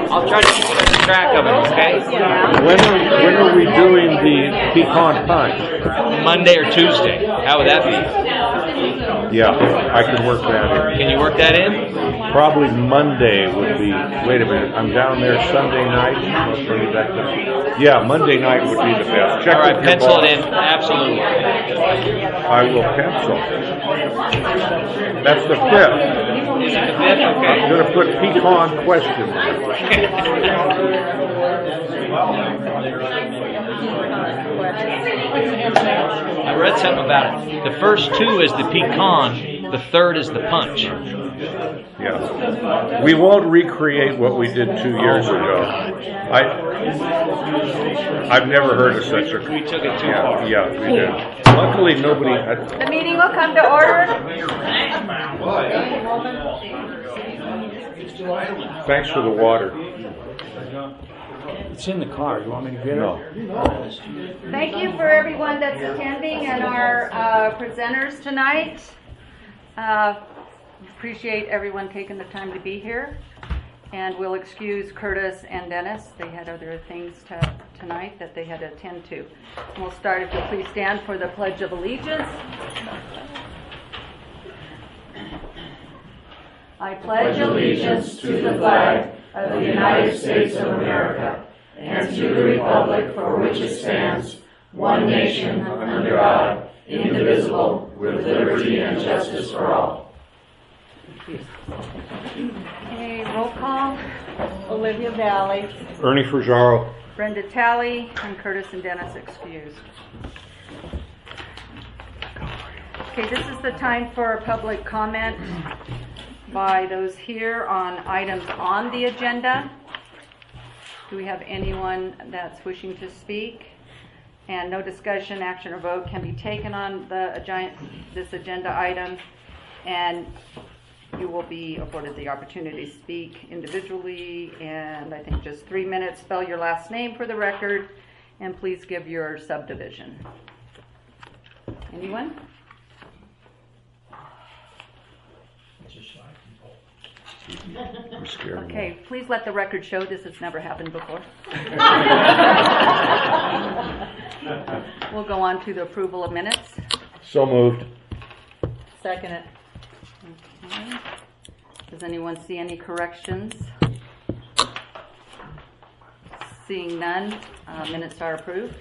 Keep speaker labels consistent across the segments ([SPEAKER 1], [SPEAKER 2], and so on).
[SPEAKER 1] I'll try to keep track of it, okay?
[SPEAKER 2] When are we doing the pecan punch?
[SPEAKER 1] Monday or Tuesday. How would that be?
[SPEAKER 2] Yeah, I could work that in.
[SPEAKER 1] Can you work that in?
[SPEAKER 2] Probably Monday would be. Wait a minute, I'm down there Sunday night. Yeah, Monday night would be the best. Check
[SPEAKER 1] all right,
[SPEAKER 2] with your
[SPEAKER 1] pencil
[SPEAKER 2] boss.
[SPEAKER 1] it in. Absolutely.
[SPEAKER 2] I will pencil. That's the 5th.
[SPEAKER 1] Is it the 5th? Okay.
[SPEAKER 2] I'm going to put pecan question mark.
[SPEAKER 1] I read something about it. The first 2 is the pecan, the 3rd is the punch.
[SPEAKER 2] Yeah. We won't recreate what we did 2 years ago. I've never heard of such a...
[SPEAKER 1] We took it too far.
[SPEAKER 2] Yeah, we did. Luckily, nobody...
[SPEAKER 3] The meeting will come to order.
[SPEAKER 2] Thanks for the water.
[SPEAKER 4] It's in the car. You want me to get it?
[SPEAKER 2] No.
[SPEAKER 3] Thank you for everyone that's attending and our presenters tonight. Appreciate everyone taking the time to be here. And we'll excuse Curtis and Dennis. They had other things tonight that they had to attend to. And we'll start, if you'll please stand for the Pledge of Allegiance. I pledge allegiance to the flag of the United States of America and to the republic for which it stands, one nation, under God, indivisible, with liberty and justice for all. Okay, roll call. Olivia Valley,
[SPEAKER 2] Ernie Frujaro.
[SPEAKER 3] Brenda Talley, and Curtis and Dennis excused. Okay, this is the time for public comment by those here on items on the agenda. Do we have anyone that's wishing to speak? And no discussion, action, or vote can be taken on this agenda item, and you will be afforded the opportunity to speak individually, and I think just 3 minutes. Spell your last name for the record, and please give your subdivision. Anyone? Okay, please let the record show this has never happened before. We'll go on to the approval of minutes.
[SPEAKER 2] So moved.
[SPEAKER 3] Second it. Okay. Does anyone see any corrections? Seeing none, minutes are approved.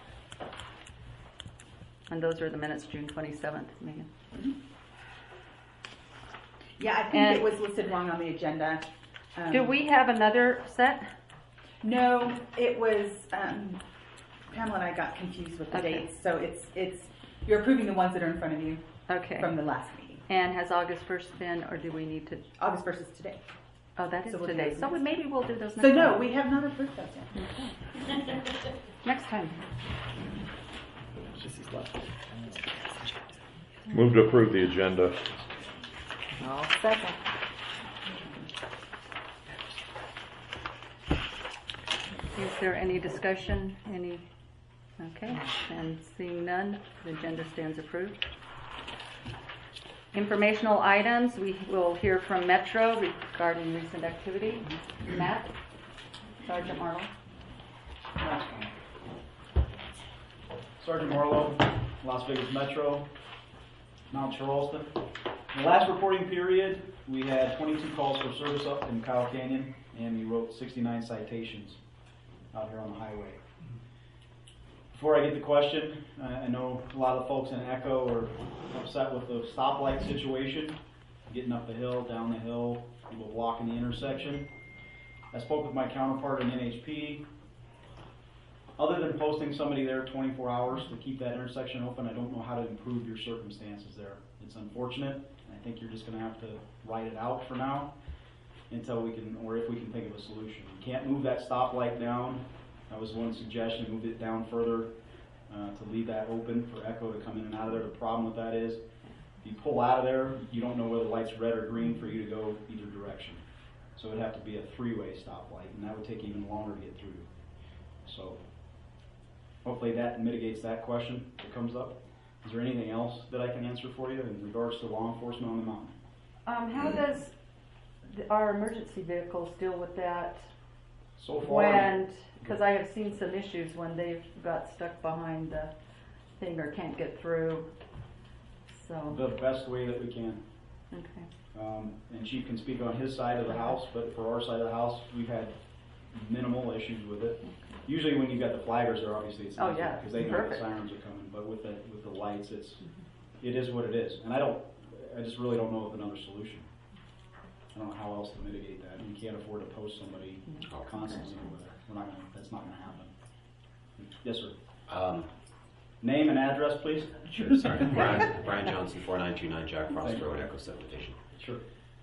[SPEAKER 3] And those are the minutes, June 27th, Megan.
[SPEAKER 5] Yeah, I think it was listed wrong on the agenda.
[SPEAKER 3] Do we have another set?
[SPEAKER 5] No, it was, Pamela and I got confused with the dates. So it's you're approving the ones that are in front of you from the last meeting.
[SPEAKER 3] And has August 1st been, or do we need to?
[SPEAKER 5] August 1st is today.
[SPEAKER 3] Oh, that is today. So maybe we'll do those next
[SPEAKER 5] time. So no,
[SPEAKER 3] time.
[SPEAKER 5] we have not approved those yet.
[SPEAKER 3] Okay. Next time.
[SPEAKER 2] Move to approve the agenda.
[SPEAKER 3] I'll second. Is there any discussion? Okay, and seeing none, the agenda stands approved. Informational items, we will hear from Metro regarding recent activity. Matt? Sergeant Marlowe?
[SPEAKER 6] Sergeant Marlowe, Las Vegas Metro, Mount Charleston. In the last reporting period, we had 22 calls for service up in Kyle Canyon, and we wrote 69 citations out here on the highway. Before I get the question, I know a lot of folks in Echo are upset with the stoplight situation, getting up the hill, down the hill, people blocking the intersection. I spoke with my counterpart in NHP. Other than posting somebody there 24 hours to keep that intersection open, I don't know how to improve your circumstances there. It's unfortunate, and I think you're just going to have to ride it out for now until we can, or if we can think of a solution. You can't move that stoplight down. That was one suggestion, move it down further to leave that open for Echo to come in and out of there. The problem with that is, if you pull out of there, you don't know whether the light's red or green for you to go either direction. So it'd have to be a three-way stoplight, and that would take even longer to get through. So hopefully that mitigates that question that comes up. Is there anything else that I can answer for you in regards to law enforcement on the mountain?
[SPEAKER 3] How does our emergency vehicles deal with that
[SPEAKER 6] So far,
[SPEAKER 3] when, because I have seen some issues when they've got stuck behind the thing or can't get through. So,
[SPEAKER 6] the best way that we can.
[SPEAKER 3] okay.
[SPEAKER 6] And Chief can speak on his side of the house, but for our side of the house, we've had minimal issues with it. Usually when you've got the flaggers there, obviously it's
[SPEAKER 3] Oh,
[SPEAKER 6] easier,
[SPEAKER 3] yeah,
[SPEAKER 6] because they know
[SPEAKER 3] perfect.
[SPEAKER 6] the sirens are coming, but with the lights, it is what it is. And I just really don't know of another solution. I don't know how else to mitigate that. You can't afford to post somebody constantly over there. That's not gonna happen. Yes, sir. Name and address, please.
[SPEAKER 4] Sure, sorry. Brian Johnson, 4929 Jack Frost Road, Echo Subdivision.
[SPEAKER 6] Sure.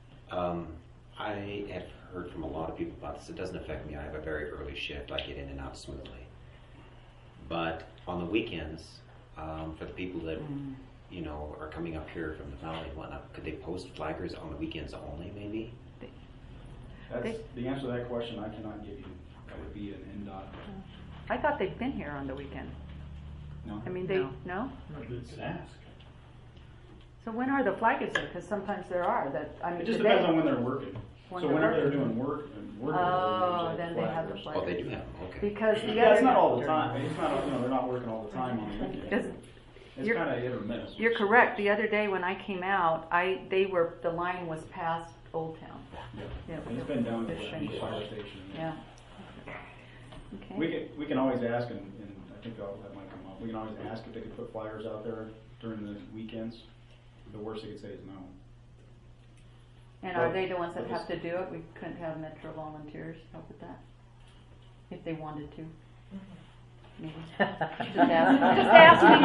[SPEAKER 4] I have heard from a lot of people about this. It doesn't affect me. I have a very early shift. I get in and out smoothly. But on the weekends, for the people that are coming up here from the valley and whatnot, could they post flaggers on the weekends only, maybe?
[SPEAKER 6] That's the answer to that question I cannot give you. That would be an NDOT.
[SPEAKER 3] I thought they'd been here on the weekend.
[SPEAKER 6] No.
[SPEAKER 3] I mean, no?
[SPEAKER 6] You could ask.
[SPEAKER 3] So when are the flaggers there? Because sometimes there are that, I mean,
[SPEAKER 6] It just
[SPEAKER 3] today.
[SPEAKER 6] depends on when they're working.
[SPEAKER 3] When
[SPEAKER 6] So
[SPEAKER 3] they're
[SPEAKER 6] whenever they're
[SPEAKER 3] working.
[SPEAKER 6] doing work,
[SPEAKER 3] Oh, then they have the
[SPEAKER 6] flaggers.
[SPEAKER 3] flaggers.
[SPEAKER 4] Oh, they do have them. Okay.
[SPEAKER 3] Because the
[SPEAKER 6] Yeah,
[SPEAKER 3] other.
[SPEAKER 6] it's not all the time. It's not, they're not working all the time on the
[SPEAKER 3] Because
[SPEAKER 6] weekend. It's
[SPEAKER 3] you're-
[SPEAKER 6] kind of hit or miss.
[SPEAKER 3] You're correct. The other day when I came out, the line was past Old Town.
[SPEAKER 6] Yeah. And it's been down to
[SPEAKER 3] It's been
[SPEAKER 6] the
[SPEAKER 3] good.
[SPEAKER 6] fire station.
[SPEAKER 3] Yeah. Okay.
[SPEAKER 6] We can always ask, and I think that might come up. We can always ask if they could put flyers out there during the weekends. The worst they could say is no.
[SPEAKER 3] And are they the ones that have to do it? We couldn't have Metro volunteers help with that? If they wanted to? Maybe. Just asking.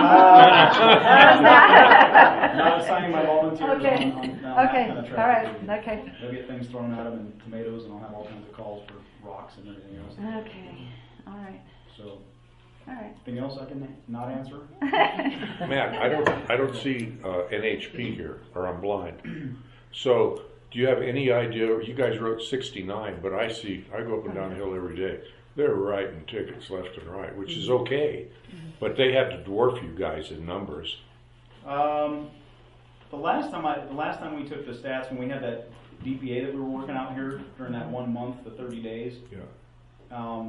[SPEAKER 6] Not assigning my volunteers
[SPEAKER 3] Okay.
[SPEAKER 6] on that
[SPEAKER 3] Okay.
[SPEAKER 6] kind of
[SPEAKER 3] All right.
[SPEAKER 6] traffic.
[SPEAKER 3] Okay.
[SPEAKER 6] They'll get things thrown at them and tomatoes, and I'll have all kinds of calls for rocks and everything else.
[SPEAKER 3] Okay. All right.
[SPEAKER 6] So,
[SPEAKER 3] All right.
[SPEAKER 6] anything else I can not answer?
[SPEAKER 2] Matt, I don't see NHP here, or I'm blind. So, do you have any idea? You guys wrote 69, but I go up and down the hill every day. They're writing tickets left and right, which is okay, but they had to dwarf you guys in numbers.
[SPEAKER 6] The last time we took the stats, when we had that DPA that we were working out here during that 1 month, the 30 days.
[SPEAKER 2] Yeah.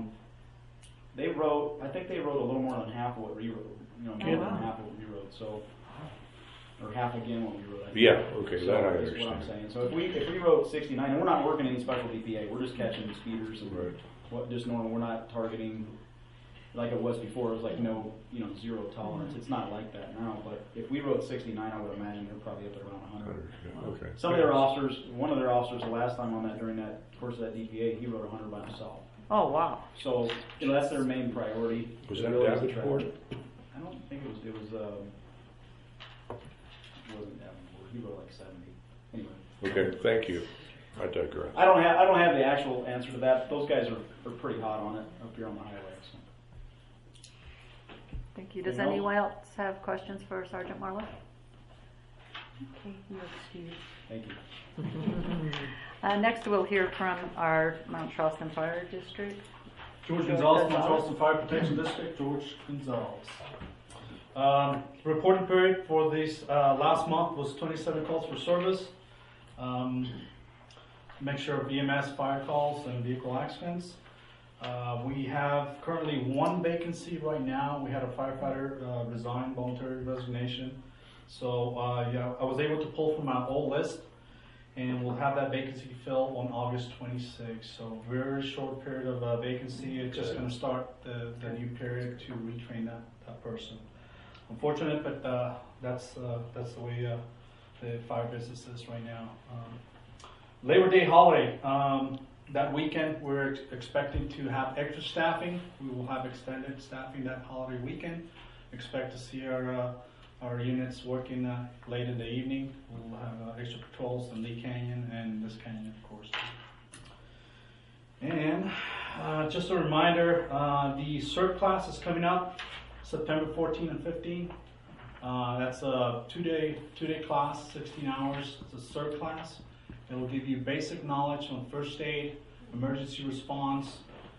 [SPEAKER 6] I think they wrote a little more than half of what we wrote. More than half of what we wrote. So, or half again what we wrote. I think.
[SPEAKER 2] Yeah. Okay.
[SPEAKER 6] So
[SPEAKER 2] That I
[SPEAKER 6] is
[SPEAKER 2] understand.
[SPEAKER 6] what I'm saying. So if we wrote 69, and we're not working any special DPA, we're just catching speeders and just normal. We're not targeting like it was before. It was like no, zero tolerance. It's not like that now. But if we wrote 69, I would imagine they're probably up at around 100.
[SPEAKER 2] Okay.
[SPEAKER 6] Some of their officers, one of their officers, the last time on that during that course of that DPA, he wrote 100 by himself.
[SPEAKER 3] Oh, wow.
[SPEAKER 6] So that's their main priority.
[SPEAKER 2] Was that
[SPEAKER 6] Really is
[SPEAKER 2] Davenport?
[SPEAKER 6] I don't think it was. It wasn't Davenport. He wrote like 70. Anyway.
[SPEAKER 2] Okay. Thank you. I digress.
[SPEAKER 6] I don't have the actual answer to that. Those guys are pretty hot on it up here on the highway. So.
[SPEAKER 3] Thank you. Does
[SPEAKER 6] Anything
[SPEAKER 3] anyone else have questions for Sergeant Marlowe? Okay, you're excused.
[SPEAKER 6] Thank you.
[SPEAKER 3] Next, we'll hear from our Mount Charleston Fire District.
[SPEAKER 7] George Gonzalez, Mount Charleston Fire Protection District. George Gonzalez. Reporting period for this last month was 27 calls for service. Mixture of VMS fire calls and vehicle accidents. We have currently one vacancy right now. We had a firefighter resign, voluntary resignation. So I was able to pull from my old list, and we'll have that vacancy filled on August 26th. So very short period of vacancy. It's just going to start the new period to retrain that person. Unfortunate, but that's the way the fire business is right now. Labor Day holiday. That weekend, we're expecting to have extra staffing. We will have extended staffing that holiday weekend. Expect to see our units working late in the evening. We'll have extra patrols in Lee Canyon and this canyon, of course. And just a reminder, the CERT class is coming up September 14 and 15. That's a two-day class, 16 hours. It's a CERT class. It will give you basic knowledge on first aid, emergency response,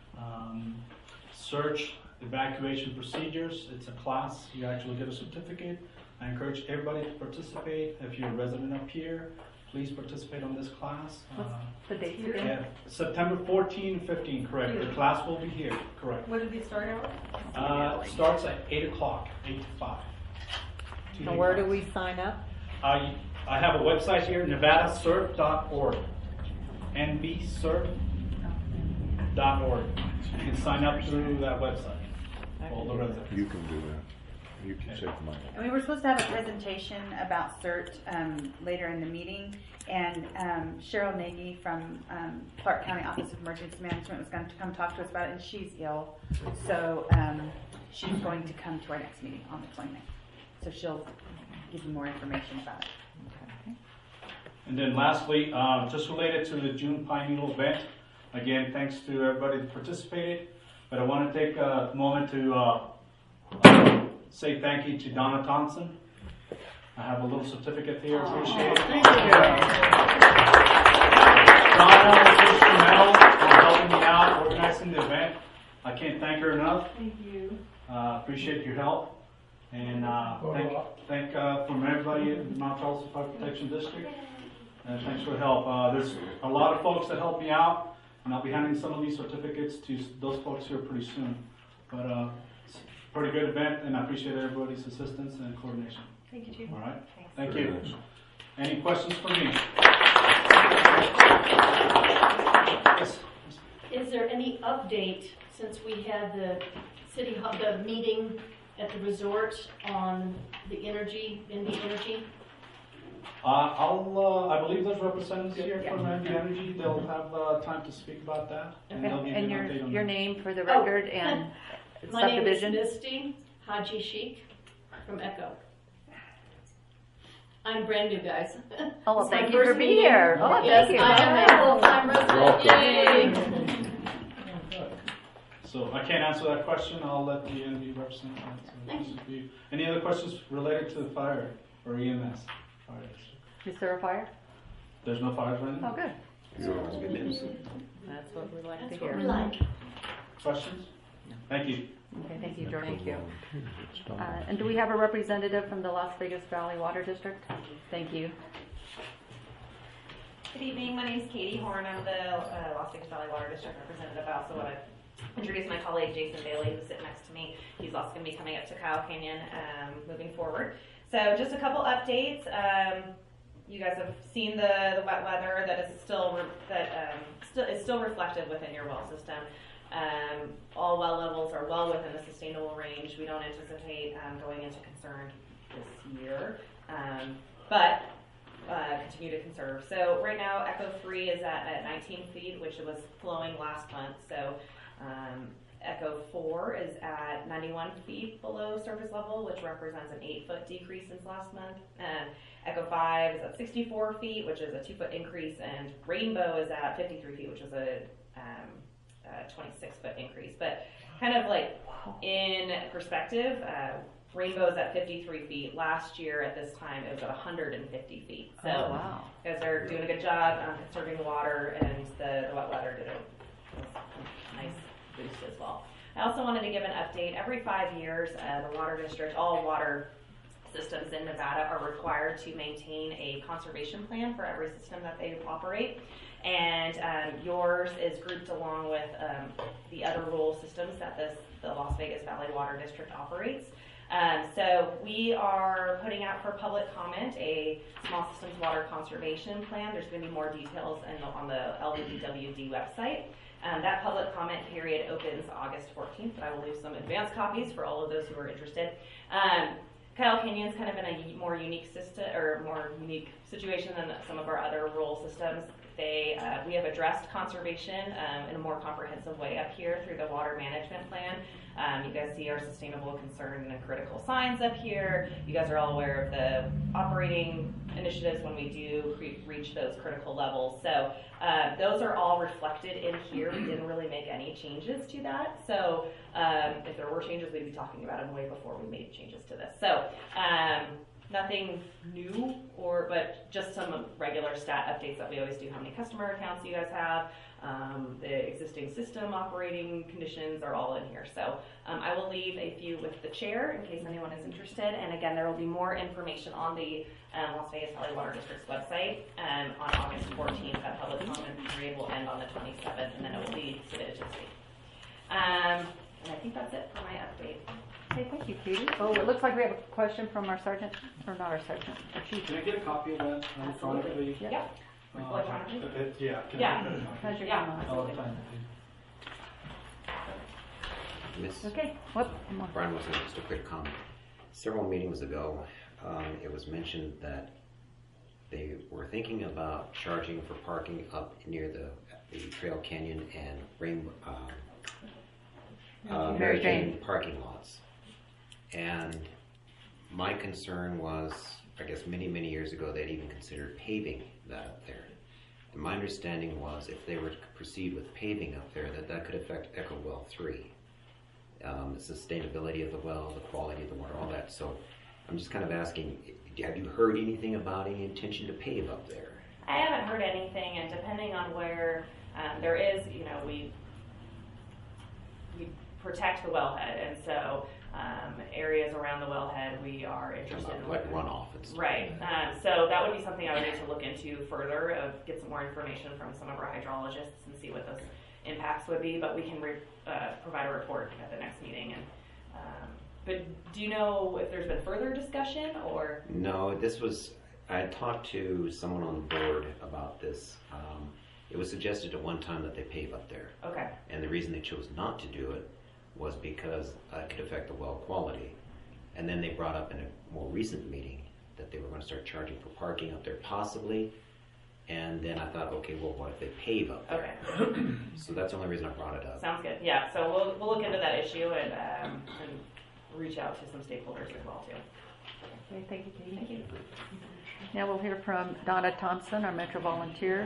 [SPEAKER 7] search, evacuation procedures. It's a class. You actually get a certificate. I encourage everybody to participate. If you're a resident up here, please participate on this class.
[SPEAKER 3] What's the date
[SPEAKER 7] Yeah,
[SPEAKER 3] again?
[SPEAKER 7] September 14 and 15, correct. The class will be here, correct.
[SPEAKER 5] What did the start hours?
[SPEAKER 7] Starts at 8 o'clock, 8 to 5.
[SPEAKER 8] And where do we sign up?
[SPEAKER 7] I have a website here, nevadasurf.org. nbsurf.org. You can sign up through that website. All the residents.
[SPEAKER 2] You can do that. You can save money.
[SPEAKER 5] And we were supposed to have a presentation about CERT later in the meeting, and Cheryl Nagy from Clark County Office of Emergency Management was going to come talk to us about it, and she's ill, so she's going to come to our next meeting on the 29th. So she'll give you more information about it.
[SPEAKER 7] And then lastly, just related to the June Pine Needle event, again, thanks to everybody that participated, but I want to take a moment to say thank you to Donna Thompson. I have a little certificate here. Appreciate it. Thank you. Donna was instrumental in helping me out, organizing the event. I can't thank her enough.
[SPEAKER 5] Thank you.
[SPEAKER 7] Appreciate your help. And thank from everybody in the Mount Charleston Fire Protection District. And thanks for the help. There's a lot of folks that help me out, and I'll be handing some of these certificates to those folks here pretty soon. But it's a pretty good event, and I appreciate everybody's assistance and coordination.
[SPEAKER 5] Thank you, Chief.
[SPEAKER 7] All right. Thank you. Any questions for me? Yes.
[SPEAKER 9] Is there any update since we had the the meeting at the resort on the energy, NV Energy?
[SPEAKER 7] I believe there's representatives here from NV Energy. They'll have time to speak about that. And, they'll give
[SPEAKER 3] And
[SPEAKER 7] you an update on
[SPEAKER 3] your
[SPEAKER 7] that.
[SPEAKER 3] name for the record and
[SPEAKER 9] My
[SPEAKER 3] subdivision?
[SPEAKER 9] name is Misty Haji Sheikh from Echo. I'm brand new, guys.
[SPEAKER 3] Oh, well,
[SPEAKER 9] It's my
[SPEAKER 3] thank you for
[SPEAKER 9] first
[SPEAKER 3] being
[SPEAKER 9] meeting.
[SPEAKER 3] here. Oh,
[SPEAKER 9] Yes,
[SPEAKER 3] thank you.
[SPEAKER 9] I am a full-time resident. Yay!
[SPEAKER 7] So I can't answer that question. I'll let the NV representative answer. Any other questions related to the fire or EMS? Fire district?
[SPEAKER 3] Is there a fire?
[SPEAKER 7] There's no fires right now?
[SPEAKER 3] Oh, good.
[SPEAKER 4] Sounds good news.
[SPEAKER 3] That's what we like to
[SPEAKER 9] That's what we
[SPEAKER 3] hear.
[SPEAKER 9] like.
[SPEAKER 7] Questions? Thank you.
[SPEAKER 3] Okay, thank you, Jordan. Thank you. And do we have a representative from the Las Vegas Valley Water District? Thank you.
[SPEAKER 10] Good evening. My name is Katie Horn. I'm the Las Vegas Valley Water District representative. I also want to introduce my colleague Jason Bailey, who's sitting next to me. He's also going to be coming up to Kyle Canyon moving forward. So just a couple updates. You guys have seen the wet weather that is still reflected within your well system. All well levels are well within the sustainable range. We don't anticipate going into concern this year, but continue to conserve. So right now, Echo 3 is at 19 feet, which was flowing last month. So Echo 4 is at 91 feet below surface level, which represents an 8-foot decrease since last month. Echo 5 is at 64 feet, which is a 2-foot increase, and Rainbow is at 53 feet, which is a 26-foot increase. But kind of like in perspective, Rainbow's at 53 feet. Last year at this time, it was at 150 feet. So
[SPEAKER 3] wow.
[SPEAKER 10] You guys are doing a good job conserving the water, and the wet weather did a nice boost as well. I also wanted to give an update. Every 5 years, the water district, all water systems in Nevada are required to maintain a conservation plan for every system that they operate. And yours is grouped along with the other rural systems that the Las Vegas Valley Water District operates. So we are putting out for public comment a small systems water conservation plan. There's going to be more details on the LVWD website. That public comment period opens August 14th, but I will leave some advance copies for all of those who are interested. Kyle Canyon's kind of in a more unique situation than some of our other rural systems. We have addressed conservation in a more comprehensive way up here through the water management plan. You guys see our sustainable concern and critical signs up here. You guys are all aware of the operating initiatives when we do reach those critical levels. So those are all reflected in here. We didn't really make any changes to that. So if there were changes, we'd be talking about them way before we made changes to this. So Nothing new, but just some regular stat updates that we always do. How many customer accounts you guys have, the existing system operating conditions are all in here. So I will leave a few with the chair in case anyone is interested. And again, there will be more information on the Las Vegas Valley Water District's website on August 14th. That public comment period will end on the 27th, and then it will be submitted to the state. And I think that's it for my update.
[SPEAKER 3] Okay, thank you, Katie. Oh, it looks like we have a question from our sergeant, or not our sergeant, our chief.
[SPEAKER 7] Can I get a copy of that electronically?
[SPEAKER 10] Yep. Electronically?
[SPEAKER 7] Yeah.
[SPEAKER 10] Yeah.
[SPEAKER 3] How's your
[SPEAKER 10] Yeah.
[SPEAKER 3] grandma?
[SPEAKER 7] All the time.
[SPEAKER 4] Miss
[SPEAKER 3] Okay, what? Come on.
[SPEAKER 4] Brian Wilson, just a quick comment. Several meetings ago, it was mentioned that they were thinking about charging for parking up near the Trail Canyon and Mary Jane parking lots. And my concern was, I guess many years ago, they'd even considered paving that up there. And my understanding was if they were to proceed with paving up there, that could affect Echo Well 3. The sustainability of the well, the quality of the water, all that. So I'm just kind of asking, have you heard anything about any intention to pave up there?
[SPEAKER 10] I haven't heard anything, and depending on where there is, we protect the wellhead, and so areas around the wellhead we are interested in.
[SPEAKER 4] Like runoff and stuff.
[SPEAKER 10] Right. So that would be something I would need to look into further, get some more information from some of our hydrologists and see what those impacts would be, but we can provide a report at the next meeting. And but do you know if there's been further discussion or?
[SPEAKER 4] No, I had talked to someone on the board about this. It was suggested at one time that they pave up there.
[SPEAKER 10] Okay.
[SPEAKER 4] And the reason they chose not to do it was because it could affect the well quality. And then they brought up in a more recent meeting that they were going to start charging for parking up there possibly. And then I thought, okay, well, what if they pave up there?
[SPEAKER 10] Okay.
[SPEAKER 4] So that's the only reason I brought it up.
[SPEAKER 10] Sounds good. Yeah. So we'll look into that issue and reach out to some stakeholders as well too.
[SPEAKER 3] Okay, thank you, Katie.
[SPEAKER 10] Thank you.
[SPEAKER 3] Now we'll hear from Donna Thompson, our Metro Volunteers.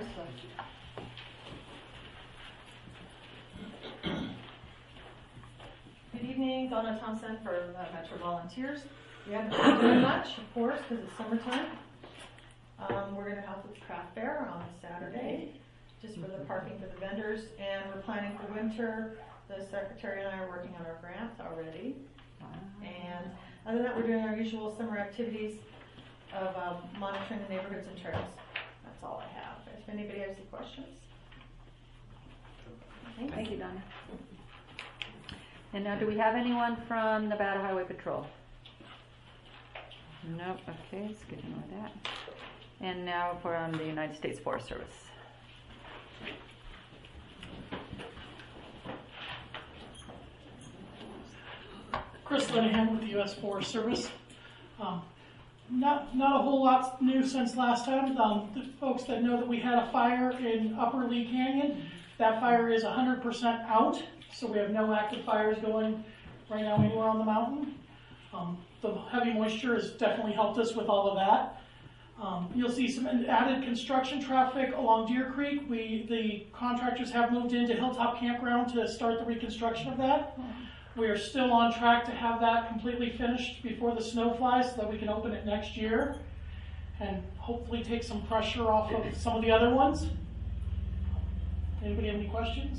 [SPEAKER 11] Good evening, Donna Thompson for Metro Volunteers. We haven't been doing much, of course, because it's summertime. We're going to help with the craft fair on Saturday, just for the parking for the vendors, and we're planning for winter. The secretary and I are working on our grants already. And other than that, we're doing our usual summer activities of monitoring the neighborhoods and trails. That's all I have. If anybody has any questions.
[SPEAKER 3] Thank you, Donna. And now, do we have anyone from Nevada Highway Patrol? Nope. Okay, it's good to know that. And now from the United States Forest Service.
[SPEAKER 12] Chris Linehan with the U.S. Forest Service. Not a whole lot new since last time. The folks that know that we had a fire in Upper Lee Canyon, that fire is 100% out, so we have no active fires going right now anywhere on the mountain. The heavy moisture has definitely helped us with all of that. You'll see some added construction traffic along Deer Creek. The contractors have moved into Hilltop Campground to start the reconstruction of that. We are still on track to have that completely finished before the snow flies so that we can open it next year and hopefully take some pressure off of some of the other ones. Anybody have any questions?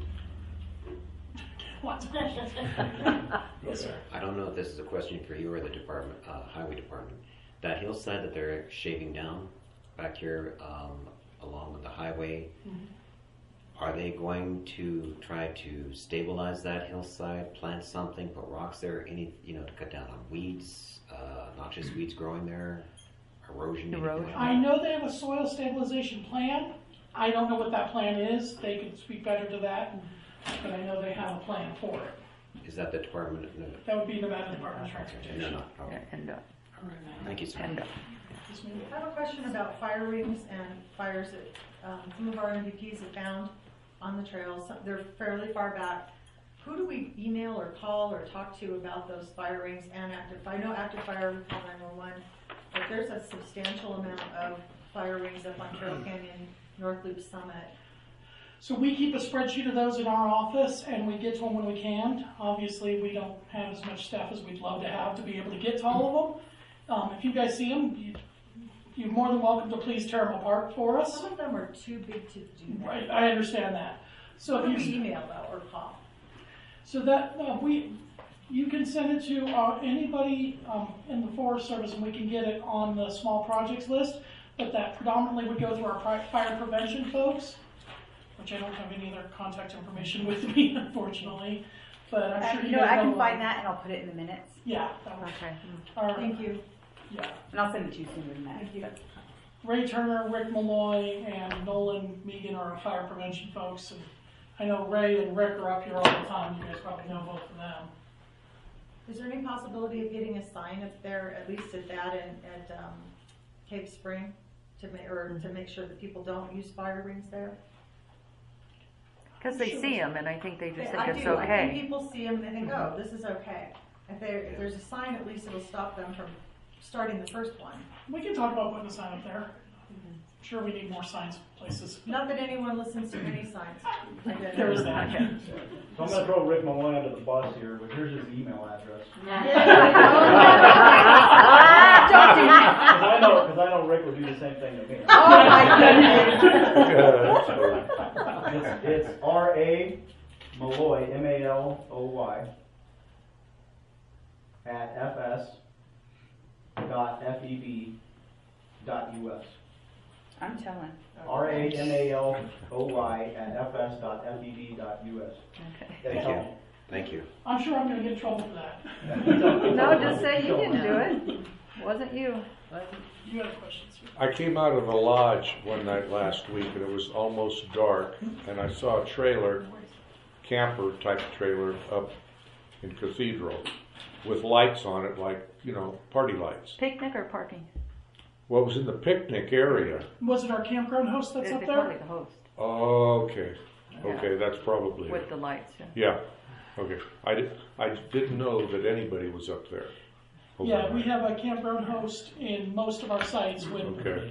[SPEAKER 12] Lots of questions. Yes, sir.
[SPEAKER 4] I don't know if this is a question for you or the department, highway department. That hillside that they're shaving down back here along with the highway, are they going to try to stabilize that hillside, plant something, put rocks there, to cut down on weeds, noxious weeds growing there, erosion? Like
[SPEAKER 12] I know they have a soil stabilization plan. I don't know what that plan is. They could speak better to that, but I know they have a plan for it.
[SPEAKER 4] Is that the department? No.
[SPEAKER 12] That would be Nevada Department of Transportation.
[SPEAKER 4] No. Okay. Thank you, sir.
[SPEAKER 11] I have a question about fire rings and fires that some of our MVPs have found on the trails. They're fairly far back. Who do we email or call or talk to about those fire rings and active? I know active fire, we call 911, but there's a substantial amount of fire rings up on Trail Canyon, North Loop Summit.
[SPEAKER 12] So we keep a spreadsheet of those in our office, and we get to them when we can. Obviously, we don't have as much staff as we'd love to have to be able to get to all of them. If you guys see them, you're more than welcome to please tear them apart for us.
[SPEAKER 11] Some of them are too big to do that.
[SPEAKER 12] Right, I understand that. So if you
[SPEAKER 11] Email though, or call.
[SPEAKER 12] So that you can send it to anybody in the Forest Service, and we can get it on the small projects list. But that predominantly would go through our fire prevention folks, which I don't have any other contact information with me, unfortunately. But I'm sure
[SPEAKER 5] You know, I can find that and I'll put it in the minutes.
[SPEAKER 12] Yeah. That would,
[SPEAKER 3] Okay.
[SPEAKER 11] Thank you.
[SPEAKER 12] Yeah.
[SPEAKER 5] And I'll send it to you sooner than that.
[SPEAKER 11] Thank you.
[SPEAKER 12] Ray Turner, Rick Malloy, and Nolan Megan are our fire prevention folks. And I know Ray and Rick are up here all the time. You guys probably know both of them.
[SPEAKER 11] Is there any possibility of getting a sign up there, at least at that and at Cave Spring, to make sure that people don't use fire rings there?
[SPEAKER 3] Because they see them, and I think they just think
[SPEAKER 11] I
[SPEAKER 3] it's
[SPEAKER 11] do. I think
[SPEAKER 3] okay.
[SPEAKER 11] people see them and they think, oh, this is okay. If there's a sign, at least it'll stop them from starting the first one.
[SPEAKER 12] We can talk about putting a sign up there. Sure, we need more signs places.
[SPEAKER 11] Not that anyone listens to any signs.
[SPEAKER 12] There is that.
[SPEAKER 6] So I'm going to throw Rick Malloy under the bus here, but here's his email address. Because I know Rick would do the same thing to me.
[SPEAKER 5] Oh my
[SPEAKER 6] goodness! It's R.A. Malloy, M-A-L-O-Y, at fs.feb.us.
[SPEAKER 5] I'm telling.
[SPEAKER 6] R-A-M-A-L-O-Y at fs.feb.us.
[SPEAKER 3] Okay.
[SPEAKER 4] Thank you.
[SPEAKER 12] I'm sure I'm going to get in trouble for that.
[SPEAKER 3] No, just say you didn't do it. Wasn't you.
[SPEAKER 12] You have questions?
[SPEAKER 2] I came out of the lodge one night last week and it was almost dark, and I saw a trailer, camper type trailer up in Cathedral with lights on it, like, you know, party lights.
[SPEAKER 3] Picnic or parking?
[SPEAKER 2] Well, it was in the picnic area.
[SPEAKER 12] Was it our campground host that's up
[SPEAKER 3] It's
[SPEAKER 12] there?
[SPEAKER 3] probably the host.
[SPEAKER 2] Oh, okay.
[SPEAKER 3] Yeah.
[SPEAKER 2] Okay, that's probably
[SPEAKER 3] With
[SPEAKER 2] it.
[SPEAKER 3] the lights, yeah.
[SPEAKER 2] Yeah. Okay. I didn't know that anybody was up there.
[SPEAKER 12] Yeah, we have a campground host in most of our sites with.
[SPEAKER 2] Okay.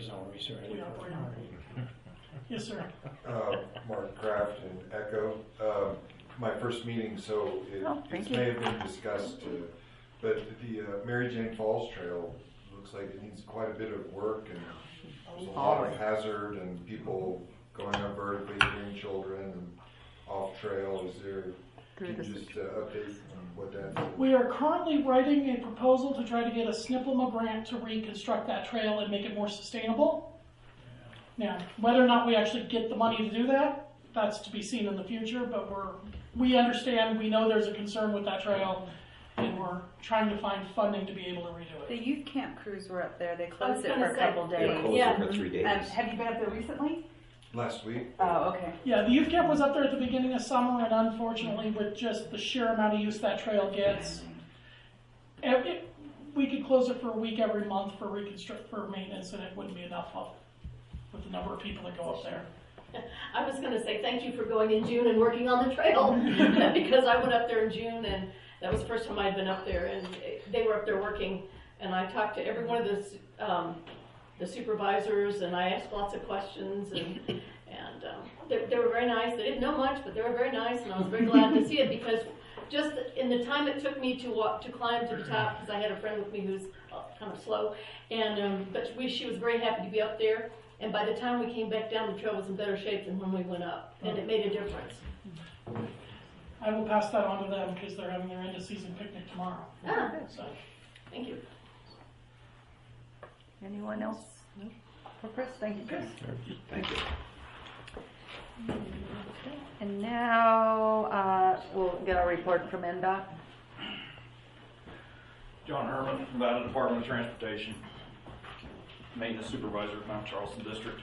[SPEAKER 12] Yes, sir.
[SPEAKER 13] Mark Kraft and Echo. My first meeting, so it may have been discussed, but the Mary Jane Falls Trail looks like it needs quite a bit of work, and there's a lot of hazard and people going up vertically, hitting children and off trail. Is there? Can you just update on what that's?
[SPEAKER 12] We are currently writing a proposal to try to get a SNPLMA grant to reconstruct that trail and make it more sustainable. Now, whether or not we actually get the money to do that, that's to be seen in the future, but we understand, we know there's a concern with that trail, and we're trying to find funding to be able to redo
[SPEAKER 5] The
[SPEAKER 12] it.
[SPEAKER 5] youth camp crews were up there. They
[SPEAKER 9] I was
[SPEAKER 5] closed it
[SPEAKER 9] gonna
[SPEAKER 5] for a
[SPEAKER 9] say,
[SPEAKER 5] couple
[SPEAKER 4] They
[SPEAKER 5] days.
[SPEAKER 4] closed it for 3 days.
[SPEAKER 5] Have you been up there recently?
[SPEAKER 13] Last week.
[SPEAKER 5] Oh, okay.
[SPEAKER 12] Yeah, the youth camp was up there at the beginning of summer, and unfortunately, with just the sheer amount of use that trail gets, we could close it for a week every month for maintenance, and it wouldn't be enough with the number of people that go up there.
[SPEAKER 9] I was going to say thank you for going in June and working on the trail because I went up there in June and that was the first time I'd been up there, and they were up there working, and I talked to every one of the supervisors, and I asked lots of questions, and they were very nice. They didn't know much, but they were very nice, and I was very glad to see it because just in the time it took me to climb to the top, because I had a friend with me who's kind of slow, and but she was very happy to be up there. And by the time we came back down, the trail was in better shape than when we went up, and it made a difference.
[SPEAKER 12] I will pass that on to them because they're having their end of season picnic tomorrow.
[SPEAKER 9] Ah,
[SPEAKER 12] So.
[SPEAKER 9] thank you.
[SPEAKER 3] Anyone else? No? For Chris? Thank you, Chris.
[SPEAKER 4] Thank you.
[SPEAKER 3] And now we'll get our report from NDOT.
[SPEAKER 14] John Herman, Nevada Department of Transportation, Maintenance Supervisor of Mount Charleston District.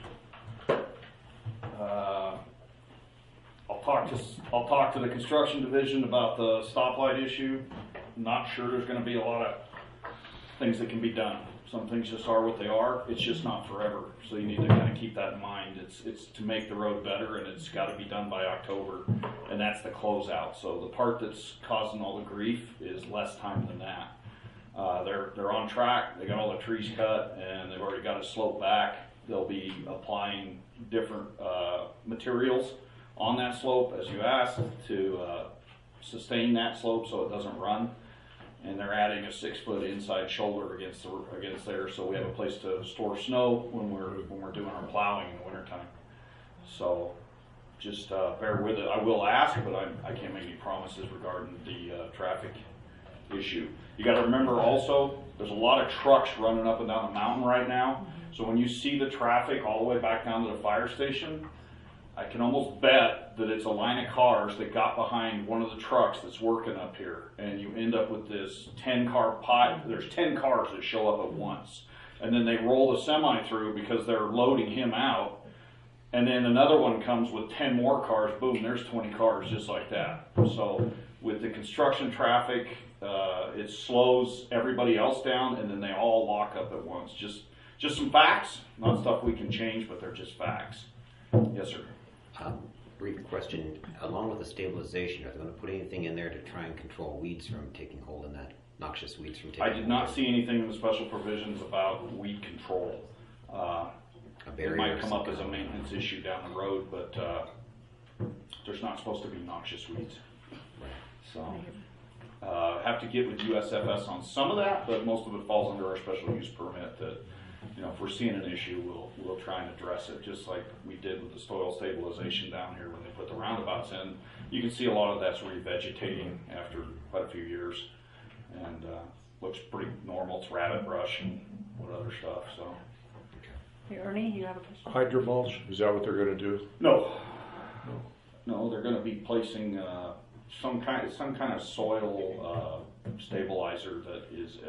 [SPEAKER 14] I'll talk to the construction division about the stoplight issue. Not sure there's going to be a lot of things that can be done. Some things just are what they are. It's just not forever. So you need to kind of keep that in mind. It's to make the road better, and it's got to be done by October, and that's the closeout. So the part that's causing all the grief is less time than that. They're on track. They got all the trees cut, and they've already got it sloped back. They'll be applying different materials on that slope, as you asked, to sustain that slope so it doesn't run. and they're adding a 6-foot inside shoulder against there, so we have a place to store snow when we're doing our plowing in the wintertime. So just bear with it. I will ask, but I can't make any promises regarding the traffic issue. You got to remember also, there's a lot of trucks running up and down the mountain right now. So when you see the traffic all the way back down to the fire station, I can almost bet that it's a line of cars that got behind one of the trucks that's working up here, and you end up with this 10-car pot. There's 10 cars that show up at once, and then they roll the semi through because they're loading him out, and then another one comes with 10 more cars. Boom, there's 20 cars just like that. So with the construction traffic, it slows everybody else down, and then they all lock up at once. Just some facts, not stuff we can change, but they're just facts. Yes, sir.
[SPEAKER 4] Brief question. Along with the stabilization, are they going to put anything in there to try and control weeds from taking hold in that, noxious weeds from taking hold?
[SPEAKER 14] I did not see anything in the special provisions about weed control. It might come up as a maintenance issue down the road, but there's not supposed to be noxious weeds. So have to get with USFS on some of that, but most of it falls under our special use permit that, you know, if we're seeing an issue, we'll try and address it, just like we did with the soil stabilization down here when they put the roundabouts in. You can see a lot of that's revegetating after quite a few years, and looks pretty normal. It's rabbit brush and what other stuff. So,
[SPEAKER 3] Hey, Ernie, you have a question?
[SPEAKER 2] Hydromulch, is that what they're going to do?
[SPEAKER 14] No, they're going to be placing some kind of soil stabilizer that is.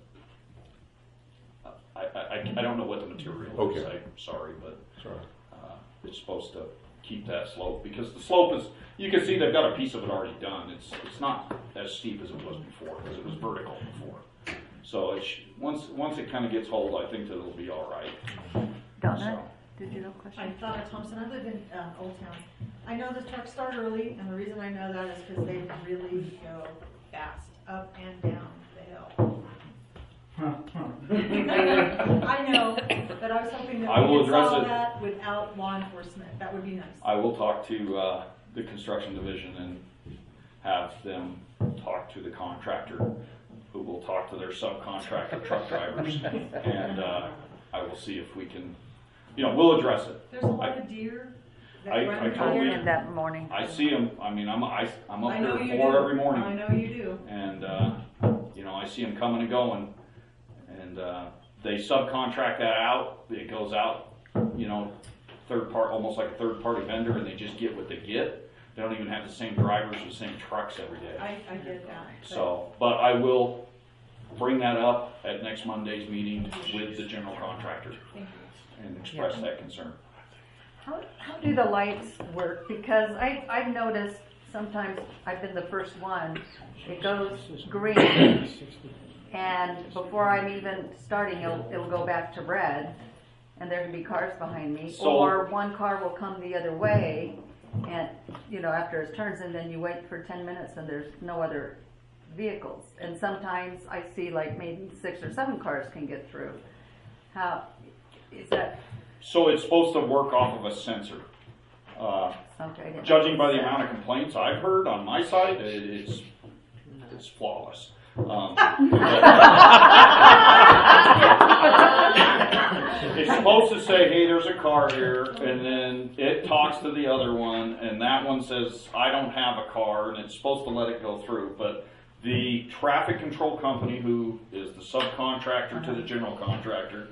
[SPEAKER 14] I don't know what the material is. I'm sorry, but it's supposed to keep that slope, because the slope is, you can see they've got a piece of it already done. It's not as steep as it was before, because it was vertical before. So once it kind of gets hold, I think that it'll be all right.
[SPEAKER 3] Donna, did you have a question?
[SPEAKER 11] I'm Donna Thompson. I live in Old Town. I know the trucks start early, and the reason I know that is because they really go fast up and down the hill. I know, but I was hoping that we could solve that without law enforcement. That would be nice.
[SPEAKER 14] I will talk to the construction division and have them talk to the contractor, who will talk to their subcontractor truck drivers, and I will see if we can, we'll address it.
[SPEAKER 11] There's a lot of deer that run
[SPEAKER 14] I totally,
[SPEAKER 3] in that morning.
[SPEAKER 14] I see them. I mean, I'm up there at 4 every morning.
[SPEAKER 11] I know you do.
[SPEAKER 14] And I see them coming and going. And they subcontract that out. It goes out, almost like a third-party vendor, and they just get what they get. They don't even have the same drivers or the same trucks every day.
[SPEAKER 11] I get that.
[SPEAKER 14] But I will bring that up at next Monday's meeting with the general contractor and express that concern.
[SPEAKER 3] How do the lights work? Because I've noticed sometimes I've been the first one. It goes green. And before I'm even starting, it'll go back to red, and there can be cars behind me. Or one car will come the other way, and after it turns, and then you wait for 10 minutes, and there's no other vehicles. And sometimes I see like maybe 6 or 7 cars can get through. How is that?
[SPEAKER 14] So it's supposed to work off of a sensor. Judging by the amount of complaints I've heard on my side, it's flawless. It's supposed to say, hey, there's a car here, and then it talks to the other one, and that one says, I don't have a car, and it's supposed to let it go through. But the traffic control company, who is the subcontractor to the general contractor,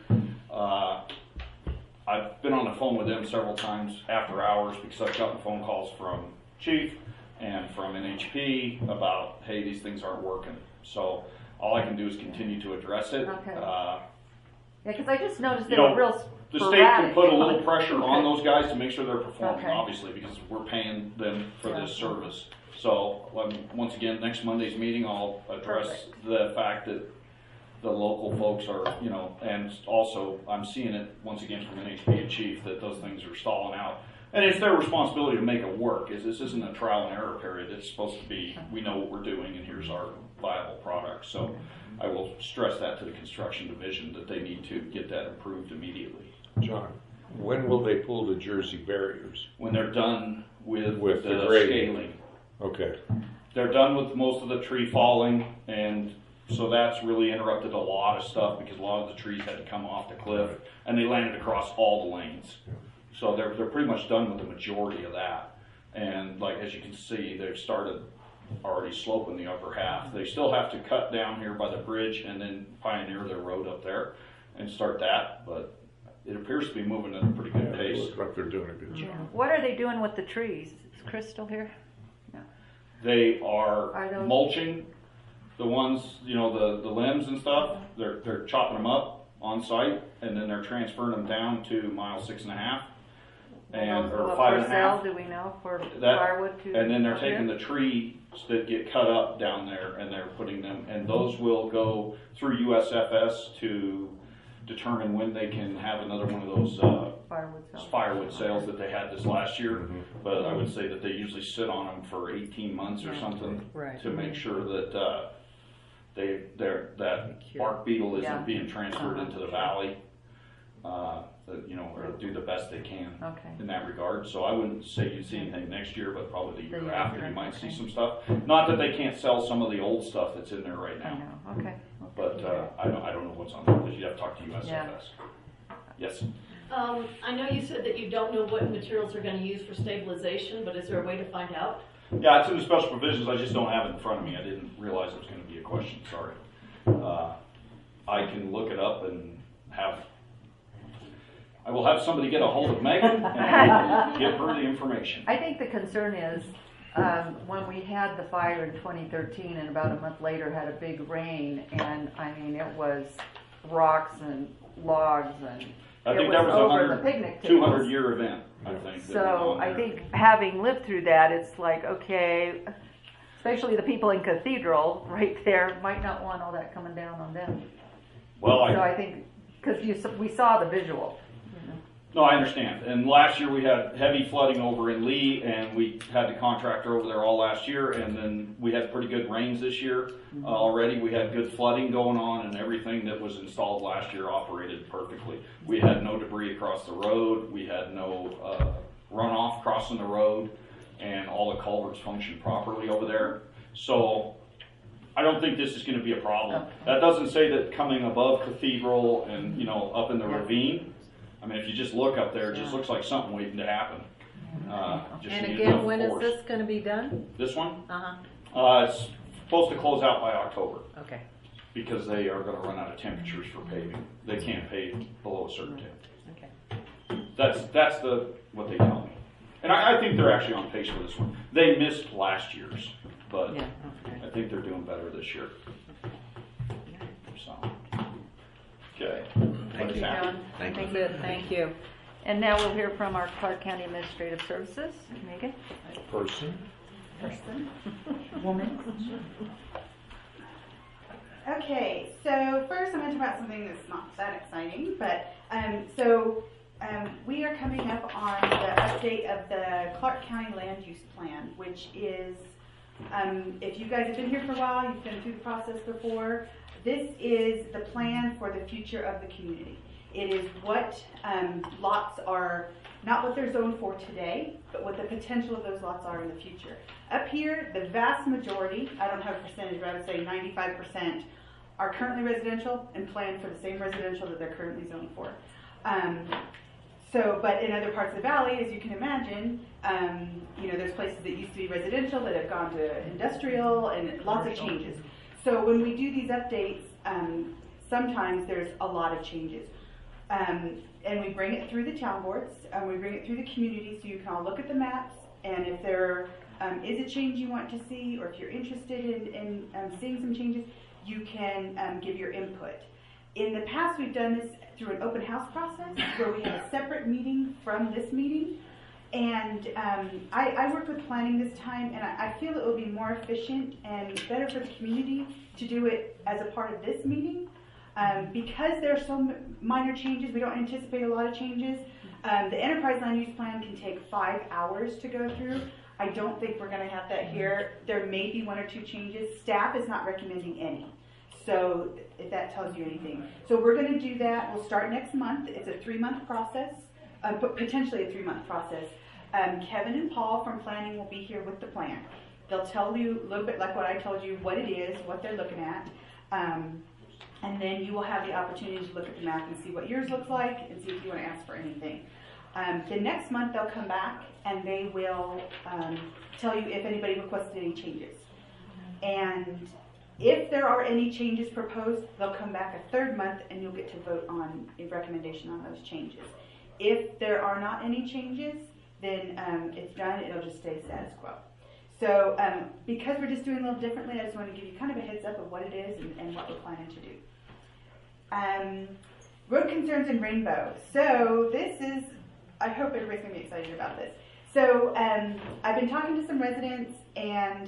[SPEAKER 14] I've been on the phone with them several times after hours, because I've gotten phone calls from Chief and from NHP about, hey, these things aren't working. So all I can do is continue to address it.
[SPEAKER 3] Okay. Because I just noticed they were real sporadic.
[SPEAKER 14] The state can put a little pressure on those guys to make sure they're performing, obviously, because we're paying them for this service. So once again, next Monday's meeting, I'll address the fact that the local folks are, and also I'm seeing it once again from NHP and Chief that those things are stalling out. And it's their responsibility to make it work. This isn't a trial and error period. It's supposed to be, we know what we're doing, and here's our viable product. So I will stress that to the construction division, that they need to get that approved immediately.
[SPEAKER 2] John, when will they pull the Jersey barriers?
[SPEAKER 14] When they're done with the
[SPEAKER 2] grading.
[SPEAKER 14] scaling.
[SPEAKER 2] Okay.
[SPEAKER 14] They're done with most of the tree falling, and So that's really interrupted a lot of stuff because a lot of the trees had to come off the cliff and they landed across all the lanes. So they're pretty much done with the majority of that. And like, as you can see, they've started already sloping the upper half. They still have to cut down here by the bridge and then pioneer their road up there and start that, but it appears to be moving at a pretty good pace.
[SPEAKER 2] It looks like they're doing a good job.
[SPEAKER 3] What are they doing with the trees? Is Chris still here?
[SPEAKER 14] They are
[SPEAKER 3] Are those-
[SPEAKER 14] mulching the ones, you know, the limbs and stuff. They're chopping them up on site and then they're transferring them down to mile 6.5 and or
[SPEAKER 3] What
[SPEAKER 14] 5.5.
[SPEAKER 3] for sale do we know for
[SPEAKER 14] That,
[SPEAKER 3] firewood to?
[SPEAKER 14] and then they're
[SPEAKER 3] up here?
[SPEAKER 14] taking the trees that get cut up down there and they're putting them, and those will go through USFS to determine when they can have another one of those firewood sales that they had this last year. But I would say that they usually sit on them for 18 months or something to make sure that that bark beetle isn't being transferred into the valley. You know, or do the best they can in that regard. So I wouldn't say you'd see anything next year, but probably the year after you might see some stuff. Not that they can't sell some of the old stuff that's in there right now.
[SPEAKER 3] I know. Okay.
[SPEAKER 14] But I don't know what's on there because you have to talk to USFS. Yes.
[SPEAKER 9] I know you said that you don't know what materials are going to use for stabilization, but is there a way to find out?
[SPEAKER 14] Yeah, it's in the special provisions. I just don't have it in front of me. I didn't realize it was going to be a question. Sorry. I can look it up and I will have somebody get a hold of Megan and give her the information.
[SPEAKER 3] I think the concern is when we had the fire in 2013 and about a month later had a big rain, and I mean it was rocks and logs and
[SPEAKER 14] I think
[SPEAKER 3] it
[SPEAKER 14] that was
[SPEAKER 3] over
[SPEAKER 14] a
[SPEAKER 3] the picnic tables.
[SPEAKER 14] 200-year event, I think.
[SPEAKER 3] So I think having lived through that, it's like, okay, especially the people in Cathedral right there might not want all that coming down on them.
[SPEAKER 14] Well,
[SPEAKER 3] so I think, because we saw the visual.
[SPEAKER 14] No, I understand. And last year we had heavy flooding over in Lee, and we had the contractor over there all last year, and then we had pretty good rains this year already. We had good flooding going on, and everything that was installed last year operated perfectly. We had no debris across the road. We had no runoff crossing the road, and all the culverts functioned properly over there. So I don't think this is going to be a problem. That doesn't say that coming above Cathedral and, you know, up in the ravine, I mean, if you just look up there, it just looks like something waiting to happen.
[SPEAKER 8] And again, when is this going to be done?
[SPEAKER 14] This one?
[SPEAKER 8] Uh-huh.
[SPEAKER 14] It's supposed to close out by October.
[SPEAKER 8] Okay.
[SPEAKER 14] Because they are going to run out of temperatures for paving. They can't pave below a certain temperature.
[SPEAKER 8] Okay.
[SPEAKER 14] That's what they tell me. And I think they're actually on pace for this one. They missed last year's, but I think they're doing better this year. So, okay.
[SPEAKER 3] Thank you, John.
[SPEAKER 4] Thank you.
[SPEAKER 8] Thank you.
[SPEAKER 3] And now we'll hear from our Clark County Administrative Services. Megan?
[SPEAKER 2] Person.
[SPEAKER 3] Woman.
[SPEAKER 5] Okay, so first I'm going to talk about something that's not that exciting, but we are coming up on the update of the Clark County Land Use Plan, which is, if you guys have been here for a while, you've been through the process before, this is the plan for the future of the community. It is what lots are, not what they're zoned for today, but what the potential of those lots are in the future. Up here, the vast majority, I don't have a percentage, but I would say 95%, are currently residential and planned for the same residential that they're currently zoned for. But in other parts of the valley, as you can imagine, there's places that used to be residential that have gone to industrial and lots of changes. So when we do these updates, sometimes there's a lot of changes. And we bring it through the town boards, and we bring it through the community so you can all look at the maps, and if there is a change you want to see, or if you're interested in seeing some changes, you can give your input. In the past, we've done this through an open house process where we have a separate meeting from this meeting. And I worked with planning this time, and I feel it will be more efficient and better for the community to do it as a part of this meeting. Because there are so minor changes, we don't anticipate a lot of changes. The enterprise land use plan can take 5 hours to go through. I don't think we're going to have that here. There may be 1 or 2 changes. Staff is not recommending any. So if that tells you anything. So we're going to do that. We'll start next month. It's a 3-month process, but potentially a 3-month process. Kevin and Paul from planning will be here with the plan. They'll tell you a little bit like what I told you, what it is, what they're looking at. And then you will have the opportunity to look at the map and see what yours looks like and see if you want to ask for anything. The next month they'll come back and they will tell you if anybody requested any changes. And if there are any changes proposed, they'll come back a third month and you'll get to vote on a recommendation on those changes. If there are not any changes, then it's done, it'll just stay status quo. So because we're just doing a little differently, I just want to give you kind of a heads up of what it is and what we're planning to do. Road concerns in Rainbow. So this is, I hope everybody's going to be excited about this. So I've been talking to some residents, and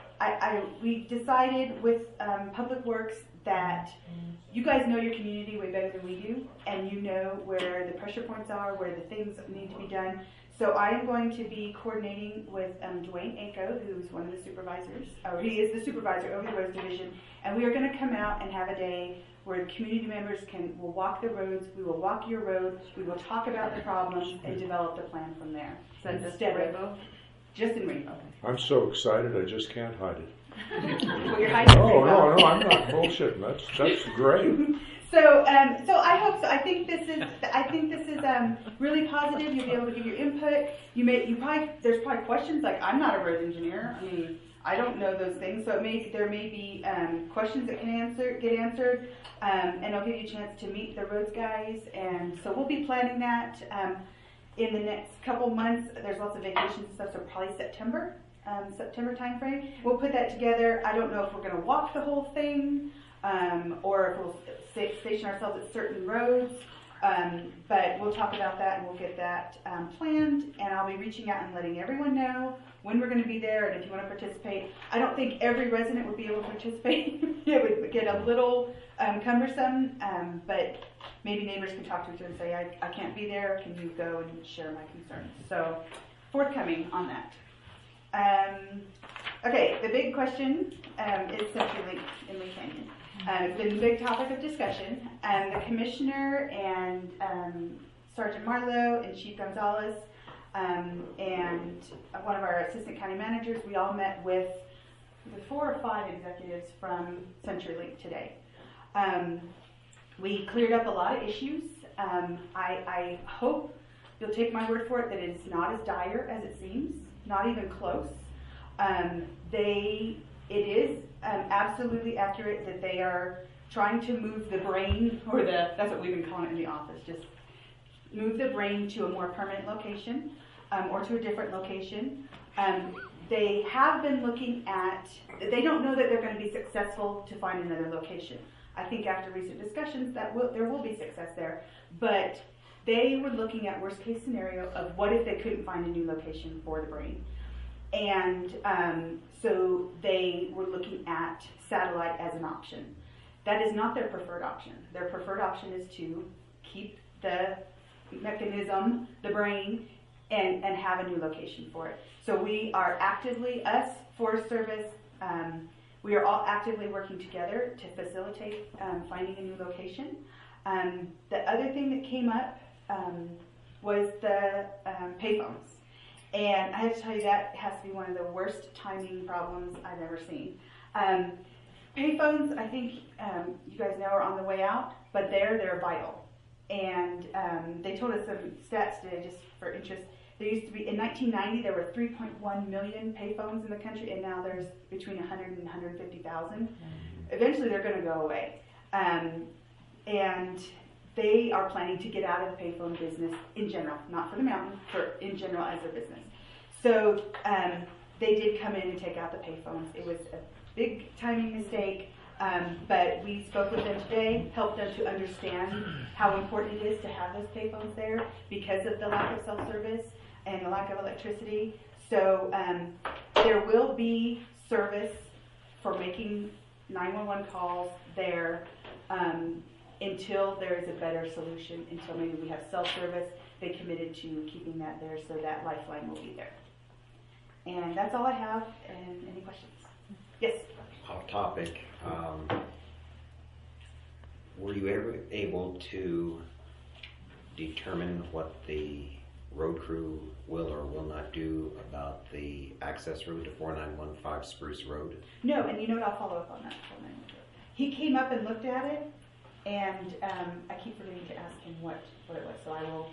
[SPEAKER 5] we decided with Public Works that you guys know your community way better than we do, and you know where the pressure points are, where the things need to be done. So I am going to be coordinating with Dwayne Ako, who's one of the supervisors, or he is the supervisor over the roads division, and we are going to come out and have a day where community members will walk the roads, we will walk your road, we will talk about the problems and develop the plan from there. So instead of just in Rainbow.
[SPEAKER 2] I'm so excited, I just can't hide it.
[SPEAKER 5] Well, you're hiding
[SPEAKER 2] No, I'm not bullshitting. That's great.
[SPEAKER 5] So I hope so. I think this is really positive. You'll be able to give your input. There's probably questions like, I'm not a road engineer. I mean, I don't know those things. So there may be questions that can get answered, and it'll give you a chance to meet the roads guys. And so we'll be planning that in the next couple months. There's lots of vacations and stuff, so probably September time frame. We'll put that together. I don't know if we're going to walk the whole thing. Or if we'll station ourselves at certain roads, but we'll talk about that and we'll get that planned, and I'll be reaching out and letting everyone know when we're going to be there and if you want to participate. I don't think every resident would be able to participate. It would get a little cumbersome, but maybe neighbors can talk to each other and say, I can't be there, can you go and share my concerns? So forthcoming on that. Okay, the big question is CenturyLink in Lee Canyon. It's been a big topic of discussion. The commissioner and Sergeant Marlowe and Chief Gonzalez and one of our assistant county managers, we all met with the 4 or 5 executives from CenturyLink today. We cleared up a lot of issues. I hope you'll take my word for it that it's not as dire as it seems, not even close. It is absolutely accurate that they are trying to move the brain, or that's what we've been calling it in the office, just move the brain to a more permanent location, or to a different location. They have been looking at, they don't know that they're going to be successful to find another location. I think after recent discussions there will be success there, but they were looking at worst case scenario of what if they couldn't find a new location for the brain. And so they were looking at satellite as an option. That is not their preferred option. Their preferred option is to keep the mechanism, the brain, and have a new location for it. So we are actively, us, Forest Service, we are all actively working together to facilitate finding a new location. The other thing that came up was the payphones. And I have to tell you, that has to be one of the worst timing problems I've ever seen. Payphones, I think you guys know, are on the way out, but they're vital. And they told us some stats today, just for interest. There used to be, in 1990, there were 3.1 million payphones in the country, and now there's between 100 and 150,000. Eventually, they're going to go away. And they are planning to get out of the payphone business in general, not for the mountain, for in general as their business. So they did come in and take out the payphones. It was a big timing mistake, but we spoke with them today, helped them to understand how important it is to have those payphones there because of the lack of self-service and the lack of electricity. So there will be service for making 911 calls there until there is a better solution, until maybe we have self-service. They committed to keeping that there, so that lifeline will be there. And that's all I have. And any questions? Yes?
[SPEAKER 4] Off topic, were you ever able to determine what the road crew will or will not do about the access road to 4915 Spruce Road?
[SPEAKER 5] No, and you know what, I'll follow up on that. he came up and looked at it, and I keep forgetting to ask him what it was. So I will.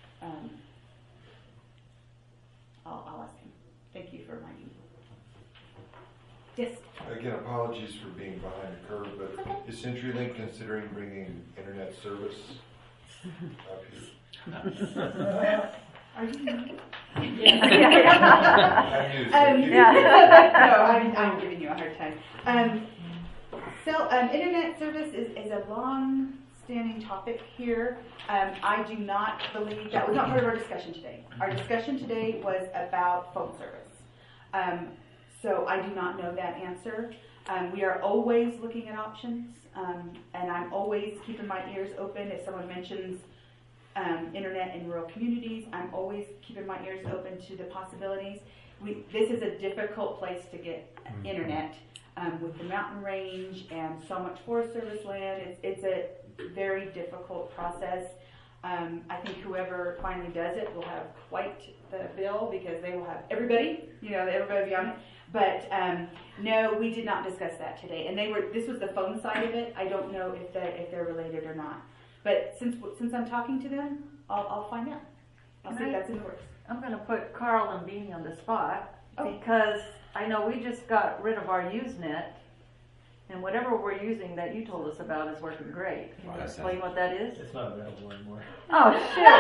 [SPEAKER 5] I'll ask him. Thank you for reminding me. Yes.
[SPEAKER 13] Again, apologies for being behind the curve, but is CenturyLink considering bringing internet service up here?
[SPEAKER 5] Are you new?
[SPEAKER 3] Yeah.
[SPEAKER 5] No, I'm giving you a hard time. Internet service is a long-standing topic here. I do not believe that was not part of our discussion today. Our discussion today was about phone service. So I do not know that answer. We are always looking at options, and I'm always keeping my ears open. If someone mentions internet in rural communities, I'm always keeping my ears open to the possibilities. This is a difficult place to get internet with the mountain range and so much Forest Service land. It's a very difficult process. I think whoever finally does it will have quite the bill because they will have everybody, everybody will be on it. But no, we did not discuss that today. And this was the phone side of it. I don't know if they're related or not. But since I'm talking to them, I'll find out. I'll see if that's in the works.
[SPEAKER 8] I'm going to put Carl and Beanie on the spot because I know we just got rid of our Usenet, and whatever we're using that you told us about is working great. Can you explain what that is?
[SPEAKER 15] It's not available anymore.
[SPEAKER 8] Oh,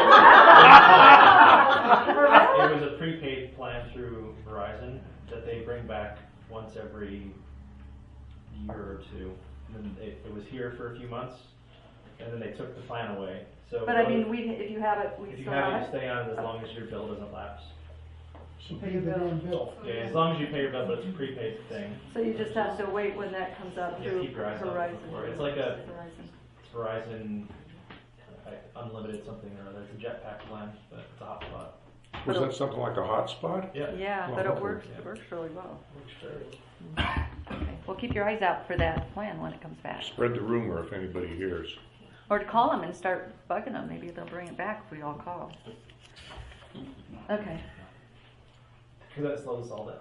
[SPEAKER 8] shit.
[SPEAKER 15] It was a prepaid plan through Verizon that they bring back once every year or two. And then it was here for a few months, and then they took the plan away. So,
[SPEAKER 8] but I mean, if you have it,
[SPEAKER 15] if you have it, you stay on it as long as your bill doesn't lapse.
[SPEAKER 12] So pay your bill.
[SPEAKER 15] Yeah, as long as you pay your bill, but it's a prepaid thing.
[SPEAKER 8] So you just have to wait when that comes up through Verizon.
[SPEAKER 15] It's like it's Verizon Unlimited something or other. It's a jetpack plan, but it's a hotspot.
[SPEAKER 2] Was that something like a hotspot?
[SPEAKER 15] Yeah.
[SPEAKER 8] Yeah, but it works really well.
[SPEAKER 15] Works very well.
[SPEAKER 3] Okay. Well, keep your eyes out for that plan when it comes back.
[SPEAKER 2] Spread the rumor if anybody hears.
[SPEAKER 3] Or to call them and start bugging them. Maybe they'll bring it back if we all call. Okay.
[SPEAKER 15] Because that slows us all down.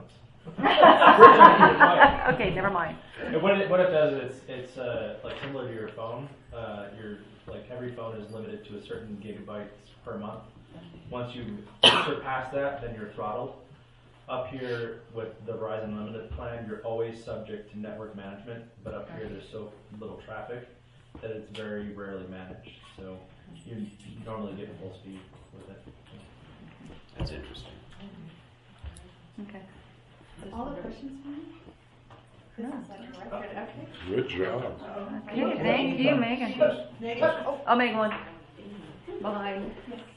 [SPEAKER 3] Okay, never mind.
[SPEAKER 15] And what it does is it's like similar to your phone. Every phone is limited to a certain gigabytes per month. Once you surpass that, then you're throttled. Up here with the Verizon Unlimited plan, you're always subject to network management, but up here there's so little traffic that it's very rarely managed. So you normally get full speed with it.
[SPEAKER 4] That's interesting.
[SPEAKER 3] Okay.
[SPEAKER 5] All the questions for me?
[SPEAKER 2] Good job.
[SPEAKER 3] Okay, thank you, Megan. I'll make one. Behind.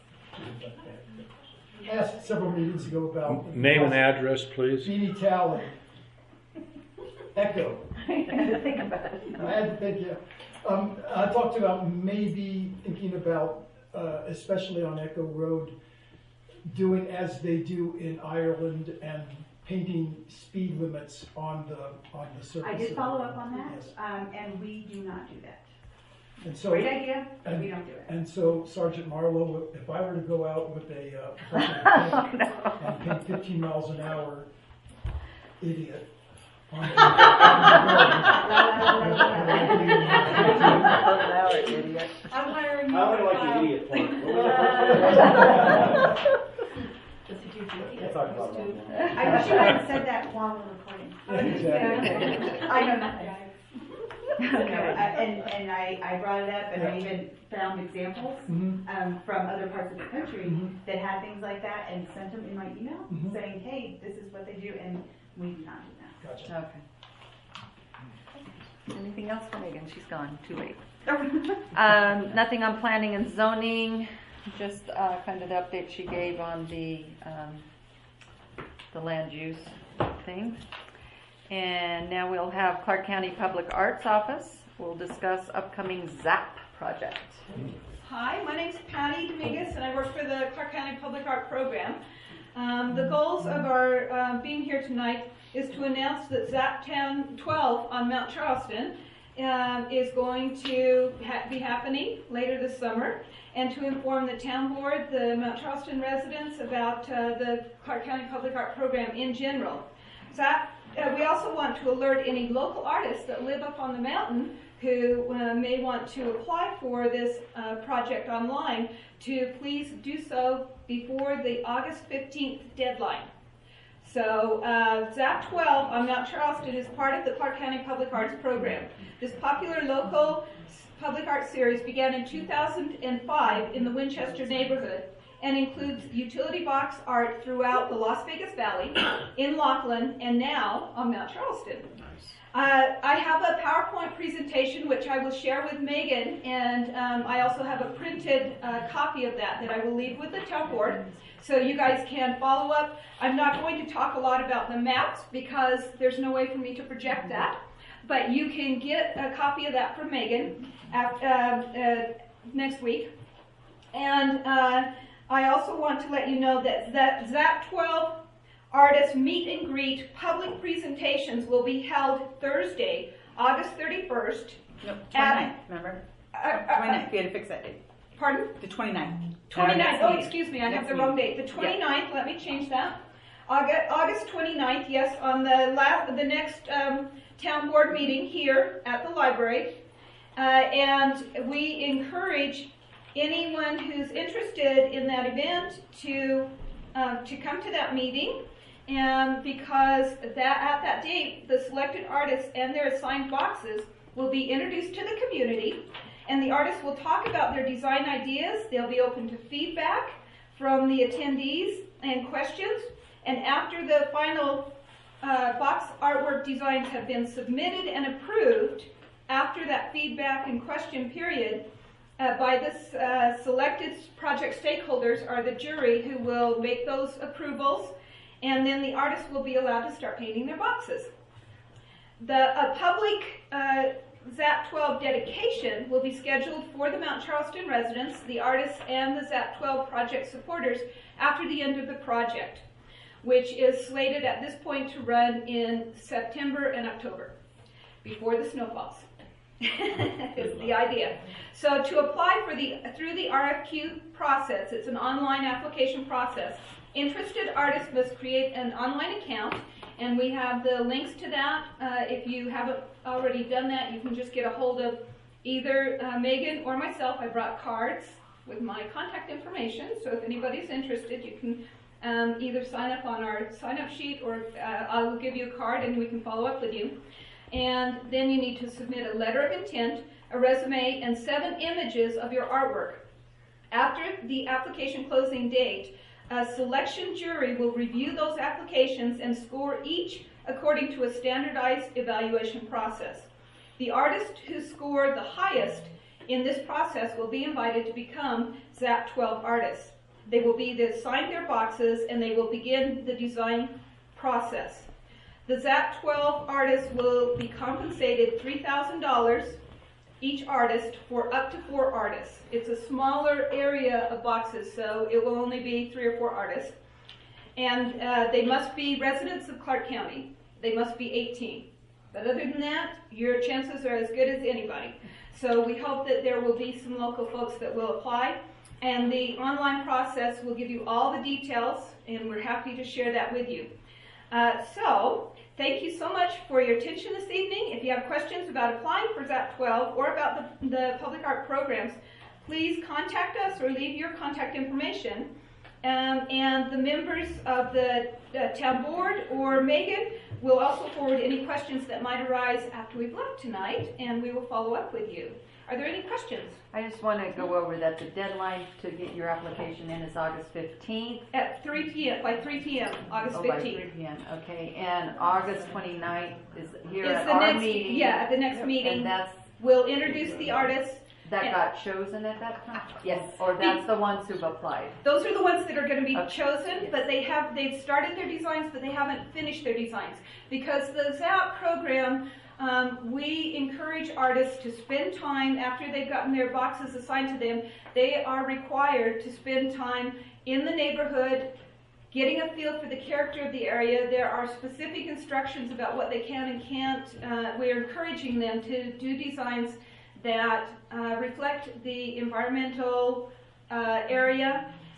[SPEAKER 16] I asked several meetings ago about...
[SPEAKER 2] Name and address, please.
[SPEAKER 16] Beanie Talley. Echo.
[SPEAKER 3] I had to think about it.
[SPEAKER 16] I had to think, yeah. I talked about maybe thinking about, especially on Echo Road, doing as they do in Ireland and painting speed limits on the surface.
[SPEAKER 5] I did follow up on that, and we do not do that.
[SPEAKER 16] And so,
[SPEAKER 5] great idea, but we don't do it.
[SPEAKER 16] And so, Sergeant Marlowe, if I were to go out with a and paint 15 miles an hour, idiot. On the
[SPEAKER 11] I'm hiring you.
[SPEAKER 6] I only like the idiot part.
[SPEAKER 5] I wish you hadn't said that while we're recording. I know nothing. And I brought it up, and I even found examples from other parts of the country that had things like that, and sent them in my email saying, "Hey, this is what they do," and we do not do that.
[SPEAKER 16] Gotcha.
[SPEAKER 3] Okay. Anything else for Megan? She's gone. Too late. Nothing on planning and zoning. Just kind of the update she gave on the land use thing. And now we'll have Clark County Public Arts Office. We'll discuss upcoming ZAP project.
[SPEAKER 17] Hi, my name's Patty Dominguez, and I work for the Clark County Public Art Program. The goals of our being here tonight is to announce that ZAP Town 12 on Mount Charleston is going to be happening later this summer, and to inform the town board, the Mount Charleston residents about the Clark County Public Art Program in general. ZAP, we also also want to alert any local artists that live up on the mountain who may want to apply for this project online to please do so before the August 15th deadline. So ZAP 12 on Mount Charleston is part of the Clark County Public Arts Program. This popular local public art series began in 2005 in the Winchester neighborhood and includes utility box art throughout the Las Vegas Valley, in Laughlin, and now on Mount Charleston. I have a PowerPoint presentation which I will share with Megan, and I also have a printed copy of that I will leave with the town board so you guys can follow up. I'm not going to talk a lot about the maps because there's no way for me to project that, but you can get a copy of that from Megan next week. And I also want to let you know that ZAP 12 Artist Meet and Greet public presentations will be held Thursday, August 31st.
[SPEAKER 5] No, 29th, remember? 29th, we had to fix that date.
[SPEAKER 17] Pardon?
[SPEAKER 5] The 29th.
[SPEAKER 17] 29th, oh, excuse me, I have the wrong date. The 29th, let me change that. August 29th, yes, on the next town board meeting here at the library. And we encourage anyone who's interested in that event to come to that meeting, and because at that date the selected artists and their assigned boxes will be introduced to the community, and the artists will talk about their design ideas. They'll be open to feedback from the attendees and questions, and after the final box artwork designs have been submitted and approved, after that feedback and question period, by the selected project stakeholders are the jury who will make those approvals, and then the artists will be allowed to start painting their boxes. The public ZAP 12 dedication will be scheduled for the Mount Charleston residents, the artists, and the ZAP 12 project supporters after the end of the project, which is slated at this point to run in September and October, before the snow falls. Is the idea. So to apply through the RFQ process, it's an online application process. Interested artists must create an online account, and we have the links to that. If you haven't already done that, you can just get a hold of either Megan or myself. I brought cards with my contact information, so if anybody's interested, you can either sign up on our sign-up sheet, or I will give you a card and we can follow up with you. And then you need to submit a letter of intent, a resume, and 7 images of your artwork. After the application closing date, a selection jury will review those applications and score each according to a standardized evaluation process. The artist who scored the highest in this process will be invited to become ZAP 12 artists. They will be assigned their boxes, and they will begin the design process. The ZAP 12 artists will be compensated $3,000 each artist for up to 4 artists. It's a smaller area of boxes, so it will only be 3 or 4 artists. And they must be residents of Clark County. They must be 18. But other than that, your chances are as good as anybody. So we hope that there will be some local folks that will apply. And the online process will give you all the details, and we're happy to share that with you. So thank you so much for your attention this evening. If you have questions about applying for ZAP 12 or about the public art programs, please contact us or leave your contact information. And the members of the town board or Megan will also forward any questions that might arise after we've left tonight, and we will follow up with you. Are there any questions?
[SPEAKER 3] I just want to go over that the deadline to get your application in is August 15th.
[SPEAKER 17] At 3 p.m., by 3 p.m., August 15th.
[SPEAKER 3] By 3 p.m., okay. And August 29th is here
[SPEAKER 17] It's
[SPEAKER 3] at
[SPEAKER 17] the
[SPEAKER 3] our
[SPEAKER 17] next,
[SPEAKER 3] meeting.
[SPEAKER 17] yeah, at the next meeting.
[SPEAKER 3] And
[SPEAKER 17] we'll introduce the artists.
[SPEAKER 3] That got chosen at that time? Yes. Or that's the ones who've applied?
[SPEAKER 17] Those are the ones that are going to be chosen, but they've started their designs, but they haven't finished their designs. Because the ZAP program, we encourage artists to spend time after they've gotten their boxes assigned to them. They are required to spend time in the neighborhood, getting a feel for the character of the area. There are specific instructions about what they can and can't. We're encouraging them to do designs that reflect the environmental area.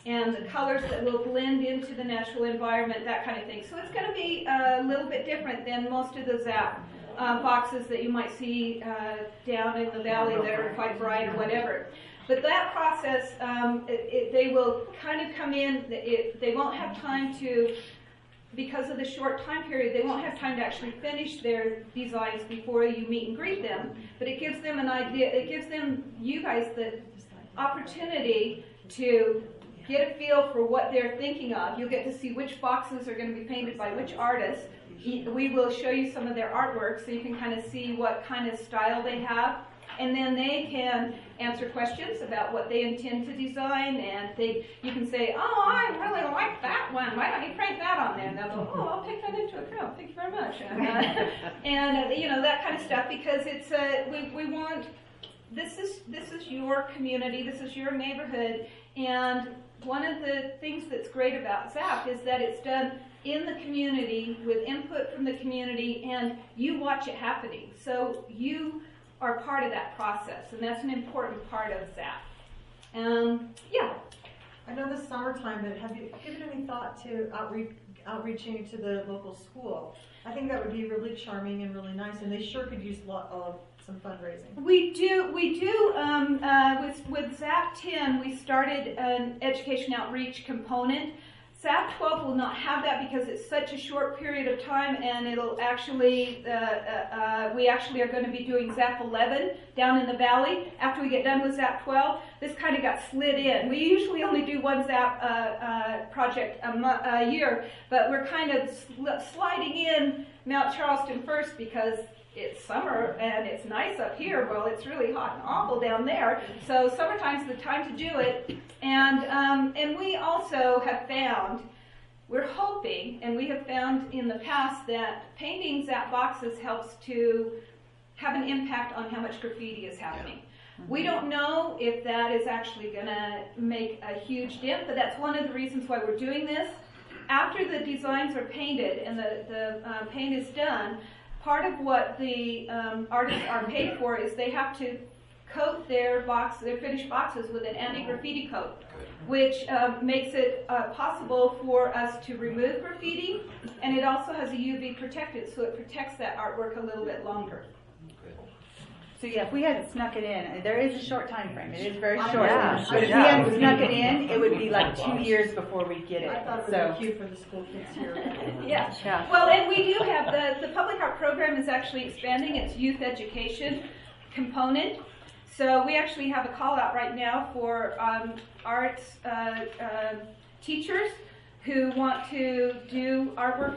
[SPEAKER 17] and the colors that will blend into the natural environment, that kind of thing. So it's going to be a little bit different than most of the ZAP boxes that you might see down in the valley that are quite bright or whatever. But that process, they will kind of come in, they won't have time to, because of the short time period, they won't have time to actually finish their designs before you meet and greet them. But it gives them an idea, it gives them, you guys, the opportunity to get a feel for what they're thinking of. You'll get to see which boxes are going to be painted by which artists. We will show you some of their artwork so you can kind of see what kind of style they have. And then they can answer questions about what they intend to design, and you can say, oh, I really like that one. Why don't you print that on there? And they'll go, oh, I'll take that into account. Thank you very much. And you know, that kind of stuff, because it's we want, this is your community, this is your neighborhood, and one of the things that's great about ZAP is that it's done in the community with input from the community, and you watch it happening. So you are part of that process, and that's an important part of ZAP. Yeah.
[SPEAKER 11] I know this summertime, but have you given any thought to outreaching to the local school? I think that would be really charming and really nice, and they sure could use some fundraising.
[SPEAKER 17] We do. With ZAP 10, we started an education outreach component. ZAP 12 will not have that because it's such a short period of time, and it'll actually, we actually are going to be doing ZAP 11 down in the valley after we get done with ZAP 12. This kind of got slid in. We usually only do one ZAP project a year, but we're kind of sliding in Mount Charleston first because it's summer and it's nice up here. Well, it's really hot and awful down there. So summertime's the time to do it. And we also have found, we're hoping, and we have found in the past that painting ZAP boxes helps to have an impact on how much graffiti is happening. We don't know if that is actually going to make a huge dent, but that's one of the reasons why we're doing this. After the designs are painted and the paint is done, part of what the artists are paid for is they have to coat their finished boxes with an anti-graffiti coat, which makes it possible for us to remove graffiti, and it also has a UV protectant, so it protects that artwork a little bit longer.
[SPEAKER 5] So yeah, if we had snuck it in, there is a short time frame. It is very short.
[SPEAKER 11] Yeah,
[SPEAKER 5] but if we had snuck it in, it would be like 2 years before we get it.
[SPEAKER 11] I thought it was cute for the school kids here.
[SPEAKER 17] Yeah. Well, and we do have the public art program is actually expanding its youth education component. So we actually have a call out right now for arts teachers who want to do artwork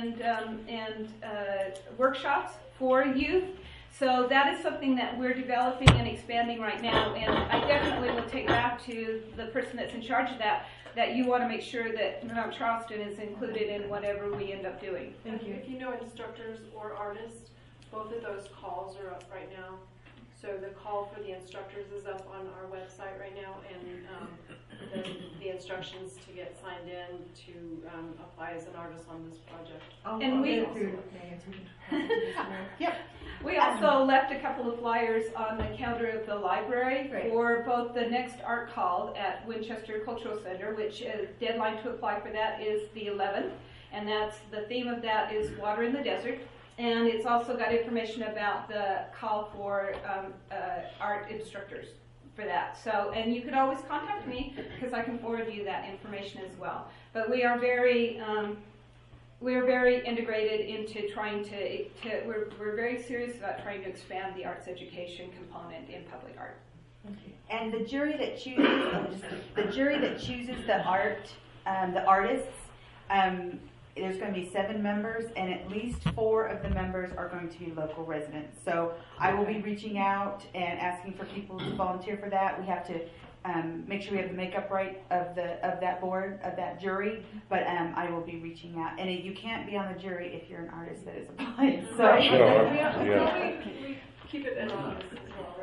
[SPEAKER 17] and workshops for youth. So that is something that we're developing and expanding right now, and I definitely will take back to the person that's in charge of that you want to make sure that Mount Charleston is included in whatever we end up doing.
[SPEAKER 11] Thank you.
[SPEAKER 18] If you know instructors or artists, both of those calls are up right now. So the call for the instructors is up on our website right now, and the instructions to get signed in to apply as an artist on this project.
[SPEAKER 17] And we also left a couple of flyers on the counter of the library for both the next art call at Winchester Cultural Center, which deadline to apply for that is the 11th, and that's the theme of that is water in the desert. And it's also got information about the call for art instructors for that. So, and you could always contact me because I can forward you that information as well. But we are very integrated into trying to we're very serious about trying to expand the arts education component in public art.
[SPEAKER 5] And the jury that chooses the artists, there's going to be 7 members, and at least 4 of the members are going to be local residents. So I will be reaching out and asking for people to volunteer for that. We have to make sure we have the makeup right of that board, of that jury. But I will be reaching out, and you can't be on the jury if you're an artist that is applied. So
[SPEAKER 18] We keep it anonymous as well, right?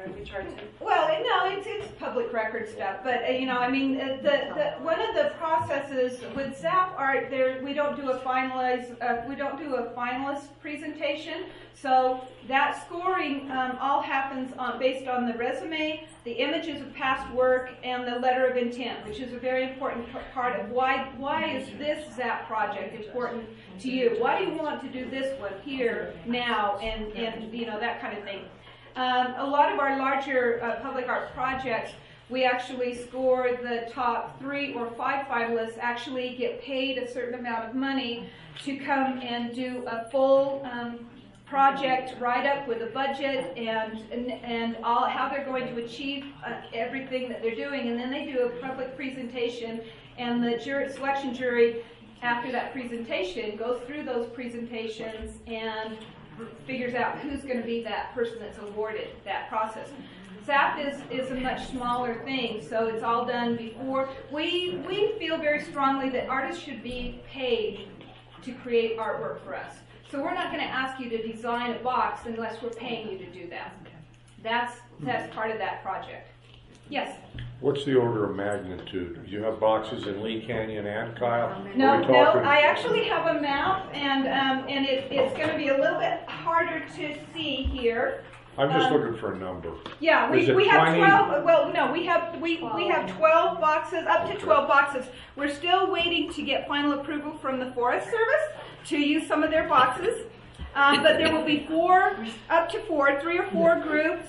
[SPEAKER 18] or we try to?
[SPEAKER 17] Well, no, it's public record stuff, but you know, I mean, the one of the processes with Zap Art, there we don't do a finalist presentation. So that scoring all happens based on the resume, the images of past work, and the letter of intent, which is a very important part of why is this Zap project important to you? Why do you want to do this one here now, and you know, that kind of thing. A lot of our larger public art projects, we actually score the top 3 or 5 finalists actually get paid a certain amount of money to come and do a full project write-up with a budget and all how they're going to achieve everything that they're doing, and then they do a public presentation, and the selection jury after that presentation goes through those presentations and figures out who's going to be that person that's awarded that process. ZAP is a much smaller thing, so it's all done before. We feel very strongly that artists should be paid to create artwork for us. So we're not going to ask you to design a box unless we're paying you to do that. That's part of that project. Yes?
[SPEAKER 2] What's the order of magnitude? Do you have boxes in Lee Canyon and Kyle?
[SPEAKER 17] No, I actually have a map, and it's going to be a little bit harder to see here.
[SPEAKER 2] I'm just looking for a number.
[SPEAKER 17] Yeah, we have 12. Well, no, we have 12 boxes, up to 12 boxes. We're still waiting to get final approval from the Forest Service to use some of their boxes, but there will be 3 or 4 groups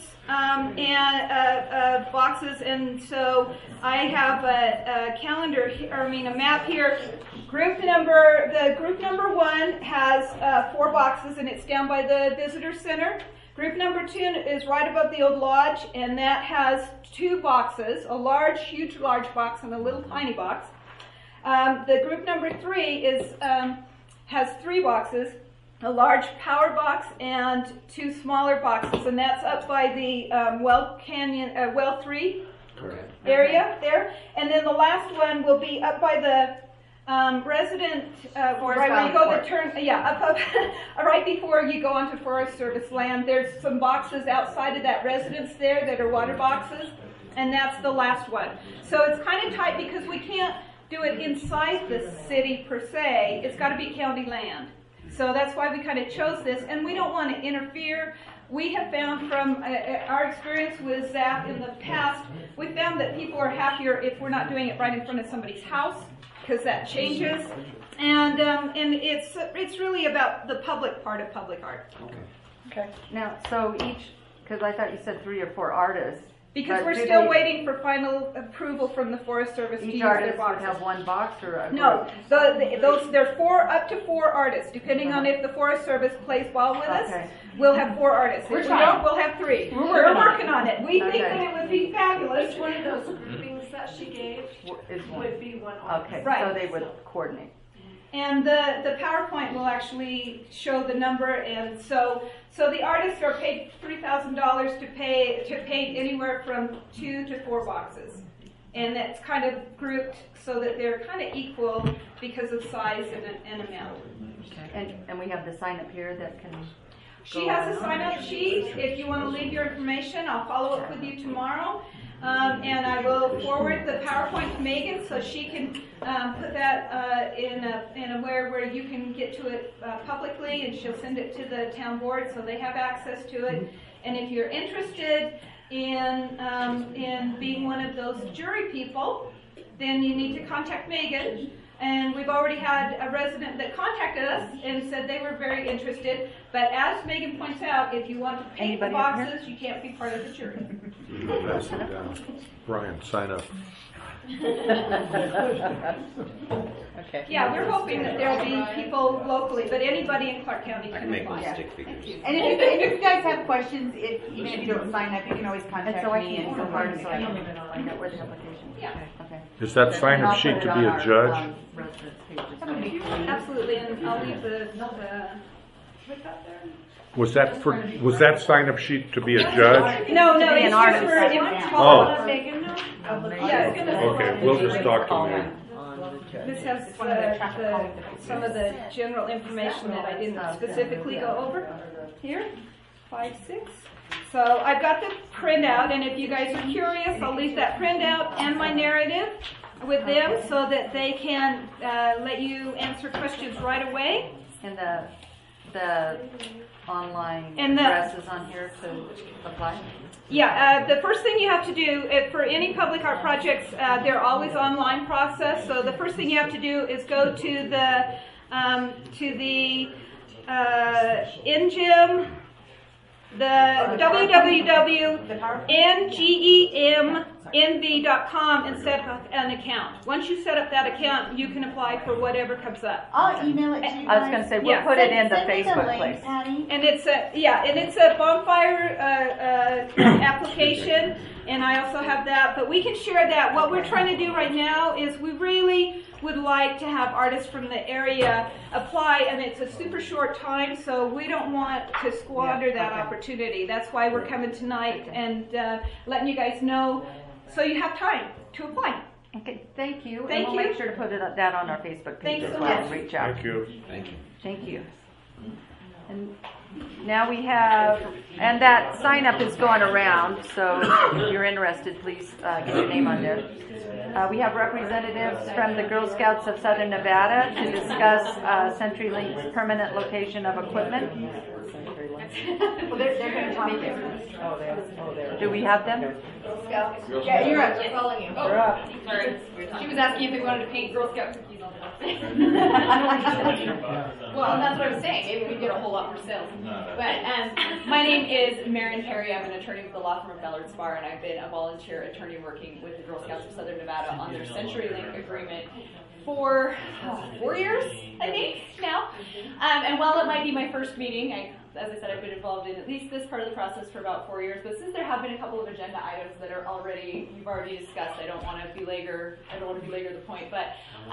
[SPEAKER 17] and boxes, and so I have a calendar, a map here. Group number 1 has 4 boxes, and it's down by the visitor center. Group number 2 is right above the old lodge, and that has 2 boxes, a huge large box and a little tiny box. The group number 3 has 3 boxes, a large power box and 2 smaller boxes, and that's up by the Well 3 area there. And then the last one will be up by the resident, right where you go to turn, up right before you go onto Forest Service land. There's some boxes outside of that residence there that are water boxes, and that's the last one. So it's kind of tight because we can't do it inside the city per se. It's got to be county land. So that's why we kind of chose this, and we don't want to interfere. We have found from our experience with ZAP in the past, we found that people are happier if we're not doing it right in front of somebody's house, because that changes, and it's really about the public part of public art.
[SPEAKER 3] Okay. Now, so because I thought you said 3 or 4 artists.
[SPEAKER 17] Because we're still waiting for final approval from the Forest Service to use their boxes. Each artist would
[SPEAKER 3] have 1 box or a
[SPEAKER 17] No, there's up to 4 artists, depending on if the Forest Service plays ball with us. We'll have 4 artists. If we don't, we'll have 3. We're working on it. We think that it would be fabulous.
[SPEAKER 18] Each one of those groupings that she gave would be 1 artist.
[SPEAKER 3] Okay,
[SPEAKER 17] right.
[SPEAKER 3] So they would coordinate.
[SPEAKER 17] And the PowerPoint will actually show the number, and so the artists are paid $3,000 to paint anywhere from 2 to 4 boxes, and that's kind of grouped so that they're kind of equal because of size and amount.
[SPEAKER 3] Okay. And we have the sign up here that can.
[SPEAKER 17] She has a sign up sheet. If you want to leave your information, I'll follow up with you tomorrow. And I will forward the PowerPoint to Megan so she can put that in a where you can get to it publicly, and she'll send it to the town board so they have access to it. And if you're interested in being one of those jury people, then you need to contact Megan. And we've already had a resident that contacted us and said they were very interested. But as Megan points out, if you want to paint the boxes, you can't be part of the jury.
[SPEAKER 2] Pass it down. Brian, sign up.
[SPEAKER 3] Okay.
[SPEAKER 17] Yeah, we're hoping that there'll be people locally, but anybody in Clark County can apply.
[SPEAKER 5] And if you guys have questions, even if you don't sign up, you can always contact me. And so hard, so I don't even know like that with the application.
[SPEAKER 17] Yeah.
[SPEAKER 3] Okay.
[SPEAKER 2] Is that sign-up sheet to be a judge?
[SPEAKER 17] Absolutely, and I'll leave the what's that there?
[SPEAKER 2] Was that sign-up sheet to be a judge?
[SPEAKER 17] No, it's just for
[SPEAKER 2] Oh.
[SPEAKER 17] Yeah, it's gonna.
[SPEAKER 2] Okay, we'll just talk to Megan.
[SPEAKER 17] This has some of the general information that I didn't specifically go over here. 5, 6, So I've got the printout, and if you guys are curious, I'll leave that printout and my narrative with them so that they can let you answer questions right away.
[SPEAKER 3] And the online
[SPEAKER 17] And the-
[SPEAKER 3] address is on here to apply?
[SPEAKER 17] Yeah, the first thing you have to do, for any public art projects, they're always online process. So the first thing you have to do is go to the NGEM, the www.ngemnv.com and set up an account. Once you set up that account, you can apply for whatever comes up.
[SPEAKER 5] I'll email it to you.
[SPEAKER 3] I was going to say, we'll put it in the
[SPEAKER 5] Send me
[SPEAKER 3] Facebook
[SPEAKER 5] link,
[SPEAKER 3] place.
[SPEAKER 5] Patty.
[SPEAKER 17] And it's a bonfire application, and I also have that. But we can share that. What we're trying to do right now is we really would like to have artists from the area apply, and it's a super short time, so we don't want to squander that opportunity. That's why we're coming tonight and letting you guys know, so you have time to apply.
[SPEAKER 3] Okay, thank you.
[SPEAKER 17] Thank
[SPEAKER 3] and we'll
[SPEAKER 17] you.
[SPEAKER 3] make sure to put that on our Facebook page
[SPEAKER 17] Thanks
[SPEAKER 3] as
[SPEAKER 17] so
[SPEAKER 3] well
[SPEAKER 17] much.
[SPEAKER 3] and reach out.
[SPEAKER 2] Thank you.
[SPEAKER 4] Thank you.
[SPEAKER 3] Thank you. And now we have, and that sign up is going around, so if you're interested, please get your name on there. We have representatives from the Girl Scouts of Southern Nevada to discuss CenturyLink's permanent location of equipment.
[SPEAKER 8] Well, they're going to talk to you.
[SPEAKER 3] Do we have them?
[SPEAKER 9] Yeah, you're up. They're calling you.
[SPEAKER 3] They're up.
[SPEAKER 9] Sorry. She was asking if we wanted to paint Girl Scout cookies on the top. Well, that's what I was saying. Maybe we get a whole lot more sales. But my name is Marion Perry. I'm an attorney with the law firm of Ballard Spahr, and I've been a volunteer attorney working with the Girl Scouts of Southern Nevada on their CenturyLink agreement for 4 years, I think, now. And while it might be my first meeting, as I said, I've been involved in at least this part of the process for about 4 years. But since there have been a couple of agenda items that are we've already discussed, I don't want to belabor the point. But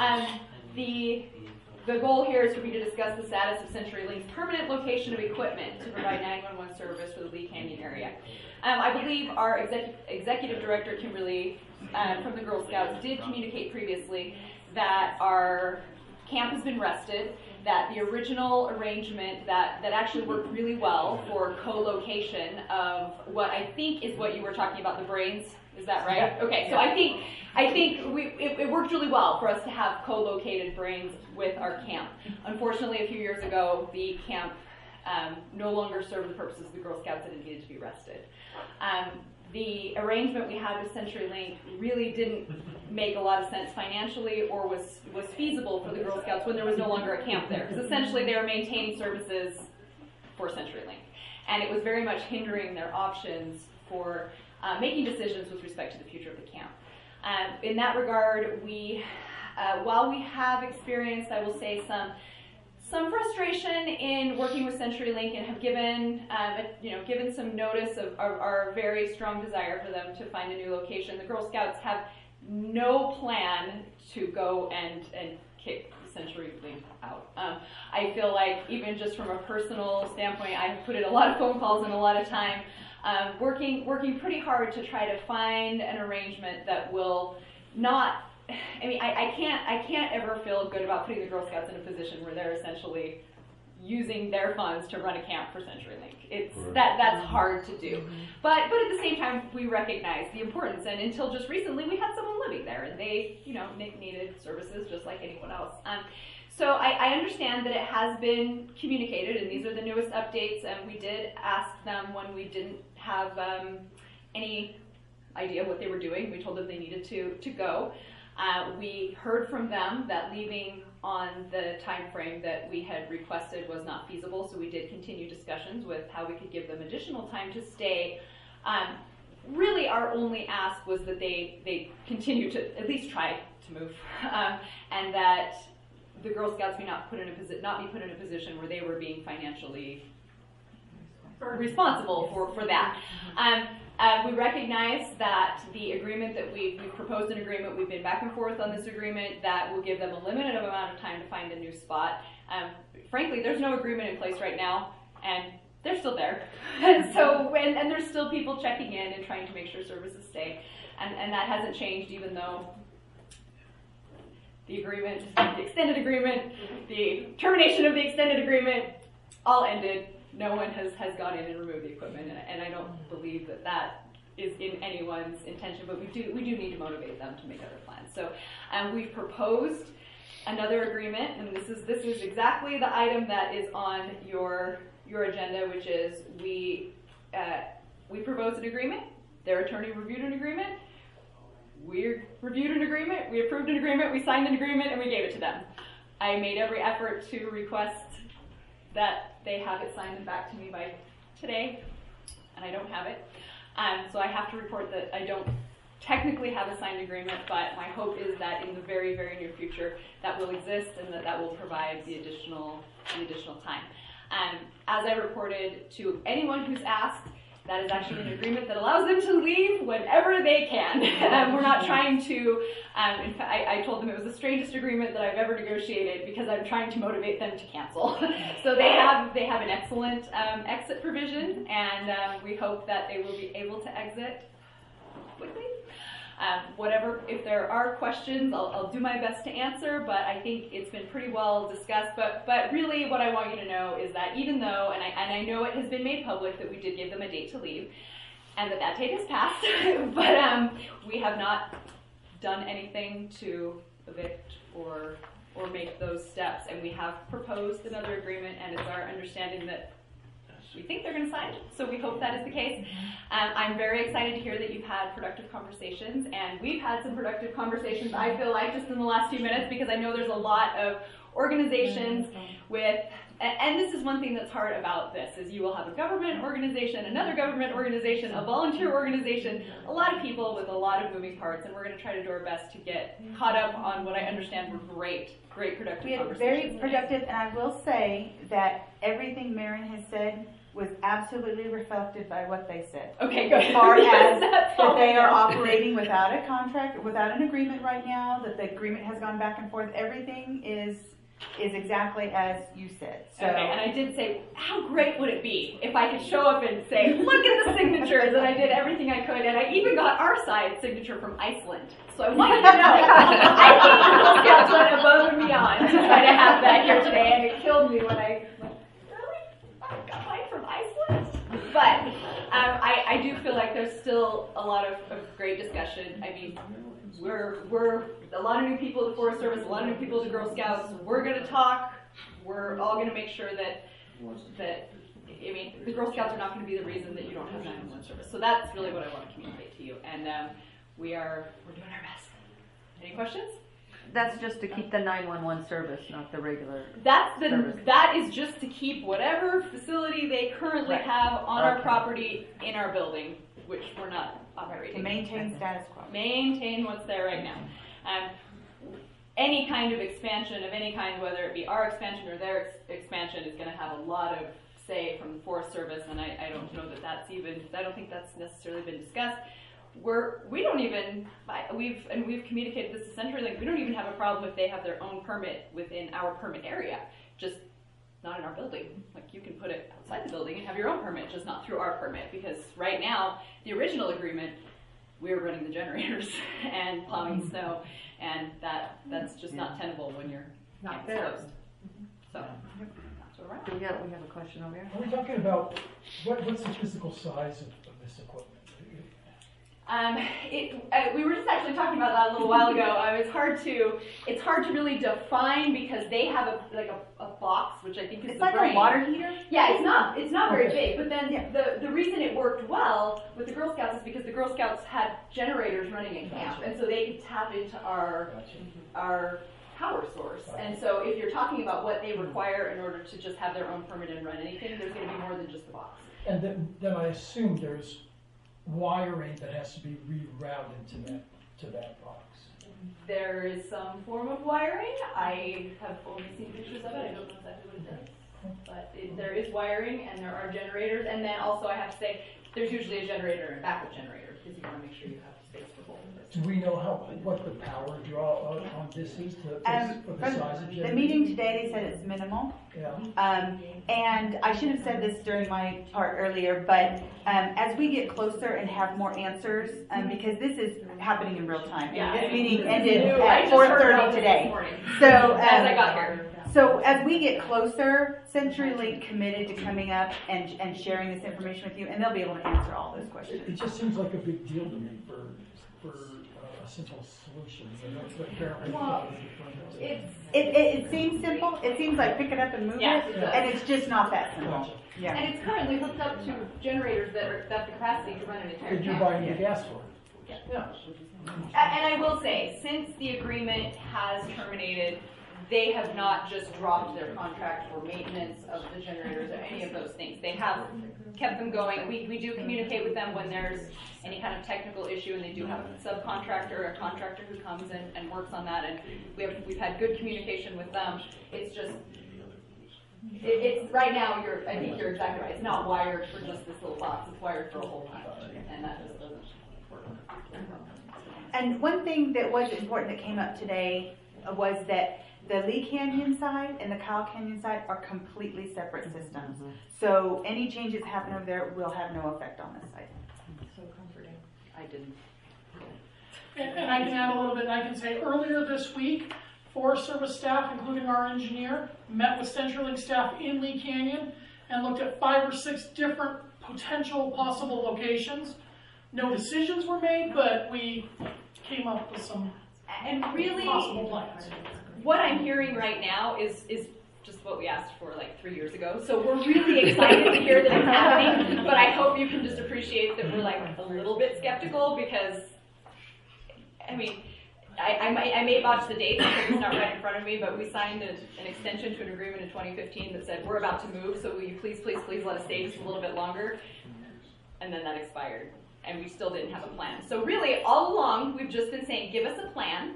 [SPEAKER 9] the goal here is for me to discuss the status of CenturyLink's permanent location of equipment to provide 911 service for the Lee Canyon area. I believe our executive director, Kimberly, from the Girl Scouts, did communicate previously that our camp has been rested, that the original arrangement that actually worked really well for co-location of what I think is what you were talking about, the brains. Is that right?
[SPEAKER 3] Yeah.
[SPEAKER 9] Okay, so I think it worked really well for us to have co-located brains with our camp. Unfortunately, a few years ago, the camp no longer served the purposes of the Girl Scouts and it needed to be rested. The arrangement we had with CenturyLink really didn't make a lot of sense financially or was feasible for the Girl Scouts when there was no longer a camp there. Because essentially they were maintaining services for CenturyLink. And it was very much hindering their options for making decisions with respect to the future of the camp. In that regard, while we have experienced, I will say, some frustration in working with CenturyLink and have given some notice of our very strong desire for them to find a new location. The Girl Scouts have no plan to go and kick CenturyLink out. I feel like even just from a personal standpoint, I've put in a lot of phone calls and a lot of time working pretty hard to try to find an arrangement that will not. I mean, I can't ever feel good about putting the Girl Scouts in a position where they're essentially using their funds to run a camp for CenturyLink. It's that's hard to do. But at the same time, we recognize the importance. And until just recently, we had someone living there, and they needed services just like anyone else. So I understand that it has been communicated, and these are the newest updates. And we did ask them when we didn't have any idea what they were doing. We told them they needed to go. We heard from them that leaving on the time frame that we had requested was not feasible, so we did continue discussions with how we could give them additional time to stay. Really, our only ask was that they continue to at least try to move, and that the Girl Scouts not be put in a position where they were being financially responsible for that. We recognize that the agreement that we've proposed an agreement, we've been back and forth on this agreement that will give them a limited amount of time to find a new spot. Frankly, there's no agreement in place right now, and they're still there. And so, and there's still people checking in and trying to make sure services stay. And that hasn't changed, even though the agreement, the extended agreement, the termination of the extended agreement all ended
[SPEAKER 19] no one has gone in and removed the equipment, and I don't believe that is in anyone's intention, but we do need to motivate them to make other plans. So we've proposed another agreement, and this is exactly the item that is on your agenda, which is we proposed an agreement, their attorney reviewed an agreement, we reviewed an agreement, we approved an agreement, we signed an agreement, and we gave it to them. I made every effort to request that they have it signed and back to me by today, and I don't have it. So I have to report that I don't technically have a signed agreement, but my hope is that in the very, very near future that will exist and that will provide the additional time. As I reported to anyone who's asked, that is actually an agreement that allows them to leave whenever they can. We're not trying to, in fact, I told them it was the strangest agreement that I've ever negotiated because I'm trying to motivate them to cancel. So they have an excellent exit provision, and we hope that they will be able to exit quickly. If there are questions, I'll do my best to answer, but I think it's been pretty well discussed. But really what I want you to know is that even though, and I know it has been made public that we did give them a date to leave, and that date has passed, but we have not done anything to evict or make those steps, and we have proposed another agreement, and it's our understanding that we think they're going to sign, so we hope that is the case. I'm very excited to hear that you've had productive conversations, and we've had some productive conversations, I feel like, just in the last few minutes, because I know there's a lot of organizations with, and this is one thing that's hard about this, is you will have a government organization, another government organization, a volunteer organization, a lot of people with a lot of moving parts, and we're going to try to do our best to get caught up on what I understand were great productive
[SPEAKER 5] We had
[SPEAKER 19] conversations.
[SPEAKER 5] very productive, and I will say that everything Marin has said was absolutely reflected by what they said.
[SPEAKER 19] Okay, good.
[SPEAKER 5] As far as
[SPEAKER 19] That's
[SPEAKER 5] that they are
[SPEAKER 19] all.
[SPEAKER 5] operating without a contract, without an agreement right now, that the agreement has gone back and forth. Everything is exactly as you said. So,
[SPEAKER 19] okay, and I did say, how great would it be if I could show up and say, look at the signatures, and I did everything I could, and I even got our side signature from Iceland. So I want you to know, I think the Girl Scouts went above and beyond to try to have that here today, and it killed me when I went, really? I got mine from Iceland? But I do feel like there's still a lot of great discussion. I mean, we're a lot of new people to the Forest Service, a lot of new people to Girl Scouts. We're going to talk. We're all going to make sure that I mean, the Girl Scouts are not going to be the reason that you don't have 911 service. So that's really what I want to communicate to you. And we're doing our best. Any questions?
[SPEAKER 3] That's just to keep the 911 service, not the regular
[SPEAKER 19] service. That is just to keep whatever facility they currently have on our property in our building, which we're not operating.
[SPEAKER 5] to maintain status quo.
[SPEAKER 19] Maintain what's there right now. Any kind of expansion of any kind, whether it be our expansion or their expansion, is going to have a lot of say from the Forest Service, and I don't know that that's even, I don't think that's necessarily been discussed. We've communicated this to CenturyLink, we don't even have a problem if they have their own permit within our permit area, just not in our building. Like, you can put it outside the building and have your own permit, just not through our permit, because right now, the original agreement, we were running the generators and plowing snow, and that's just not tenable when you're not closed. So that's where we're at.
[SPEAKER 3] We have a question over here.
[SPEAKER 16] Are we talking about, what's the physical size of this equipment?
[SPEAKER 19] We were just actually talking about that a little while ago. It's hard to really define, because they have a box, which I think is
[SPEAKER 5] It's
[SPEAKER 19] the
[SPEAKER 5] like
[SPEAKER 19] brain.
[SPEAKER 5] a water heater?
[SPEAKER 19] Yeah, it's not very big. But then the reason it worked well with the Girl Scouts is because the Girl Scouts had generators running at camp, and so they could tap into our power source. And so if you're talking about what they require in order to just have their own permit and run anything, there's going to be more than just the box.
[SPEAKER 16] And then I assume there's wiring that has to be rerouted to that box.
[SPEAKER 19] There is some form of wiring. I have only seen pictures of it. I don't know exactly what it does. But there is wiring, and there are generators. And then also, I have to say, there's usually a generator and a backup generator, because you want to make sure you have space for both of those.
[SPEAKER 16] Do we know what the power draw on this is for the size of generator?
[SPEAKER 5] The meeting today, they said it's minimal.
[SPEAKER 16] Yeah.
[SPEAKER 5] And I should have said this during my part earlier, but as we get closer and have more answers, because this is happening in real time.
[SPEAKER 19] Yeah,
[SPEAKER 5] This meeting ended
[SPEAKER 19] I
[SPEAKER 5] at
[SPEAKER 19] just heard about
[SPEAKER 5] 4:30
[SPEAKER 19] this
[SPEAKER 5] today.
[SPEAKER 19] morning.
[SPEAKER 5] So
[SPEAKER 19] as I got here.
[SPEAKER 5] So as we get closer, CenturyLink committed to coming up and sharing this information with you, and they'll be able to answer all those questions.
[SPEAKER 16] It just seems like a big deal to me for Essential Solutions, and that's what apparently.
[SPEAKER 5] Well, it seems simple. It seems like pick it up and move it, and it's just not that simple. Yeah.
[SPEAKER 19] And it's currently hooked up to generators that have the capacity to run an entire
[SPEAKER 16] Could you
[SPEAKER 19] town.
[SPEAKER 16] buy the gas for it?
[SPEAKER 19] Yeah. And I will say, since the agreement has terminated, they have not just dropped their contract for maintenance of the generators or any of those things. They have kept them going. We do communicate with them when there's any kind of technical issue, and they do have a subcontractor, a contractor who comes in and works on that, and we've had good communication with them. It's just, it's right now, I think you're exactly right. It's not wired for just this little box. It's wired for a whole bunch, and that just doesn't work.
[SPEAKER 5] And one thing that was important that came up today was that the Lee Canyon side and the Kyle Canyon side are completely separate systems. So any changes happen over there will have no effect on this side.
[SPEAKER 8] So comforting. I didn't.
[SPEAKER 12] And I can add a little bit. I can say earlier this week, Forest Service staff, including our engineer, met with CenturyLink staff in Lee Canyon and looked at 5 or 6 different potential possible locations. No decisions were made, but we came up with some possible plans.
[SPEAKER 19] What I'm hearing right now is just what we asked for like 3 years ago. So we're really excited to hear that it's happening, but I hope you can just appreciate that we're like a little bit skeptical because, I mean, I may botch the date because it's not right in front of me, but we signed an extension to an agreement in 2015 that said we're about to move, so will you please let us stay just a little bit longer? And then that expired, and we still didn't have a plan. So really, all along, we've just been saying, give us a plan,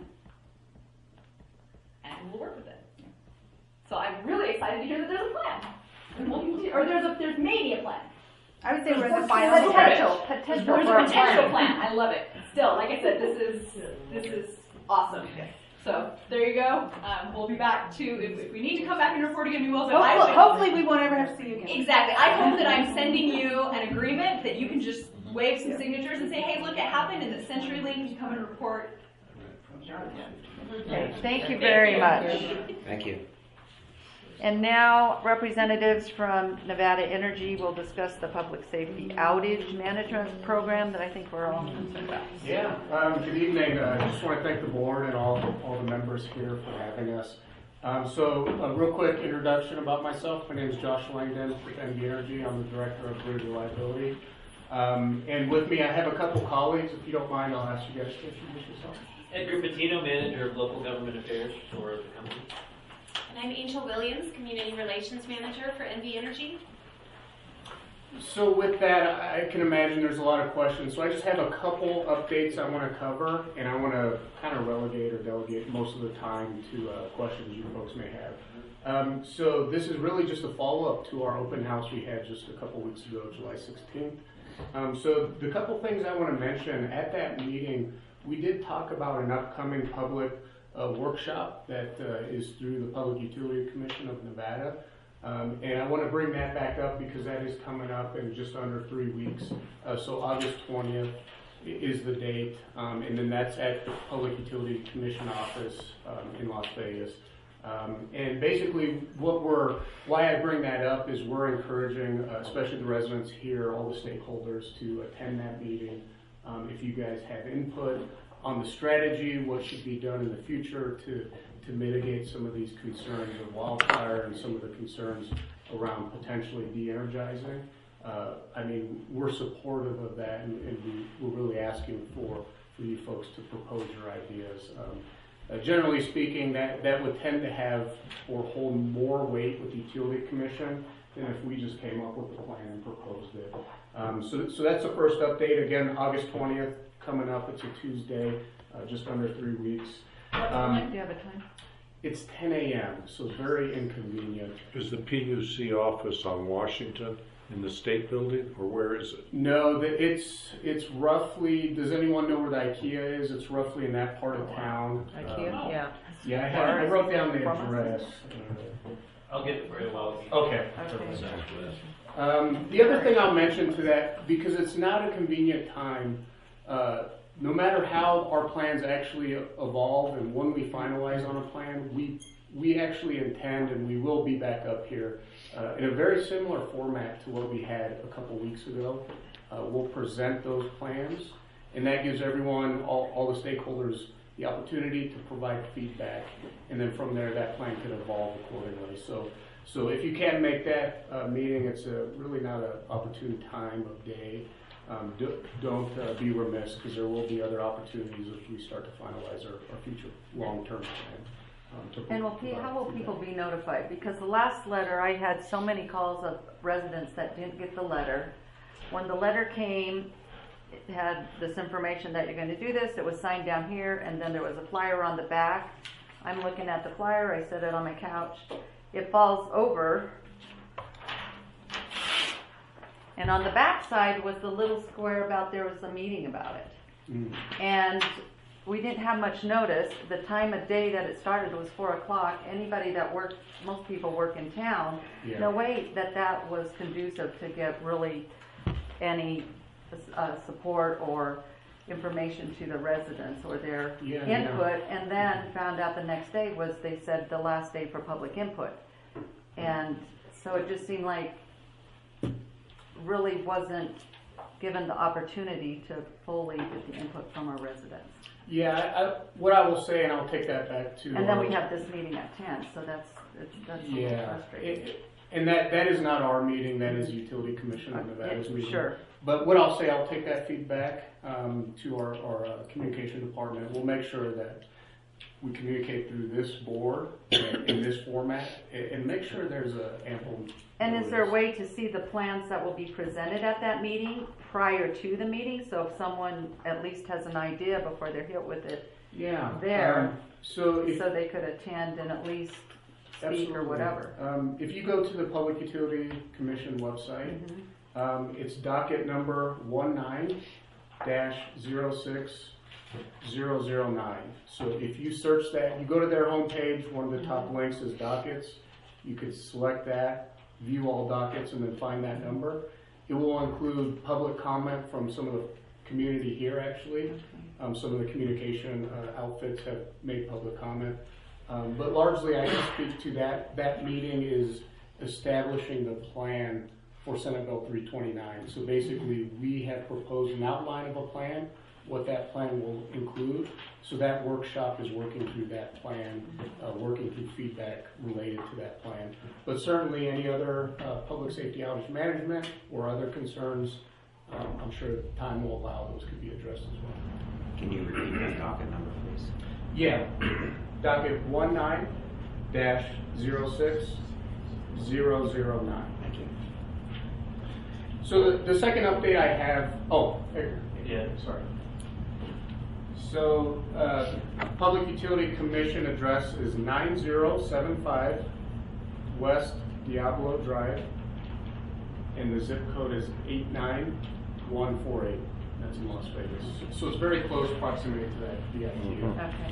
[SPEAKER 19] and we'll work with it. So I'm really excited to hear that there's a plan. Or there's maybe a plan.
[SPEAKER 5] I would say we're in the
[SPEAKER 19] final
[SPEAKER 5] potential
[SPEAKER 19] There's
[SPEAKER 5] for
[SPEAKER 19] a
[SPEAKER 5] a
[SPEAKER 19] potential
[SPEAKER 5] plan.
[SPEAKER 19] plan. I love it. Still, like I said, this is awesome. So there you go. We'll be back to, if we need to come back and report again, we will. But
[SPEAKER 5] Hopefully we won't ever have to see you again.
[SPEAKER 19] Exactly. I hope that I'm sending you an agreement that you can just wave some signatures and say, hey, look, it happened, and that CenturyLink can come and report.
[SPEAKER 3] Okay, thank you very much.
[SPEAKER 4] Thank you.
[SPEAKER 3] And now representatives from Nevada Energy will discuss the public safety outage management program that I think we're all concerned about.
[SPEAKER 20] Yeah, good evening. I just want to thank the board and all the members here for having us. So a real quick introduction about myself. My name is Josh Langdon with NV Energy. I'm the Director of Grid Reliability. And with me I have a couple colleagues. If you don't mind, I'll ask you guys to introduce yourself.
[SPEAKER 21] Edgar Patino, Manager of Local Government Affairs for the company.
[SPEAKER 22] And I'm Angel Williams, Community Relations Manager for NV Energy.
[SPEAKER 20] So with that, I can imagine there's a lot of questions. So I just have a couple updates I want to cover, and I want to kind of relegate or delegate most of the time to questions you folks may have. So this is really just a follow-up to our open house we had just a couple weeks ago, July 16th. So the couple things I want to mention, at that meeting, we did talk about an upcoming public workshop that is through the Public Utility Commission of Nevada. And I want to bring that back up because that is coming up in just under 3 weeks. So August 20th is the date, and then that's at the Public Utility Commission office in Las Vegas. And basically why I bring that up is we're encouraging, especially the residents here, all the stakeholders to attend that meeting. If you guys have input on the strategy, what should be done in the future to mitigate some of these concerns of wildfire and some of the concerns around potentially de-energizing. I mean, we're supportive of that, and we're really asking for you folks to propose your ideas. Generally speaking, that would tend to have or hold more weight with the Utility Commission than if we just came up with a plan and proposed it. So that's the first update. Again, August 20th coming up. It's a Tuesday, just under 3 weeks.
[SPEAKER 3] Do you have a time?
[SPEAKER 20] It's 10 a.m., so very inconvenient.
[SPEAKER 2] Is the PUC office on Washington in the State Building, or where is it?
[SPEAKER 20] No, it's roughly, does anyone know where the IKEA is? It's roughly in that part of town.
[SPEAKER 3] IKEA? Yeah.
[SPEAKER 20] Yeah, I wrote down the address.
[SPEAKER 21] I'll get it for you while.
[SPEAKER 20] Okay. The other thing I'll mention to that, because it's not a convenient time, no matter how our plans actually evolve and when we finalize on a plan, we we actually intend, and we will be back up here in a very similar format to what we had a couple weeks ago. We'll present those plans, and that gives everyone, all the stakeholders, the opportunity to provide feedback, and then from there, that plan could evolve accordingly. So if you can make that meeting, it's really not an opportune time of day. Don't be remiss, because there will be other opportunities if we start to finalize our future long-term plan.
[SPEAKER 3] And how will people be notified? Because the last letter, I had so many calls of residents that didn't get the letter. When the letter came, it had this information that you're going to do this. It was signed down here, and then there was a flyer on the back. I'm looking at the flyer. I set it on my couch. It falls over. And on the back side was the little square about there was a meeting about it. And we didn't have much notice. The time of day that it started was 4 o'clock. Anybody that worked, most people work in town.
[SPEAKER 20] Yeah.
[SPEAKER 3] No way that was conducive to get really any support or information to the residents or their input. And then found out the next day was they said the last day for public input. And so it just seemed like really wasn't given the opportunity to fully get the input from our residents.
[SPEAKER 20] Yeah, what I will say, and I'll take that back to...
[SPEAKER 3] And then we have this meeting at 10, so that's frustrating.
[SPEAKER 20] And that is not our meeting, that is Utility Commission of Nevada's meeting.
[SPEAKER 3] Sure.
[SPEAKER 20] But what I'll say, I'll take that feedback to our communication department. We'll make sure that we communicate through this board in this format and make sure there's ample...
[SPEAKER 3] And is there a way to see the plans that will be presented at that meeting prior to the meeting? So if someone at least has an idea before they're hit with it so they could attend and at least speak or whatever.
[SPEAKER 20] If you go to the Public Utility Commission website, it's docket number 19-06009. So if you search that, you go to their homepage, one of the top links is dockets. You could select that, view all dockets, and then find that number. It will include public comment from some of the community here, actually. Some of the communication outfits have made public comment. But largely, I can speak to that. That meeting is establishing the plan for Senate Bill 329. So basically, we have proposed an outline of a plan, what that plan will include. So that workshop is working through that plan, working through feedback related to that plan. But certainly any other public safety outage management or other concerns, I'm sure time will allow those could be addressed as well.
[SPEAKER 4] Can you repeat that docket number, please?
[SPEAKER 20] Yeah, docket 19-06009.
[SPEAKER 4] Thank you.
[SPEAKER 20] So the second update I have, sorry. So, Public Utility Commission address is 9075 West Diablo Drive, and the zip code is 89148. That's in Las Vegas. So it's very close proximity to that DIQ.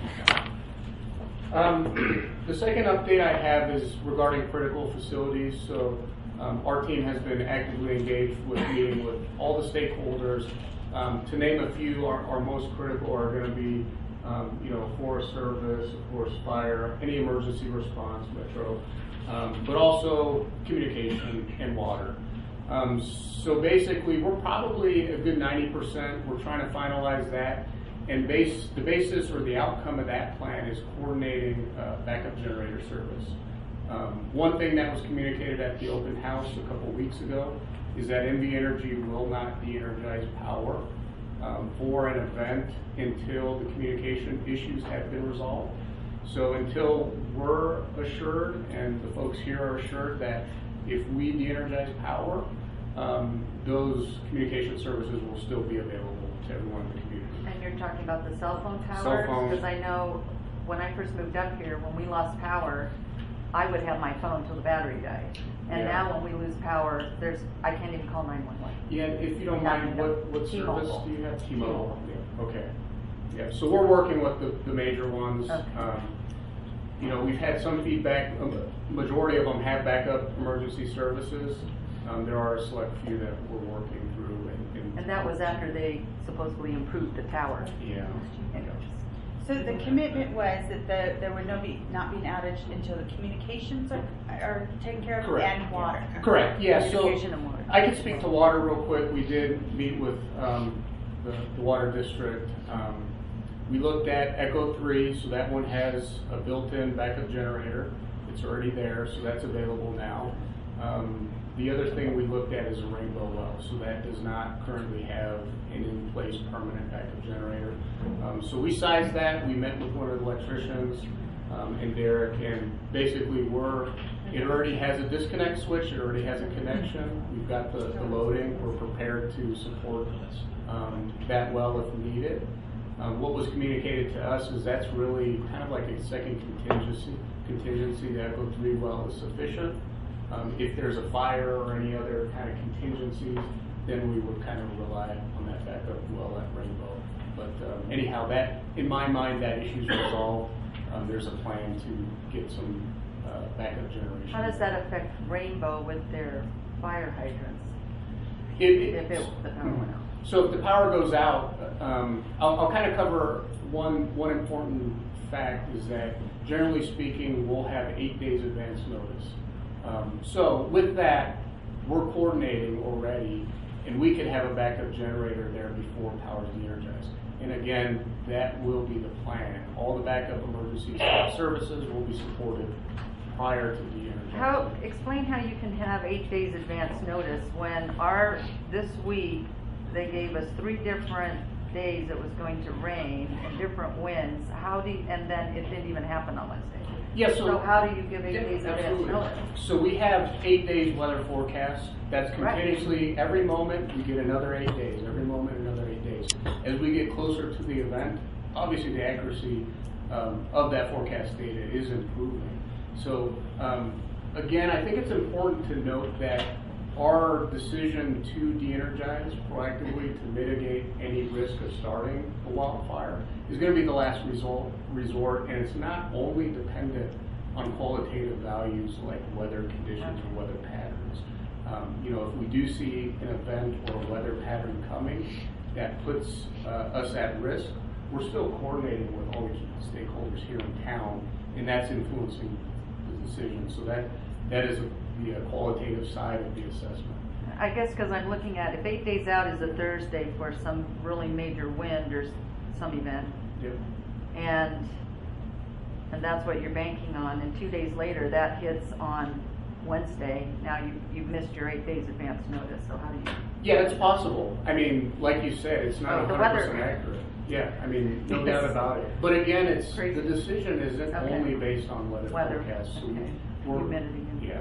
[SPEAKER 20] The second update I have is regarding critical facilities. So our team has been actively engaged with meeting with all the stakeholders. To name a few, our most critical are going to be, Forest Service, of course, fire, any emergency response, Metro, but also communication and water. So basically, we're probably a good 90%. We're trying to finalize that, and the basis or the outcome of that plan is coordinating backup generator service. One thing that was communicated at the open house a couple weeks ago is that NV Energy will not de-energize power for an event until the communication issues have been resolved. So until we're assured and the folks here are assured that if we de-energize power, those communication services will still be available to everyone in the community.
[SPEAKER 3] And you're talking about the cell phone towers?
[SPEAKER 20] Cell phones.
[SPEAKER 3] Because I know when I first moved up here, when we lost power, I would have my phone till the battery died. And now when we lose power, I can't even call 911.
[SPEAKER 20] Yeah, if you don't mind, what
[SPEAKER 3] T-Mobile.
[SPEAKER 20] service do you have? T-Mobile. Yeah. Okay. Yeah, so we're working with the major ones.
[SPEAKER 3] Okay.
[SPEAKER 20] We've had some feedback. Majority of them have backup emergency services. There are a select few that we're working through.
[SPEAKER 3] And that was after they supposedly improved the tower.
[SPEAKER 20] Yeah.
[SPEAKER 5] So the commitment was that there would not be an outage until the communications are taken care of
[SPEAKER 20] Correct.
[SPEAKER 5] and water.
[SPEAKER 20] Correct, yeah, so
[SPEAKER 3] Communication and water.
[SPEAKER 20] I can speak to water real quick. We did meet with the water district. We looked at Echo 3, so that one has a built-in backup generator. It's already there, so that's available now. The other thing we looked at is a rainbow well, so that does not currently have an in-place permanent backup generator. So we sized that. We met with one of the electricians and Derek, and basically it already has a disconnect switch. It already has a connection. We've got the loading. We're prepared to support that well if needed. What was communicated to us is that's really kind of like a second contingency. The Echo 3 well is sufficient. If there's a fire or any other kind of contingencies, then we would kind of rely on that backup well at Rainbow. But anyhow, that in my mind, that issue's resolved. There's a plan to get some backup generation.
[SPEAKER 8] How does that affect Rainbow with their fire hydrants? The power went out.
[SPEAKER 20] So if the power goes out, I'll kind of cover one important fact is that generally speaking, we'll have 8 days advance notice. So with that, we're coordinating already, and we could have a backup generator there before power's de-energized. And again, that will be the plan. All the backup emergency services will be supported prior to de-energization.
[SPEAKER 8] Explain how you can have 8 days advance notice when this week they gave us 3 different days it was going to rain and different winds. And then it didn't even happen on Wednesday.
[SPEAKER 20] Yeah,
[SPEAKER 8] so how do you give 8 days advance notice?
[SPEAKER 20] So we have 8 days weather forecast. That's continuously, every moment we get another 8 days, every moment another 8 days. As we get closer to the event, obviously the accuracy of that forecast data is improving. So again, I think it's important to note that our decision to de-energize proactively to mitigate any risk of starting a wildfire is going to be the last resort, and it's not only dependent on qualitative values like weather conditions or weather patterns. If we do see an event or a weather pattern coming that puts us at risk, we're still coordinating with all these stakeholders here in town, and that's influencing the decision. So that is the qualitative side of the assessment.
[SPEAKER 8] I guess because I'm looking at if 8 days out is a Thursday for some really major wind or some event,
[SPEAKER 20] yep.
[SPEAKER 8] and that's what you're banking on, and 2 days later that hits on Wednesday. Now you've missed your 8 days advance notice. So how do you?
[SPEAKER 20] Yeah, it's possible. I mean, like you said, it's not 100% accurate. Yeah, I mean, no doubt about it. But again, the decision isn't only based on weather forecasts. So
[SPEAKER 8] humidity.
[SPEAKER 20] Yeah.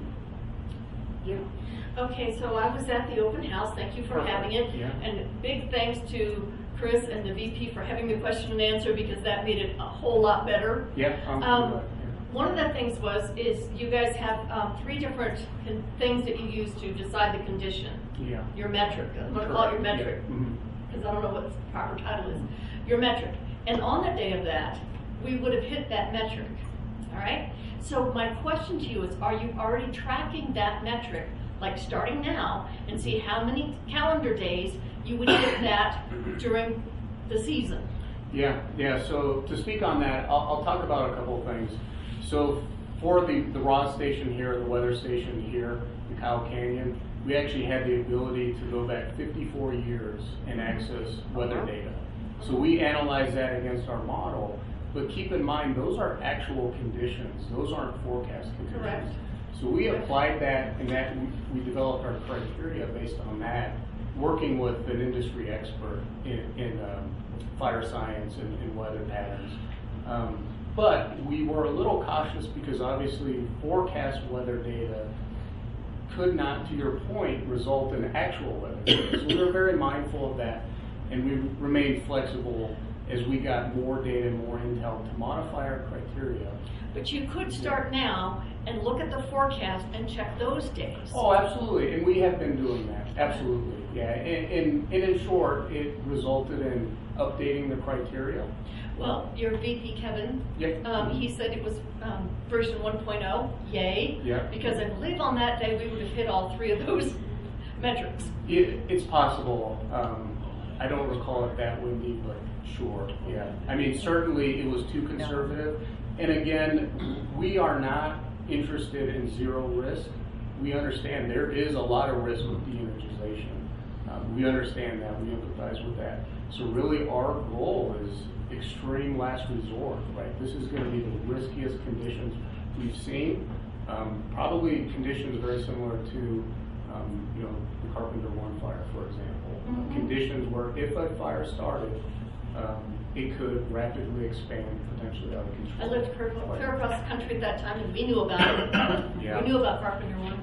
[SPEAKER 9] Okay, so I was at the open house. Thank you for having it.
[SPEAKER 20] Yeah.
[SPEAKER 9] And big thanks to Chris and the VP for having the question and answer because that made it a whole lot better.
[SPEAKER 20] Yeah.
[SPEAKER 9] One of the things is you guys have 3 different things that you use to decide the condition.
[SPEAKER 20] Yeah.
[SPEAKER 9] Your metric. I'm going to call it your metric because I don't know what the proper title is. Your metric. And on the day of that, we would have hit that metric. All right? So my question to you is, are you already tracking that metric, like starting now, and see how many calendar days you would hit that during the season?
[SPEAKER 20] Yeah. So to speak on that, I'll talk about a couple of things. So for the Ross station here, the weather station here in Kyle Canyon, we actually had the ability to go back 54 years and access weather data. So we analyzed that against our model. But keep in mind, those are actual conditions. Those aren't forecast conditions.
[SPEAKER 9] Correct.
[SPEAKER 20] So we applied that, and that we developed our criteria based on that, working with an industry expert in fire science and weather patterns. But we were a little cautious because obviously forecast weather data could not, to your point, result in actual weather data. So we were very mindful of that, and we remained flexible as we got more data and more intel to modify our criteria.
[SPEAKER 9] But you could start now and look at the forecast and check those days.
[SPEAKER 20] Oh, absolutely, and we have been doing that, absolutely, yeah. And in short, it resulted in updating the criteria.
[SPEAKER 9] Well, your VP, Kevin, he said it was version 1.0, yay.
[SPEAKER 20] Yeah.
[SPEAKER 9] Because I believe on that day we would have hit all 3 of those metrics.
[SPEAKER 20] It's possible. I don't recall it that windy, but sure, yeah. I mean, certainly it was too conservative. And again, we are not interested in zero risk. We understand there is a lot of risk with de-energization. We understand that, we empathize with that. So really our goal is extreme last resort, right? This is going to be the riskiest conditions we've seen. Probably conditions very similar to, the Carpenter 1 fire, for example. Conditions where if a fire started, it could rapidly expand, potentially out of control.
[SPEAKER 9] I lived clear across the country at that time, and we knew about it.
[SPEAKER 20] Yeah.
[SPEAKER 9] We knew about Carpenter 1.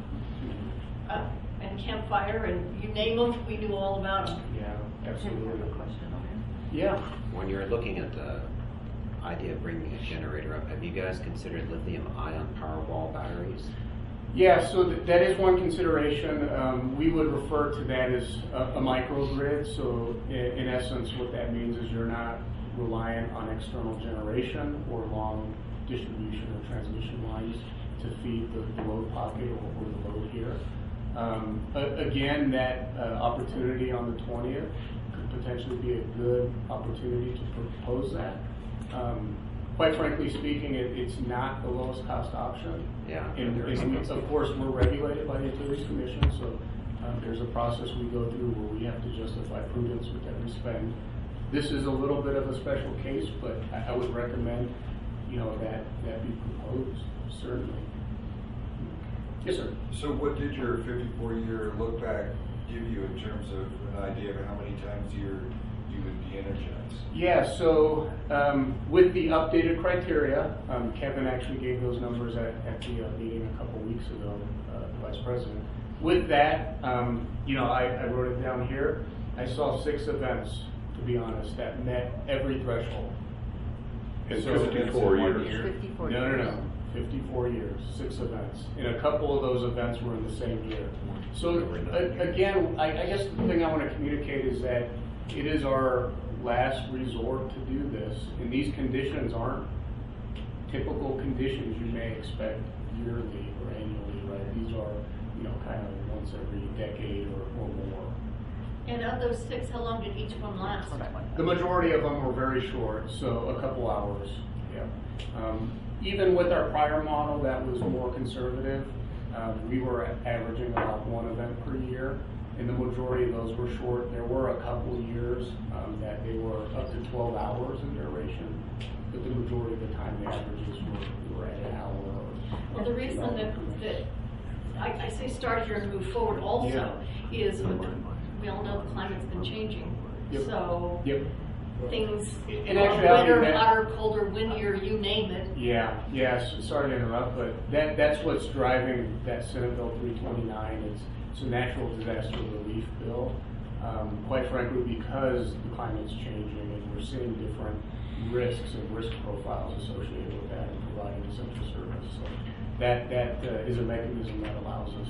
[SPEAKER 9] And Campfire, and you name them, we knew all about them.
[SPEAKER 20] Yeah, absolutely.
[SPEAKER 4] Yeah. When you're looking at the idea of bringing a generator up, have you guys considered lithium-ion Powerwall batteries?
[SPEAKER 20] Yeah, so that is one consideration. We would refer to that as a microgrid. So in essence, what that means is you're not reliant on external generation or long distribution or transmission lines to feed the load pocket or the load here. Again, that opportunity on the 20th could potentially be a good opportunity to propose that. Quite frankly speaking, it's not the lowest cost option.
[SPEAKER 4] Yeah.
[SPEAKER 20] And of course, we're regulated by the Utilities Commission, so there's a process we go through where we have to justify prudence with every spend. This is a little bit of a special case, but I would recommend, that be proposed, certainly. Yes, sir.
[SPEAKER 13] So what did your 54-year look back give you in terms of an idea of how many times a year you would de-energize?
[SPEAKER 20] Yeah, so with the updated criteria, Kevin actually gave those numbers at the meeting a couple weeks ago, the Vice President. With that, I wrote it down here. I saw 6 events, to be honest, that met every threshold.
[SPEAKER 2] In 54 years?
[SPEAKER 20] 54 years. No. 54 years, 6 events. And a couple of those events were in the same year. So again, I guess the thing I want to communicate is that it is our last resort to do this. And these conditions aren't typical conditions you may expect yearly or annually, right? These are, kind of once every decade or more.
[SPEAKER 9] And of those 6, how long did each one last?
[SPEAKER 20] The majority of them were very short, so a couple hours, yeah. Even with our prior model that was more conservative, we were averaging about 1 event per year, and the majority of those were short. There were a couple years that they were up to 12 hours in duration, but the majority of the time the averages were at an hour.
[SPEAKER 9] Well, the reason that I say start here and move forward also is we all know the climate's been changing.
[SPEAKER 20] Yep.
[SPEAKER 9] So things,
[SPEAKER 20] actuality,
[SPEAKER 9] winter, hotter, colder, windier, you name it.
[SPEAKER 20] Yeah. Sorry to interrupt, but that's what's driving that Senate Bill 329. It's a natural disaster relief bill. Quite frankly, because the climate's changing and we're seeing different risks and risk profiles associated with that and providing essential service. So that is a mechanism that allows us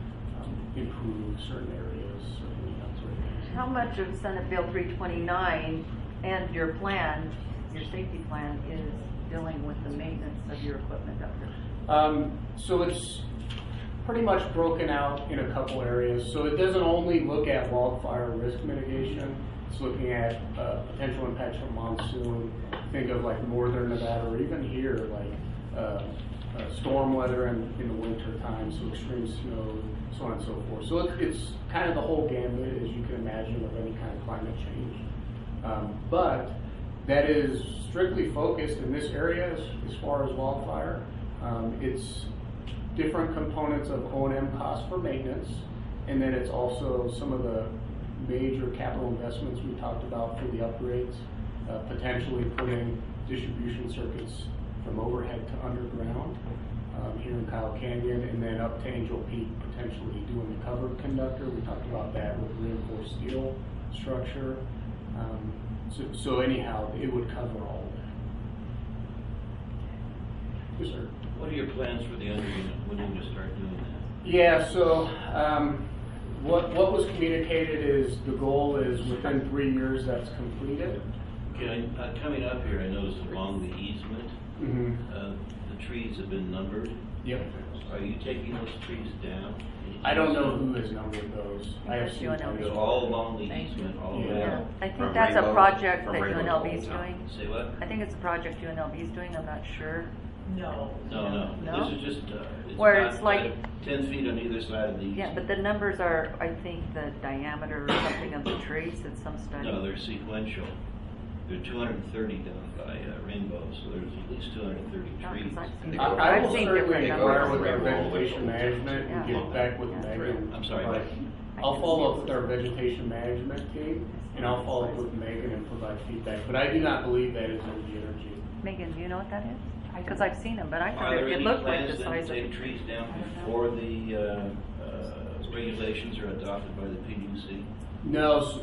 [SPEAKER 20] to improve certain areas, certainly not certain areas.
[SPEAKER 8] How much of Senate Bill 329 and your plan, your safety plan, is dealing with the maintenance of your equipment up there?
[SPEAKER 20] So it's pretty much broken out in a couple areas. So it doesn't only look at wildfire risk mitigation. It's looking at potential impacts from monsoon. Think of like northern Nevada, or even here, like storm weather in the winter time, so extreme snow, so on and so forth. So it's kind of the whole gambit, as you can imagine, of any kind of climate change. But that is strictly focused in this area as far as wildfire. It's different components of O&M costs for maintenance, and then it's also some of the major capital investments we talked about for the upgrades, potentially putting distribution circuits from overhead to underground here in Kyle Canyon, and then up to Angel Peak, potentially doing the covered conductor. We talked about that with reinforced steel structure. So anyhow, it would cover all of that. Yes, sir.
[SPEAKER 21] What are your plans for the under unit? When are you going to start doing that?
[SPEAKER 20] Yeah, so what was communicated is the goal is within 3 years that's completed.
[SPEAKER 21] Okay, coming up here, I noticed along the easement, the trees have been numbered.
[SPEAKER 20] Yep.
[SPEAKER 1] Are you taking those trees down?
[SPEAKER 20] I don't know who has numbered those. I have seen
[SPEAKER 1] They're all along the easement, all the way
[SPEAKER 20] Yeah.
[SPEAKER 1] down.
[SPEAKER 3] I think
[SPEAKER 1] From
[SPEAKER 3] that's a
[SPEAKER 1] Rainbow-
[SPEAKER 3] project
[SPEAKER 1] from
[SPEAKER 3] that
[SPEAKER 1] Rainbow to
[SPEAKER 3] UNLV is
[SPEAKER 1] Old Town.
[SPEAKER 3] doing.
[SPEAKER 1] Say what?
[SPEAKER 3] I think it's a project UNLV is doing, I'm not sure.
[SPEAKER 11] No.
[SPEAKER 1] No.
[SPEAKER 3] No?
[SPEAKER 1] This is just, it's
[SPEAKER 3] Where
[SPEAKER 1] about,
[SPEAKER 3] it's like-
[SPEAKER 1] 10 feet on either side of the easement.
[SPEAKER 3] Yeah, but the numbers are, I think, the diameter or something of the trees in some study.
[SPEAKER 1] No, they're sequential. There are 230 down by Rainbow, so there's at least 230 trees.
[SPEAKER 20] I will certainly inquire with our vegetation management and get back with Megan.
[SPEAKER 1] I'm sorry.
[SPEAKER 20] But I'll follow up with our vegetation management team, and I'll follow up with Megan and provide feedback. But I do not believe that is NV Energy.
[SPEAKER 3] Megan, do you know what that is? Because I've seen them, but I
[SPEAKER 1] Are
[SPEAKER 3] thought
[SPEAKER 1] there
[SPEAKER 3] it
[SPEAKER 1] any
[SPEAKER 3] looked like
[SPEAKER 1] plans
[SPEAKER 3] the
[SPEAKER 1] then
[SPEAKER 3] size
[SPEAKER 1] to
[SPEAKER 3] of.
[SPEAKER 1] take trees down before the regulations are adopted by the PUC?
[SPEAKER 20] No,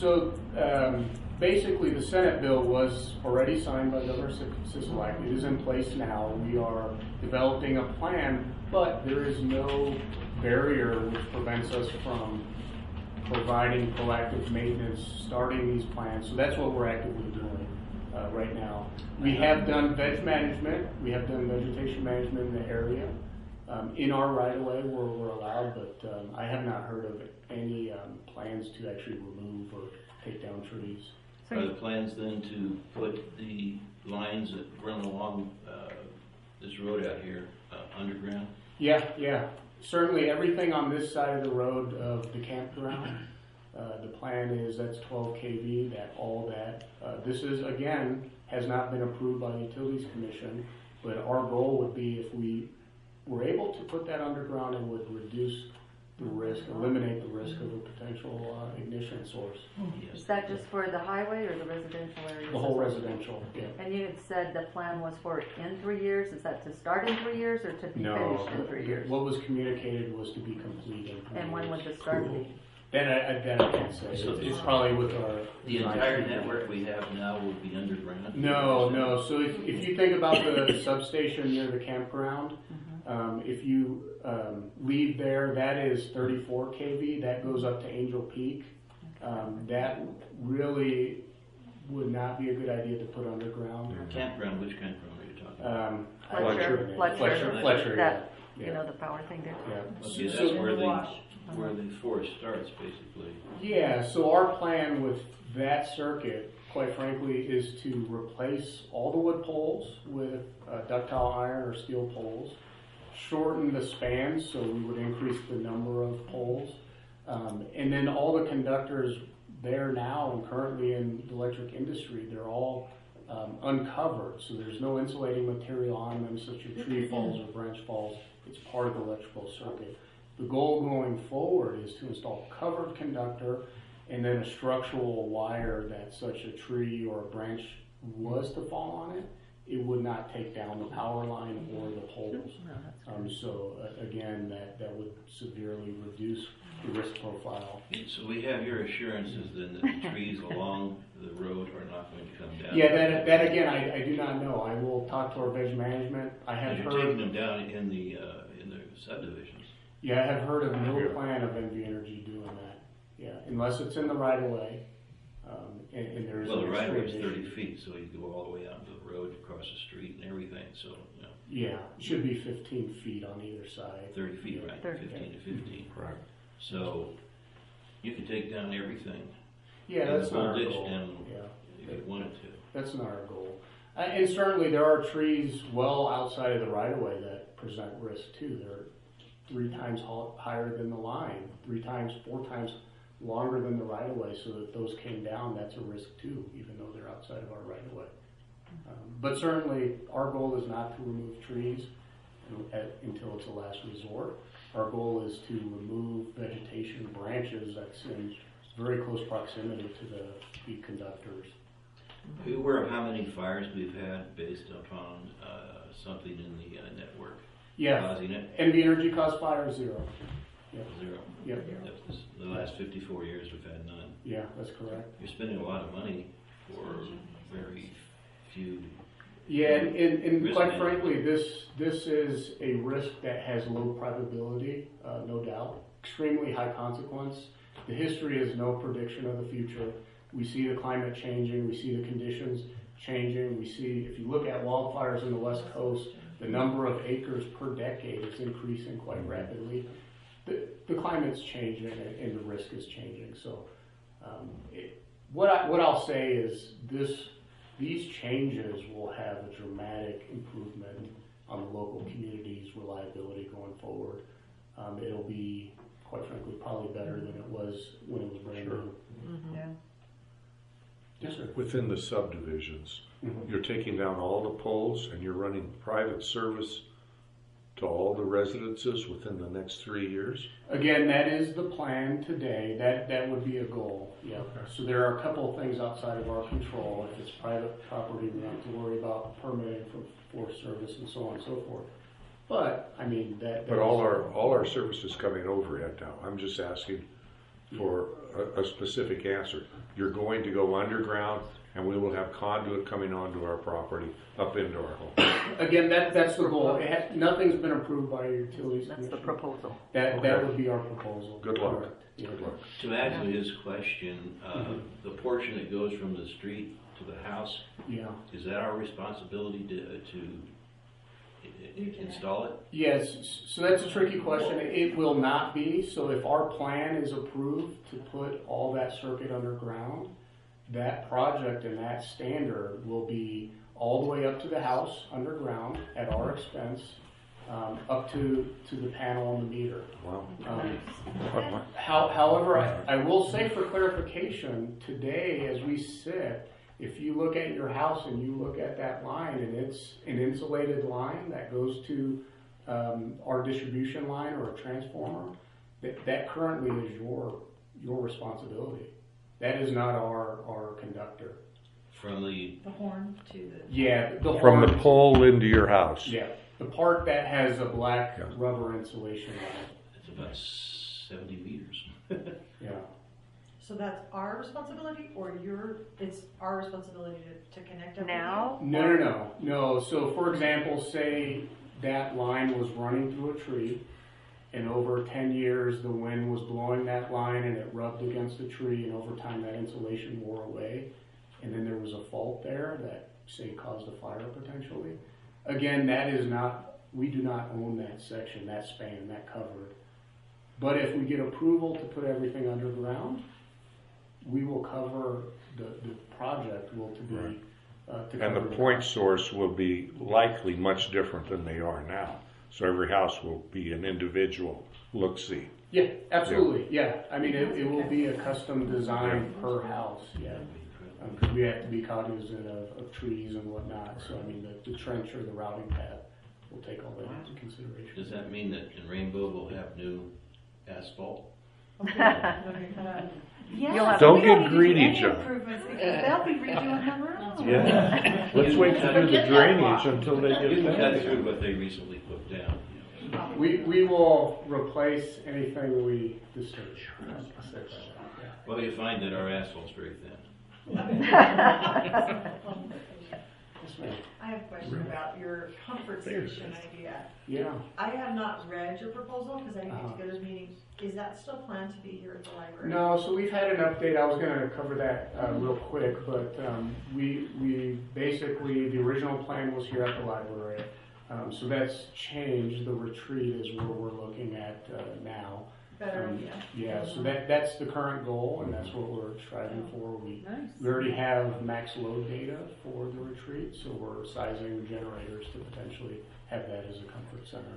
[SPEAKER 20] basically the Senate bill was already signed by Governor Sisolak. It is in place now. We are developing a plan, but there is no barrier which prevents us from providing proactive maintenance, starting these plans. So that's what we're actively doing right now. We have done veg management. We have done vegetation management in the area. In our right-of-way where we're allowed, but I have not heard of any plans to actually remove or take down trees.
[SPEAKER 1] Are the plans then to put the lines that run along this road out here underground?
[SPEAKER 20] Yeah. Certainly everything on this side of the road of the campground, the plan is that's 12 kV, this is, again, has not been approved by the Utilities Commission, but our goal would be if we were able to put that underground, it would reduce the risk, eliminate the risk of a potential ignition source.
[SPEAKER 3] Is that just for the highway or the residential areas?
[SPEAKER 20] The whole residential, yeah.
[SPEAKER 3] And you had said the plan was for in 3 years. Is that to start in 3 years or to be finished in 3 years?
[SPEAKER 20] What was communicated was to be complete in 3 years.
[SPEAKER 3] And when would the start be?
[SPEAKER 20] That I can't say.
[SPEAKER 1] So
[SPEAKER 20] it's probably with our...
[SPEAKER 1] The entire network we have now will be underground?
[SPEAKER 20] No. So if you think about the substation near the campground, if you leave there, that is 34 kV. That goes up to Angel Peak. That really would not be a good idea to put underground.
[SPEAKER 1] Campground, which campground are you talking
[SPEAKER 20] Fletcher.
[SPEAKER 3] Fletcher. That,
[SPEAKER 20] yeah.
[SPEAKER 3] you know, the power thing there.
[SPEAKER 20] Yeah.
[SPEAKER 1] Okay, that's where the forest starts, basically.
[SPEAKER 20] Yeah, so our plan with that circuit, quite frankly, is to replace all the wood poles with ductile iron or steel poles, shorten the spans so we would increase the number of poles, and then all the conductors there now and currently in the electric industry, they're all uncovered, so there's no insulating material on them such as tree falls or branch falls. It's part of the electrical circuit. The goal going forward is to install covered conductor and then a structural wire that such a tree or a branch was to fall on it, it would not take down the power line or the poles. Again, that would severely reduce the risk profile.
[SPEAKER 1] So we have your assurances then that the trees along the road are not going to come down?
[SPEAKER 20] Yeah, that again, I do not know. I will talk to our veg management. I have
[SPEAKER 1] You're
[SPEAKER 20] heard...
[SPEAKER 1] taking them down in the subdivisions.
[SPEAKER 20] Yeah, I have heard of no plan of NV Energy doing that. Yeah, unless it's in the right of way. And there's
[SPEAKER 1] Well, the right of way is 30 feet, so you go all the way out to the road, across the street and everything, so, you know.
[SPEAKER 20] Yeah, it should be 15 feet on either side.
[SPEAKER 1] 30 feet, right, 15 to 15.
[SPEAKER 20] Right.
[SPEAKER 1] So, you could take down everything.
[SPEAKER 20] Yeah,
[SPEAKER 1] And
[SPEAKER 20] that's
[SPEAKER 1] the whole
[SPEAKER 20] not our
[SPEAKER 1] ditch
[SPEAKER 20] goal.
[SPEAKER 1] down
[SPEAKER 20] Yeah.
[SPEAKER 1] if you wanted to.
[SPEAKER 20] That's not our goal. And certainly there are trees well outside of the right of way that present risk too. They're 3 times higher than the line, 3 times, 4 times longer than the right of way. So if those came down, that's a risk too, even though they're outside of our right of way. But certainly our goal is not to remove trees until it's a last resort. Our goal is to remove vegetation branches that's in very close proximity to the conductors.
[SPEAKER 1] Are you aware of how many fires we've had based upon something in the network?
[SPEAKER 20] Yeah,
[SPEAKER 1] Causing it?
[SPEAKER 20] NV Energy caused fire 0. Yep.
[SPEAKER 1] 0?
[SPEAKER 20] Yep.
[SPEAKER 1] The last 54 years we've had none.
[SPEAKER 20] Yeah, that's correct.
[SPEAKER 1] You're spending a lot of money for very few.
[SPEAKER 20] Yeah, and
[SPEAKER 1] risk
[SPEAKER 20] quite
[SPEAKER 1] management.
[SPEAKER 20] frankly, this is a risk that has low probability, no doubt, extremely high consequence. The history is no prediction of the future. We see the climate changing, we see the conditions changing, we see, if you look at wildfires in the West Coast, the number of acres per decade is increasing quite rapidly. The climate's changing and the risk is changing. So what I'll say is these changes will have a dramatic improvement on the local community's reliability going forward. It'll be, quite frankly, probably better than it was when it was brand new.
[SPEAKER 3] Yeah.
[SPEAKER 20] Yes, sir.
[SPEAKER 2] Within the subdivisions, you're taking down all the poles and you're running private service to all the residences within the next 3 years?
[SPEAKER 20] Again, that is the plan today. That would be a goal. Yeah.
[SPEAKER 2] Okay.
[SPEAKER 20] So there are a couple of things outside of our control. If it's private property, we don't have to worry about permitting for Forest Service and so on and so forth. But I mean that.
[SPEAKER 2] But all our service is coming overhead now. I'm just asking for a specific answer. You're going to go underground, and we will have conduit coming onto our property up into our home.
[SPEAKER 20] Again, that's the goal. Nothing's been approved by utilities.
[SPEAKER 3] That's the proposal.
[SPEAKER 20] That would be our proposal.
[SPEAKER 2] Good luck.
[SPEAKER 20] Correct. Yeah.
[SPEAKER 2] Good luck.
[SPEAKER 1] To add to his question, the portion that goes from the street to the house, is that our responsibility to install it?
[SPEAKER 20] Yes, so that's a tricky question. It will not be. So if our plan is approved to put all that circuit underground, that project and that standard will be all the way up to the house underground at our expense, up to the panel on the meter.
[SPEAKER 2] Wow.
[SPEAKER 20] However, I will say for clarification, today as we sit, if you look at your house and you look at that line and it's an insulated line that goes to our distribution line or a transformer, that currently is your responsibility. That is not our conductor.
[SPEAKER 1] From the
[SPEAKER 11] horn to the...
[SPEAKER 20] Yeah,
[SPEAKER 2] from the pole into your house.
[SPEAKER 20] Yeah, the part that has a black rubber insulation on it.
[SPEAKER 1] It's about 70 meters.
[SPEAKER 20] Yeah.
[SPEAKER 11] So that's our responsibility, or it's our responsibility to connect everything?
[SPEAKER 3] Now?
[SPEAKER 20] No. So for example, say that line was running through a tree, and over 10 years the wind was blowing that line and it rubbed against the tree, and over time that insulation wore away, and then there was a fault there that, say, caused a fire potentially. Again, we do not own that section, that span, that cover. But if we get approval to put everything underground, we will cover the project will to be
[SPEAKER 2] and the point source will be likely much different than they are now. So every house will be an individual look-see.
[SPEAKER 20] Yeah, absolutely. Yeah, I mean it will be a custom design per house. Yeah, because we have to be cognizant of trees and whatnot. So I mean the trench or the routing path will take all that into consideration.
[SPEAKER 1] Does that mean that in Rainbow we'll have new asphalt?
[SPEAKER 3] Yeah.
[SPEAKER 2] Don't get greedy, John.
[SPEAKER 3] They'll be redoing the road.
[SPEAKER 2] Yeah. Let's wait to do the drainage until they get
[SPEAKER 1] You can cut
[SPEAKER 2] finished.
[SPEAKER 1] through what they recently put down.
[SPEAKER 20] We will replace anything we disturb.
[SPEAKER 1] Well, you find that our asphalt's very thin.
[SPEAKER 11] I have a question about your comfort station idea.
[SPEAKER 20] Yeah.
[SPEAKER 11] I have not read your proposal because I didn't get to go to the meeting. Is that still planned to be here at the library?
[SPEAKER 20] No, so we've had an update. I was going to cover that real quick, but we basically, the original plan was here at the library. So that's changed. The retreat is where we're looking at now.
[SPEAKER 11] Better,
[SPEAKER 20] yeah, so that's the current goal, and that's what we're striving for. We already have max load data for the retreat, so we're sizing generators to potentially have that as a comfort center.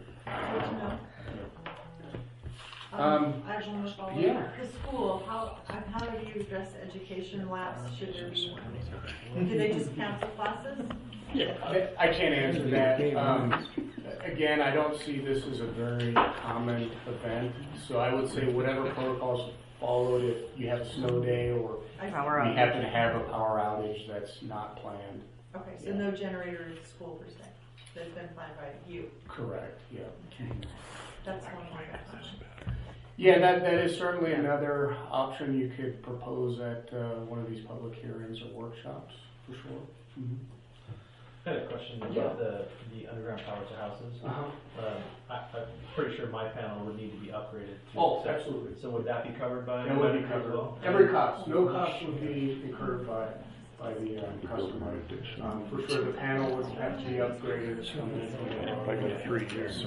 [SPEAKER 11] I just want to follow
[SPEAKER 20] yeah.
[SPEAKER 11] up. The school, how do you address education lapse? Should there be one? Do they just cancel classes?
[SPEAKER 20] Yeah, I can't answer that. Again, I don't see this as a very common event, so I would say whatever protocols followed, if you have a snow day or you happen to have a power outage that's not planned.
[SPEAKER 11] Okay, so no generator at the school per se. That's been planned by you.
[SPEAKER 20] Correct. Yeah.
[SPEAKER 11] That's one of my questions.
[SPEAKER 20] Yeah, that is certainly another option you could propose at one of these public hearings or workshops, for sure. Mm-hmm.
[SPEAKER 15] I had a question about the underground power to houses. I'm pretty sure my panel would need to be upgraded.
[SPEAKER 20] Absolutely.
[SPEAKER 15] So would that be covered by?
[SPEAKER 20] That would be covered. Well? Every cost. No cost would be incurred by by the customer. For sure, the panel would have to be upgraded.
[SPEAKER 2] I got 3 years.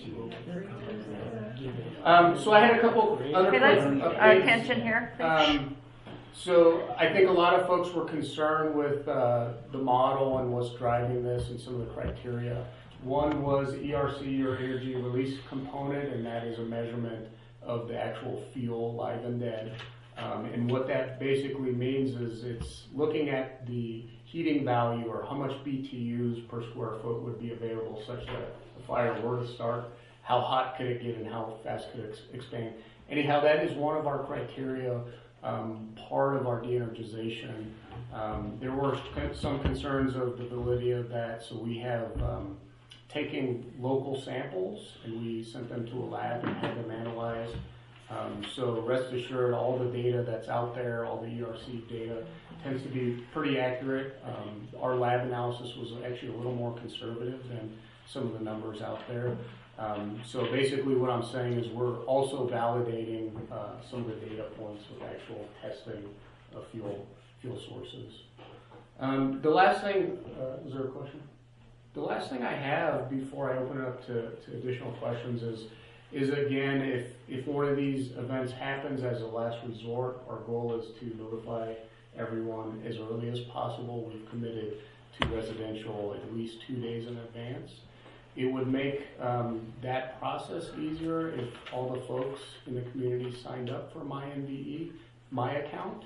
[SPEAKER 20] So I had a couple other
[SPEAKER 3] Okay,
[SPEAKER 20] quick
[SPEAKER 3] let's,
[SPEAKER 20] updates.
[SPEAKER 3] attention here, please.
[SPEAKER 20] So I think a lot of folks were concerned with the model and what's driving this and some of the criteria. One was ERC, or energy release component, and that is a measurement of the actual fuel, live and dead. And what that basically means is it's looking at the heating value, or how much BTUs per square foot would be available such that the fire were to start. How hot could it get and how fast could it expand? Anyhow, that is one of our criteria, part of our de-energization. There were some concerns of the validity of that, so we have taken local samples and we sent them to a lab and had them analyzed. So rest assured, all the data that's out there, all the ERC data, tends to be pretty accurate. Our lab analysis was actually a little more conservative than some of the numbers out there. So basically what I'm saying is we're also validating some of the data points with actual testing of fuel sources. The last thing, was there a question? The last thing I have before I open it up to additional questions is again, if one of these events happens as a last resort, our goal is to notify everyone as early as possible. We've committed to residential at least 2 days in advance. It would make that process easier if all the folks in the community signed up for MyNVE, my account.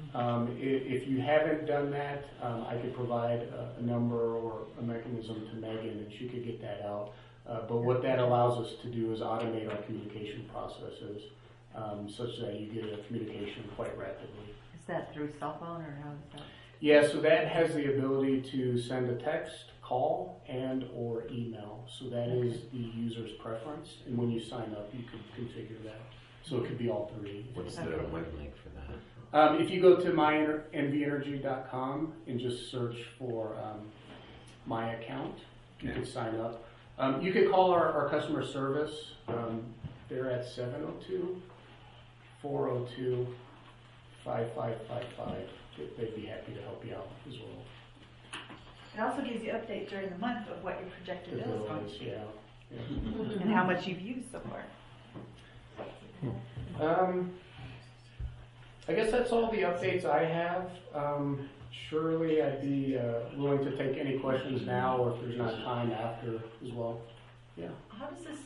[SPEAKER 20] If you haven't done that, I could provide a number or a mechanism to Megan and she could get that out. But what that allows us to do is automate our communication processes such that you get a communication quite rapidly.
[SPEAKER 8] Is that through cell phone or how is that?
[SPEAKER 20] Yeah, so that has the ability to send a text, call, and or email. So that is the user's preference. And when you sign up, you can configure that. So it could be all three.
[SPEAKER 4] What's the web link for that?
[SPEAKER 20] If you go to mynvenergy.com and just search for my account, you can sign up. You can call our customer service. They're at 702-402-5555. They'd be happy to help you out as well.
[SPEAKER 5] It also gives you update during the month of what your projected bill is going to be.
[SPEAKER 20] Yeah.
[SPEAKER 5] And how much you've used so far.
[SPEAKER 20] I guess that's all the updates I have. Surely I'd be willing to take any questions now, or if there's not time after as well. Yeah.
[SPEAKER 11] How does this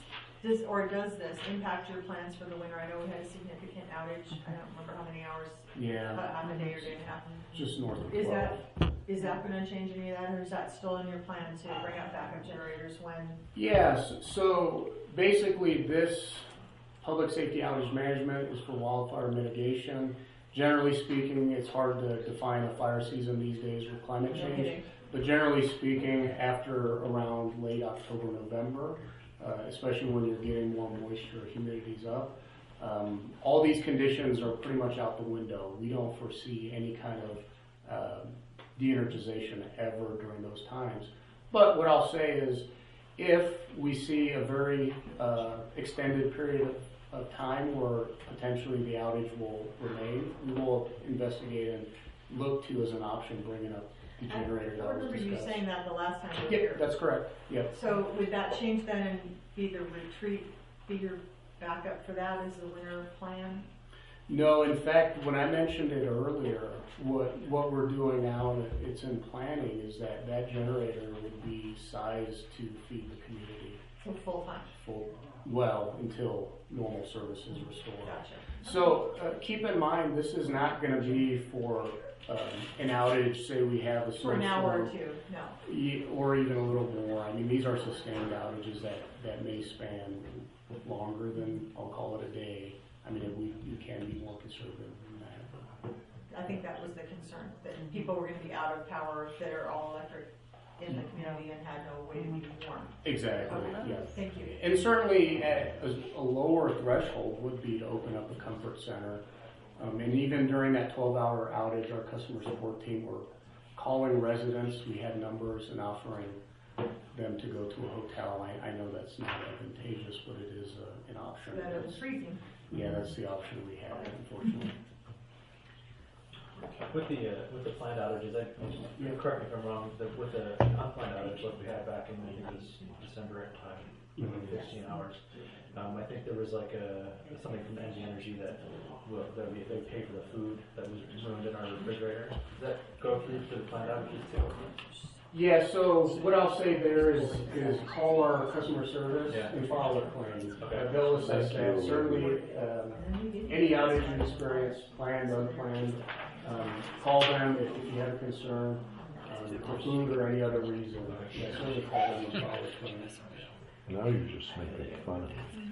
[SPEAKER 11] impact your plans for the winter? I know we had a significant outage. I don't remember how many hours.
[SPEAKER 20] Yeah.
[SPEAKER 11] On the day or day and a half.
[SPEAKER 20] Just north of
[SPEAKER 11] 12.
[SPEAKER 20] 12.
[SPEAKER 11] Is that going to change any of that, or is that still in your plan to bring up backup generators when?
[SPEAKER 20] Yes. So basically, this public safety outage management is for wildfire mitigation. Generally speaking, it's hard to define a fire season these days with climate change. But generally speaking, after around late October, November, especially when you're getting more moisture, humidity's up, all these conditions are pretty much out the window. We don't foresee any kind of de-energization ever during those times. But what I'll say is, if we see a very extended period of time where potentially the outage will remain, we will investigate and look to as an option bringing up the generator.
[SPEAKER 11] I remember you saying that the last time you were
[SPEAKER 20] Yep,
[SPEAKER 11] here.
[SPEAKER 20] that's correct. Yep.
[SPEAKER 11] So would that change then and be the retreat, be your backup for that as the winter plan?
[SPEAKER 20] No, in fact, when I mentioned it earlier, what we're doing now, and it's in planning, is that generator would be sized to feed the community.
[SPEAKER 11] So full time?
[SPEAKER 20] Well, until normal service is restored.
[SPEAKER 11] Gotcha.
[SPEAKER 20] So keep in mind, this is not going to be for an outage, say we have a
[SPEAKER 11] For an hour or two, no.
[SPEAKER 20] Or even a little more. I mean, these are sustained outages that may span longer than, I'll call it a day. I mean, we can be more conservative than that.
[SPEAKER 11] I think that was the concern, that people were going to be out of power that are all electric in the community and had no way to be warm.
[SPEAKER 20] Exactly, yeah.
[SPEAKER 11] Thank you.
[SPEAKER 20] And certainly a lower threshold would be to open up a comfort center. And even during that 12-hour outage, our customer support team were calling residents. We had numbers and offering them to go to a hotel. I know that's not advantageous, but it is an option.
[SPEAKER 11] That it was freezing.
[SPEAKER 20] Yeah, that's the option we have, unfortunately.
[SPEAKER 15] with the planned outages, you know, correct me if I'm wrong, with the unplanned outage like we had back in, I think it was December time, 15 hours, I think there was like something from NG Energy that they pay for the food that was ruined in our refrigerator. Does that go through to the planned outages too?
[SPEAKER 20] Yeah, so what I'll say there is call our customer service and file a claim. They'll assess that. Certainly, any outage you experience, planned, unplanned, call them if you have a concern for food or any other reason. Yeah, certainly call them and file a claim.
[SPEAKER 2] Now you're just making fun.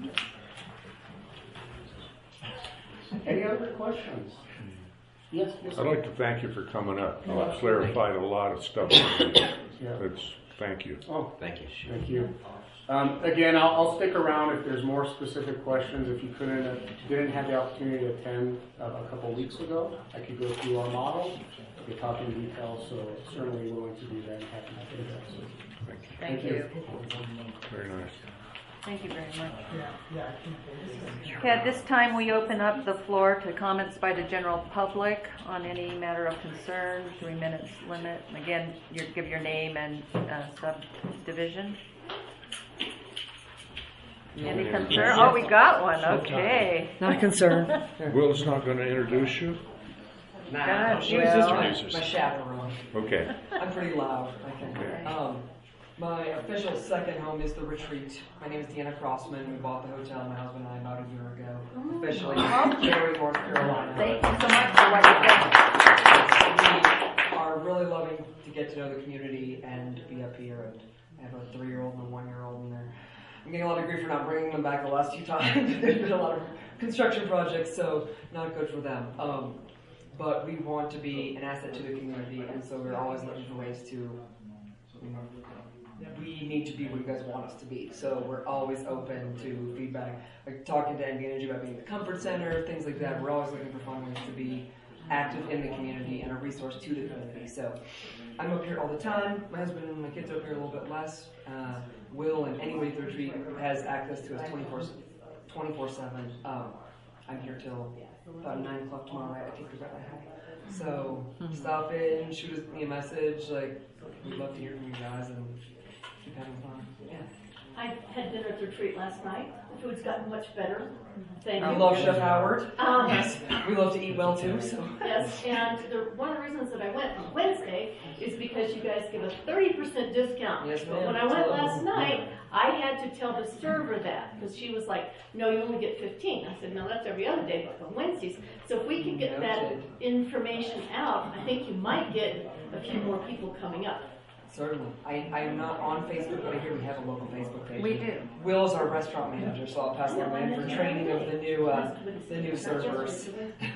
[SPEAKER 20] Any other questions? Yes.
[SPEAKER 2] I'd like to thank you for coming up. You clarified a lot of stuff. Thank you.
[SPEAKER 20] Oh, thank you. Thank you. Again, I'll stick around if there's more specific questions. If you didn't have the opportunity to attend a couple of weeks ago, I could go through our model. We could talk in detail. So certainly willing to do that. Happy to do that. So,
[SPEAKER 3] Thank you.
[SPEAKER 2] Very nice.
[SPEAKER 3] Thank you very much. Okay, at this time we open up the floor to comments by the general public on any matter of concern, 3 minutes limit. Again, give your name and subdivision. Any concern? Oh, we got one, okay.
[SPEAKER 7] Not concerned.
[SPEAKER 2] Will's not going to introduce you?
[SPEAKER 7] Nah, she was just my chaperone.
[SPEAKER 2] Okay.
[SPEAKER 7] I'm pretty loud, I think. Okay. My official second home is the Retreat. My name is Deanna Crossman. We bought the hotel, my husband and I, about a year ago. Officially, Cary, North Carolina.
[SPEAKER 3] Thank you so much for what you've done.
[SPEAKER 7] We are really loving to get to know the community and be up here. And I have a 3-year-old and a 1-year-old, and I'm getting a lot of grief for not bringing them back the last few times. There's been a lot of construction projects, so not good for them. But we want to be an asset to the community, and so we're always looking for ways to. We need to be what you guys want us to be. So we're always open to feedback. Like talking to NV Energy about being the comfort center, things like that. We're always looking for fun ways to be active in the community and a resource to the community. So I'm up here all the time. My husband and my kids are up here a little bit less. Will and anybody at the retreat has access to us 24/7. I'm here till about 9 o'clock tomorrow night. I take the breath I have. So stop in, shoot me a message. Like, we'd love to hear from you guys and keep having fun. Yeah.
[SPEAKER 9] I had dinner at the retreat last night. The food's gotten much better. Thank
[SPEAKER 7] We
[SPEAKER 9] you.
[SPEAKER 7] love Chef Howard. Yes. We love to eat well too. So.
[SPEAKER 9] Yes, and one of the reasons that I went on Wednesday is because you guys give a 30% discount.
[SPEAKER 7] Yes,
[SPEAKER 9] But
[SPEAKER 7] ma'am.
[SPEAKER 9] when I went last night, I had to tell the server that because she was like, "No, you only get 15." I said, "No, that's every other day, but on Wednesdays." So if we can get that information out, I think you might get a few more people coming up.
[SPEAKER 7] Certainly. I am not on Facebook, but I hear we have a local Facebook page.
[SPEAKER 3] We do.
[SPEAKER 7] Will is our restaurant manager, so I'll pass that on for training of the new servers.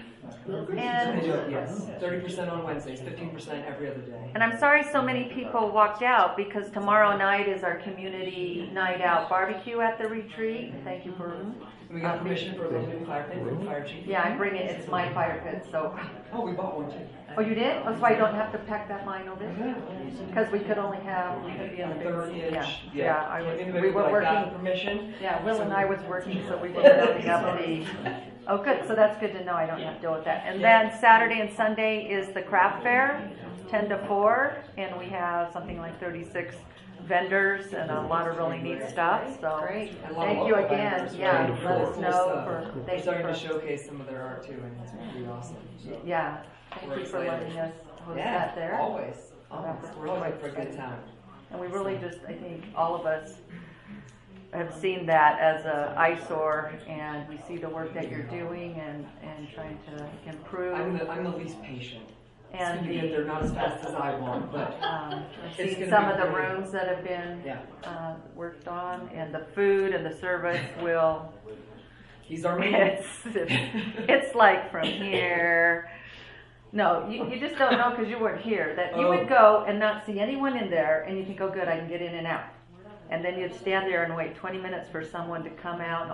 [SPEAKER 3] And,
[SPEAKER 7] yes, 30% on Wednesdays, 15% every other day.
[SPEAKER 3] and I'm sorry so many people walked out because tomorrow night is our community night out barbecue at the retreat. Thank you for.
[SPEAKER 7] We got permission for a little new fire pit from the fire chief.
[SPEAKER 3] Yeah, I bring it. It's my fire pit, so.
[SPEAKER 7] Oh, we bought one too.
[SPEAKER 3] Oh, you did? That's why you don't have to pack that mine over. Because we could only have. We could be on the
[SPEAKER 7] 30 inch.
[SPEAKER 3] Yeah.
[SPEAKER 7] Anybody
[SPEAKER 3] We were
[SPEAKER 7] like got
[SPEAKER 3] working.
[SPEAKER 7] the permission.
[SPEAKER 3] Yeah, Will and I was working, so we were building up the. Oh, good. So that's good to know. I don't have to deal with that. And then Saturday and Sunday is the craft fair, 10 to 4, and we have something like 36 vendors and a lot of really neat stuff. So
[SPEAKER 7] Great.
[SPEAKER 3] thank you again. Yeah, let us know for.
[SPEAKER 7] They're starting to showcase some of their art too, and it's pretty awesome. So
[SPEAKER 3] Yeah. Thank you for letting us host that there.
[SPEAKER 7] Always. We're always up for a good time.
[SPEAKER 3] And we really just, I think, all of us have seen that as a eyesore, and we see the work that you're doing and trying to improve.
[SPEAKER 7] I'm the least patient.
[SPEAKER 3] And
[SPEAKER 7] it's gonna get there not as fast as I want, but
[SPEAKER 3] I've
[SPEAKER 7] it's
[SPEAKER 3] seen
[SPEAKER 7] gonna
[SPEAKER 3] some
[SPEAKER 7] be
[SPEAKER 3] of the
[SPEAKER 7] great.
[SPEAKER 3] rooms that have been worked on, and the food and the service will.
[SPEAKER 7] He's our man.
[SPEAKER 3] It's like from here. No, you just don't know because you weren't here. That you would go and not see anyone in there, and you think, "Oh, good, I can get in and out." And then you'd stand there and wait 20 minutes for someone to come out.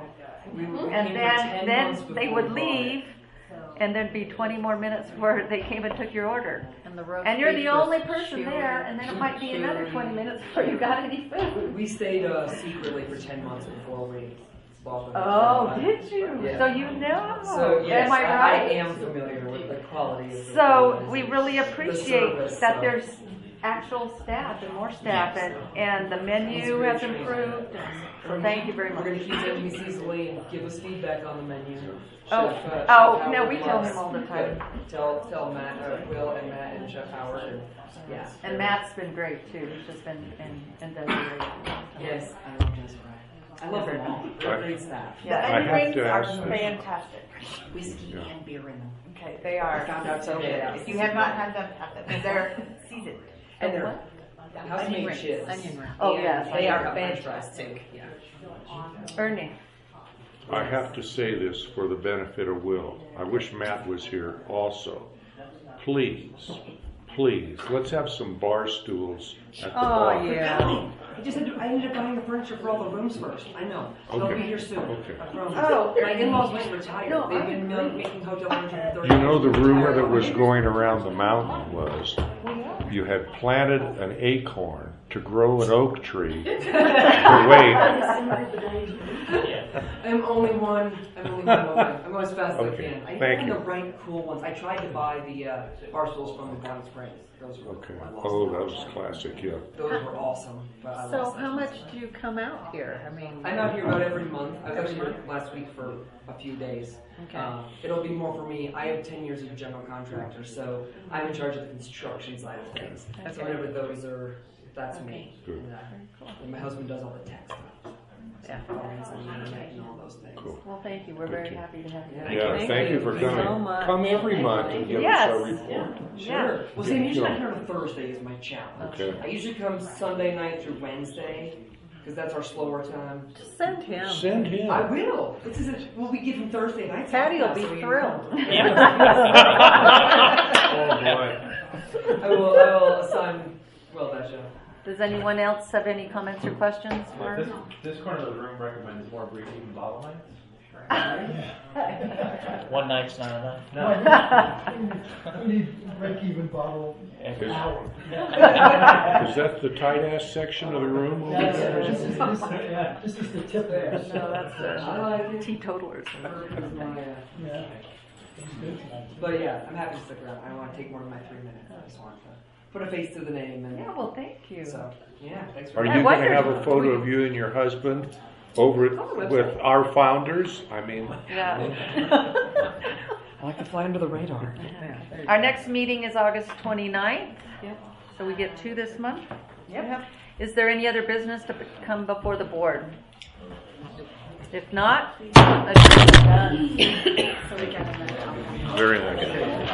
[SPEAKER 3] And then they would leave, and there'd be 20 more minutes before they came and took your order. And you're the only person there, and then it might be another 20 minutes before you got any food.
[SPEAKER 7] We stayed secretly for 10 months before we bought the
[SPEAKER 3] Oh,
[SPEAKER 7] hotel.
[SPEAKER 3] did you?
[SPEAKER 7] Yeah.
[SPEAKER 3] So you know.
[SPEAKER 7] So yes,
[SPEAKER 3] Am I right?
[SPEAKER 7] I am familiar with the quality of the
[SPEAKER 3] So we
[SPEAKER 7] organization.
[SPEAKER 3] really
[SPEAKER 7] The
[SPEAKER 3] appreciate
[SPEAKER 7] service,
[SPEAKER 3] that
[SPEAKER 7] so.
[SPEAKER 3] there's actual staff and more staff, and the menu has improved. So thank you very much.
[SPEAKER 7] We're going to keep in Cecily and give us feedback on the menu.
[SPEAKER 3] Oh,
[SPEAKER 7] Chef, Chef
[SPEAKER 3] no,
[SPEAKER 7] Howard
[SPEAKER 3] we tell
[SPEAKER 7] loves-
[SPEAKER 3] him all the time.
[SPEAKER 7] Tell Matt, Will and Matt and Chef Howard. And, yeah.
[SPEAKER 3] And Matt's been great too. He's just been and does great.
[SPEAKER 7] Yes, I love Just Right. I love them all. They're great staff.
[SPEAKER 3] Yeah,
[SPEAKER 2] I
[SPEAKER 3] and
[SPEAKER 2] have
[SPEAKER 3] drinks
[SPEAKER 2] to
[SPEAKER 3] are
[SPEAKER 2] ask this.
[SPEAKER 3] fantastic.
[SPEAKER 5] Whiskey
[SPEAKER 2] Yeah.
[SPEAKER 5] and beer in them.
[SPEAKER 3] Okay, they are.
[SPEAKER 5] I found out
[SPEAKER 3] so
[SPEAKER 5] today.
[SPEAKER 3] good.
[SPEAKER 5] If you have not had them, they're seasoned.
[SPEAKER 7] And they're
[SPEAKER 5] Onion
[SPEAKER 7] house-made
[SPEAKER 5] rings.
[SPEAKER 7] chips.
[SPEAKER 5] Onion rings.
[SPEAKER 3] Oh,
[SPEAKER 7] And
[SPEAKER 3] yes.
[SPEAKER 7] They are
[SPEAKER 5] Onion rings.
[SPEAKER 7] fantastic. Yeah.
[SPEAKER 3] Ernie.
[SPEAKER 2] I have to say this for the benefit of Will. I wish Matt was here also. Please, let's have some bar stools at the bar.
[SPEAKER 7] yeah. I ended up buying the furniture for all the rooms first. I know. They'll
[SPEAKER 2] Okay.
[SPEAKER 7] be here soon.
[SPEAKER 2] Okay.
[SPEAKER 7] I promise.
[SPEAKER 3] Oh.
[SPEAKER 7] My in-laws might retire.
[SPEAKER 3] No,
[SPEAKER 7] They've
[SPEAKER 3] I
[SPEAKER 7] been
[SPEAKER 3] agree.
[SPEAKER 7] making hotel furniture for 30
[SPEAKER 2] You know, the
[SPEAKER 7] years.
[SPEAKER 2] rumor that was going around the mountain was you had planted an acorn to grow an oak tree to wait.
[SPEAKER 7] I'm only one open. I'm going as fast as I
[SPEAKER 2] Okay,
[SPEAKER 7] can. I
[SPEAKER 2] thank
[SPEAKER 7] find
[SPEAKER 2] you.
[SPEAKER 7] the right cool ones. I tried to buy the bar stools from the Bonnie Springs. Those were
[SPEAKER 2] Okay.
[SPEAKER 7] I lost
[SPEAKER 2] Oh,
[SPEAKER 7] them.
[SPEAKER 2] that was classic, yeah.
[SPEAKER 7] Those were awesome. But I
[SPEAKER 3] So
[SPEAKER 7] lost
[SPEAKER 3] how
[SPEAKER 7] them.
[SPEAKER 3] much do you come out here? I mean,
[SPEAKER 7] I'm out here about every month. I was
[SPEAKER 3] Every
[SPEAKER 7] here
[SPEAKER 3] month?
[SPEAKER 7] last week for a few days.
[SPEAKER 3] Okay.
[SPEAKER 7] It'll be more for me. I have 10 years as a general contractor, so I'm in charge of the construction side of things. So
[SPEAKER 3] Okay.
[SPEAKER 7] whenever those are, that's me.
[SPEAKER 2] Good.
[SPEAKER 7] And, and my husband does all the tech stuff.
[SPEAKER 3] Yeah.
[SPEAKER 7] Phones and the internet and all those things.
[SPEAKER 2] Cool.
[SPEAKER 3] Well, thank you. We're very
[SPEAKER 2] Okay.
[SPEAKER 3] happy to have you.
[SPEAKER 2] Yeah, thank you for coming.
[SPEAKER 3] so much.
[SPEAKER 2] Come every month and give
[SPEAKER 3] Yes.
[SPEAKER 2] us a report.
[SPEAKER 7] Sure. Well, see, I'm usually
[SPEAKER 2] Sure.
[SPEAKER 7] not here on a Thursday is my challenge.
[SPEAKER 2] Okay.
[SPEAKER 7] I usually come Sunday night through Wednesday because that's our slower time.
[SPEAKER 3] Just send him.
[SPEAKER 2] Send him.
[SPEAKER 7] I will. This is we'll be giving Thursday nights.
[SPEAKER 3] Patty will
[SPEAKER 7] off,
[SPEAKER 3] be
[SPEAKER 7] so we-
[SPEAKER 3] thrilled.
[SPEAKER 2] Oh, boy.
[SPEAKER 7] I will assign Will that show.
[SPEAKER 3] Does anyone else have any comments or questions? for-
[SPEAKER 15] This corner of the room recommends more briefing and bottle nights.
[SPEAKER 10] One night's not enough.
[SPEAKER 16] We need break-even bottle
[SPEAKER 10] Every
[SPEAKER 16] hour.
[SPEAKER 2] Is that the tight ass section of the room over
[SPEAKER 16] This
[SPEAKER 2] there?
[SPEAKER 16] is the tip there.
[SPEAKER 3] No, that's the teetotalers.
[SPEAKER 16] Yeah.
[SPEAKER 7] But yeah, I'm happy to stick around. I don't want to take more than my 3 minutes. I just want to put a face to the name. And
[SPEAKER 3] Yeah, well, thank you.
[SPEAKER 7] So yeah, thanks for.
[SPEAKER 2] Are
[SPEAKER 3] I
[SPEAKER 2] you going to
[SPEAKER 3] wondered-
[SPEAKER 2] have a photo of you and your husband over with our founders? I mean,
[SPEAKER 3] Yeah.
[SPEAKER 7] I like to fly under the radar.
[SPEAKER 3] Our next meeting is August 29th. So we get 2 this month?
[SPEAKER 7] Yep.
[SPEAKER 3] Is there any other business to come before the board? If not, adjourned.
[SPEAKER 2] very nice.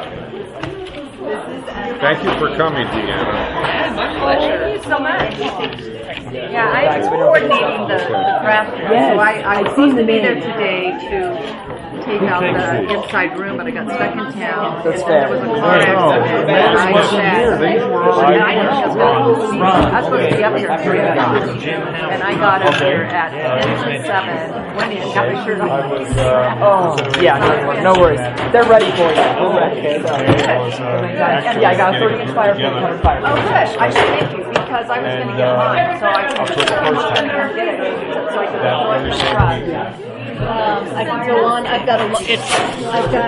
[SPEAKER 2] Thank you for coming, Deanna.
[SPEAKER 3] My pleasure. Thank you so much. Yeah, I'm coordinating the craft fair, so I'm supposed to be there today to take out the inside room, but I got stuck in town. And then there was a car accident, and I sat. And I know, I was supposed to be up here at 3 o'clock, and I got up here at 10:07, went in, got my shirt off.
[SPEAKER 10] Oh, yeah, no worries. They're ready for you. We're ready. Yeah, I got a 30-inch fire pit covered fire.
[SPEAKER 3] Oh, good. I should thank you, because I was gonna get mine, so I was gonna go get it, so I could throw it in the truck.
[SPEAKER 9] I can go on, I've got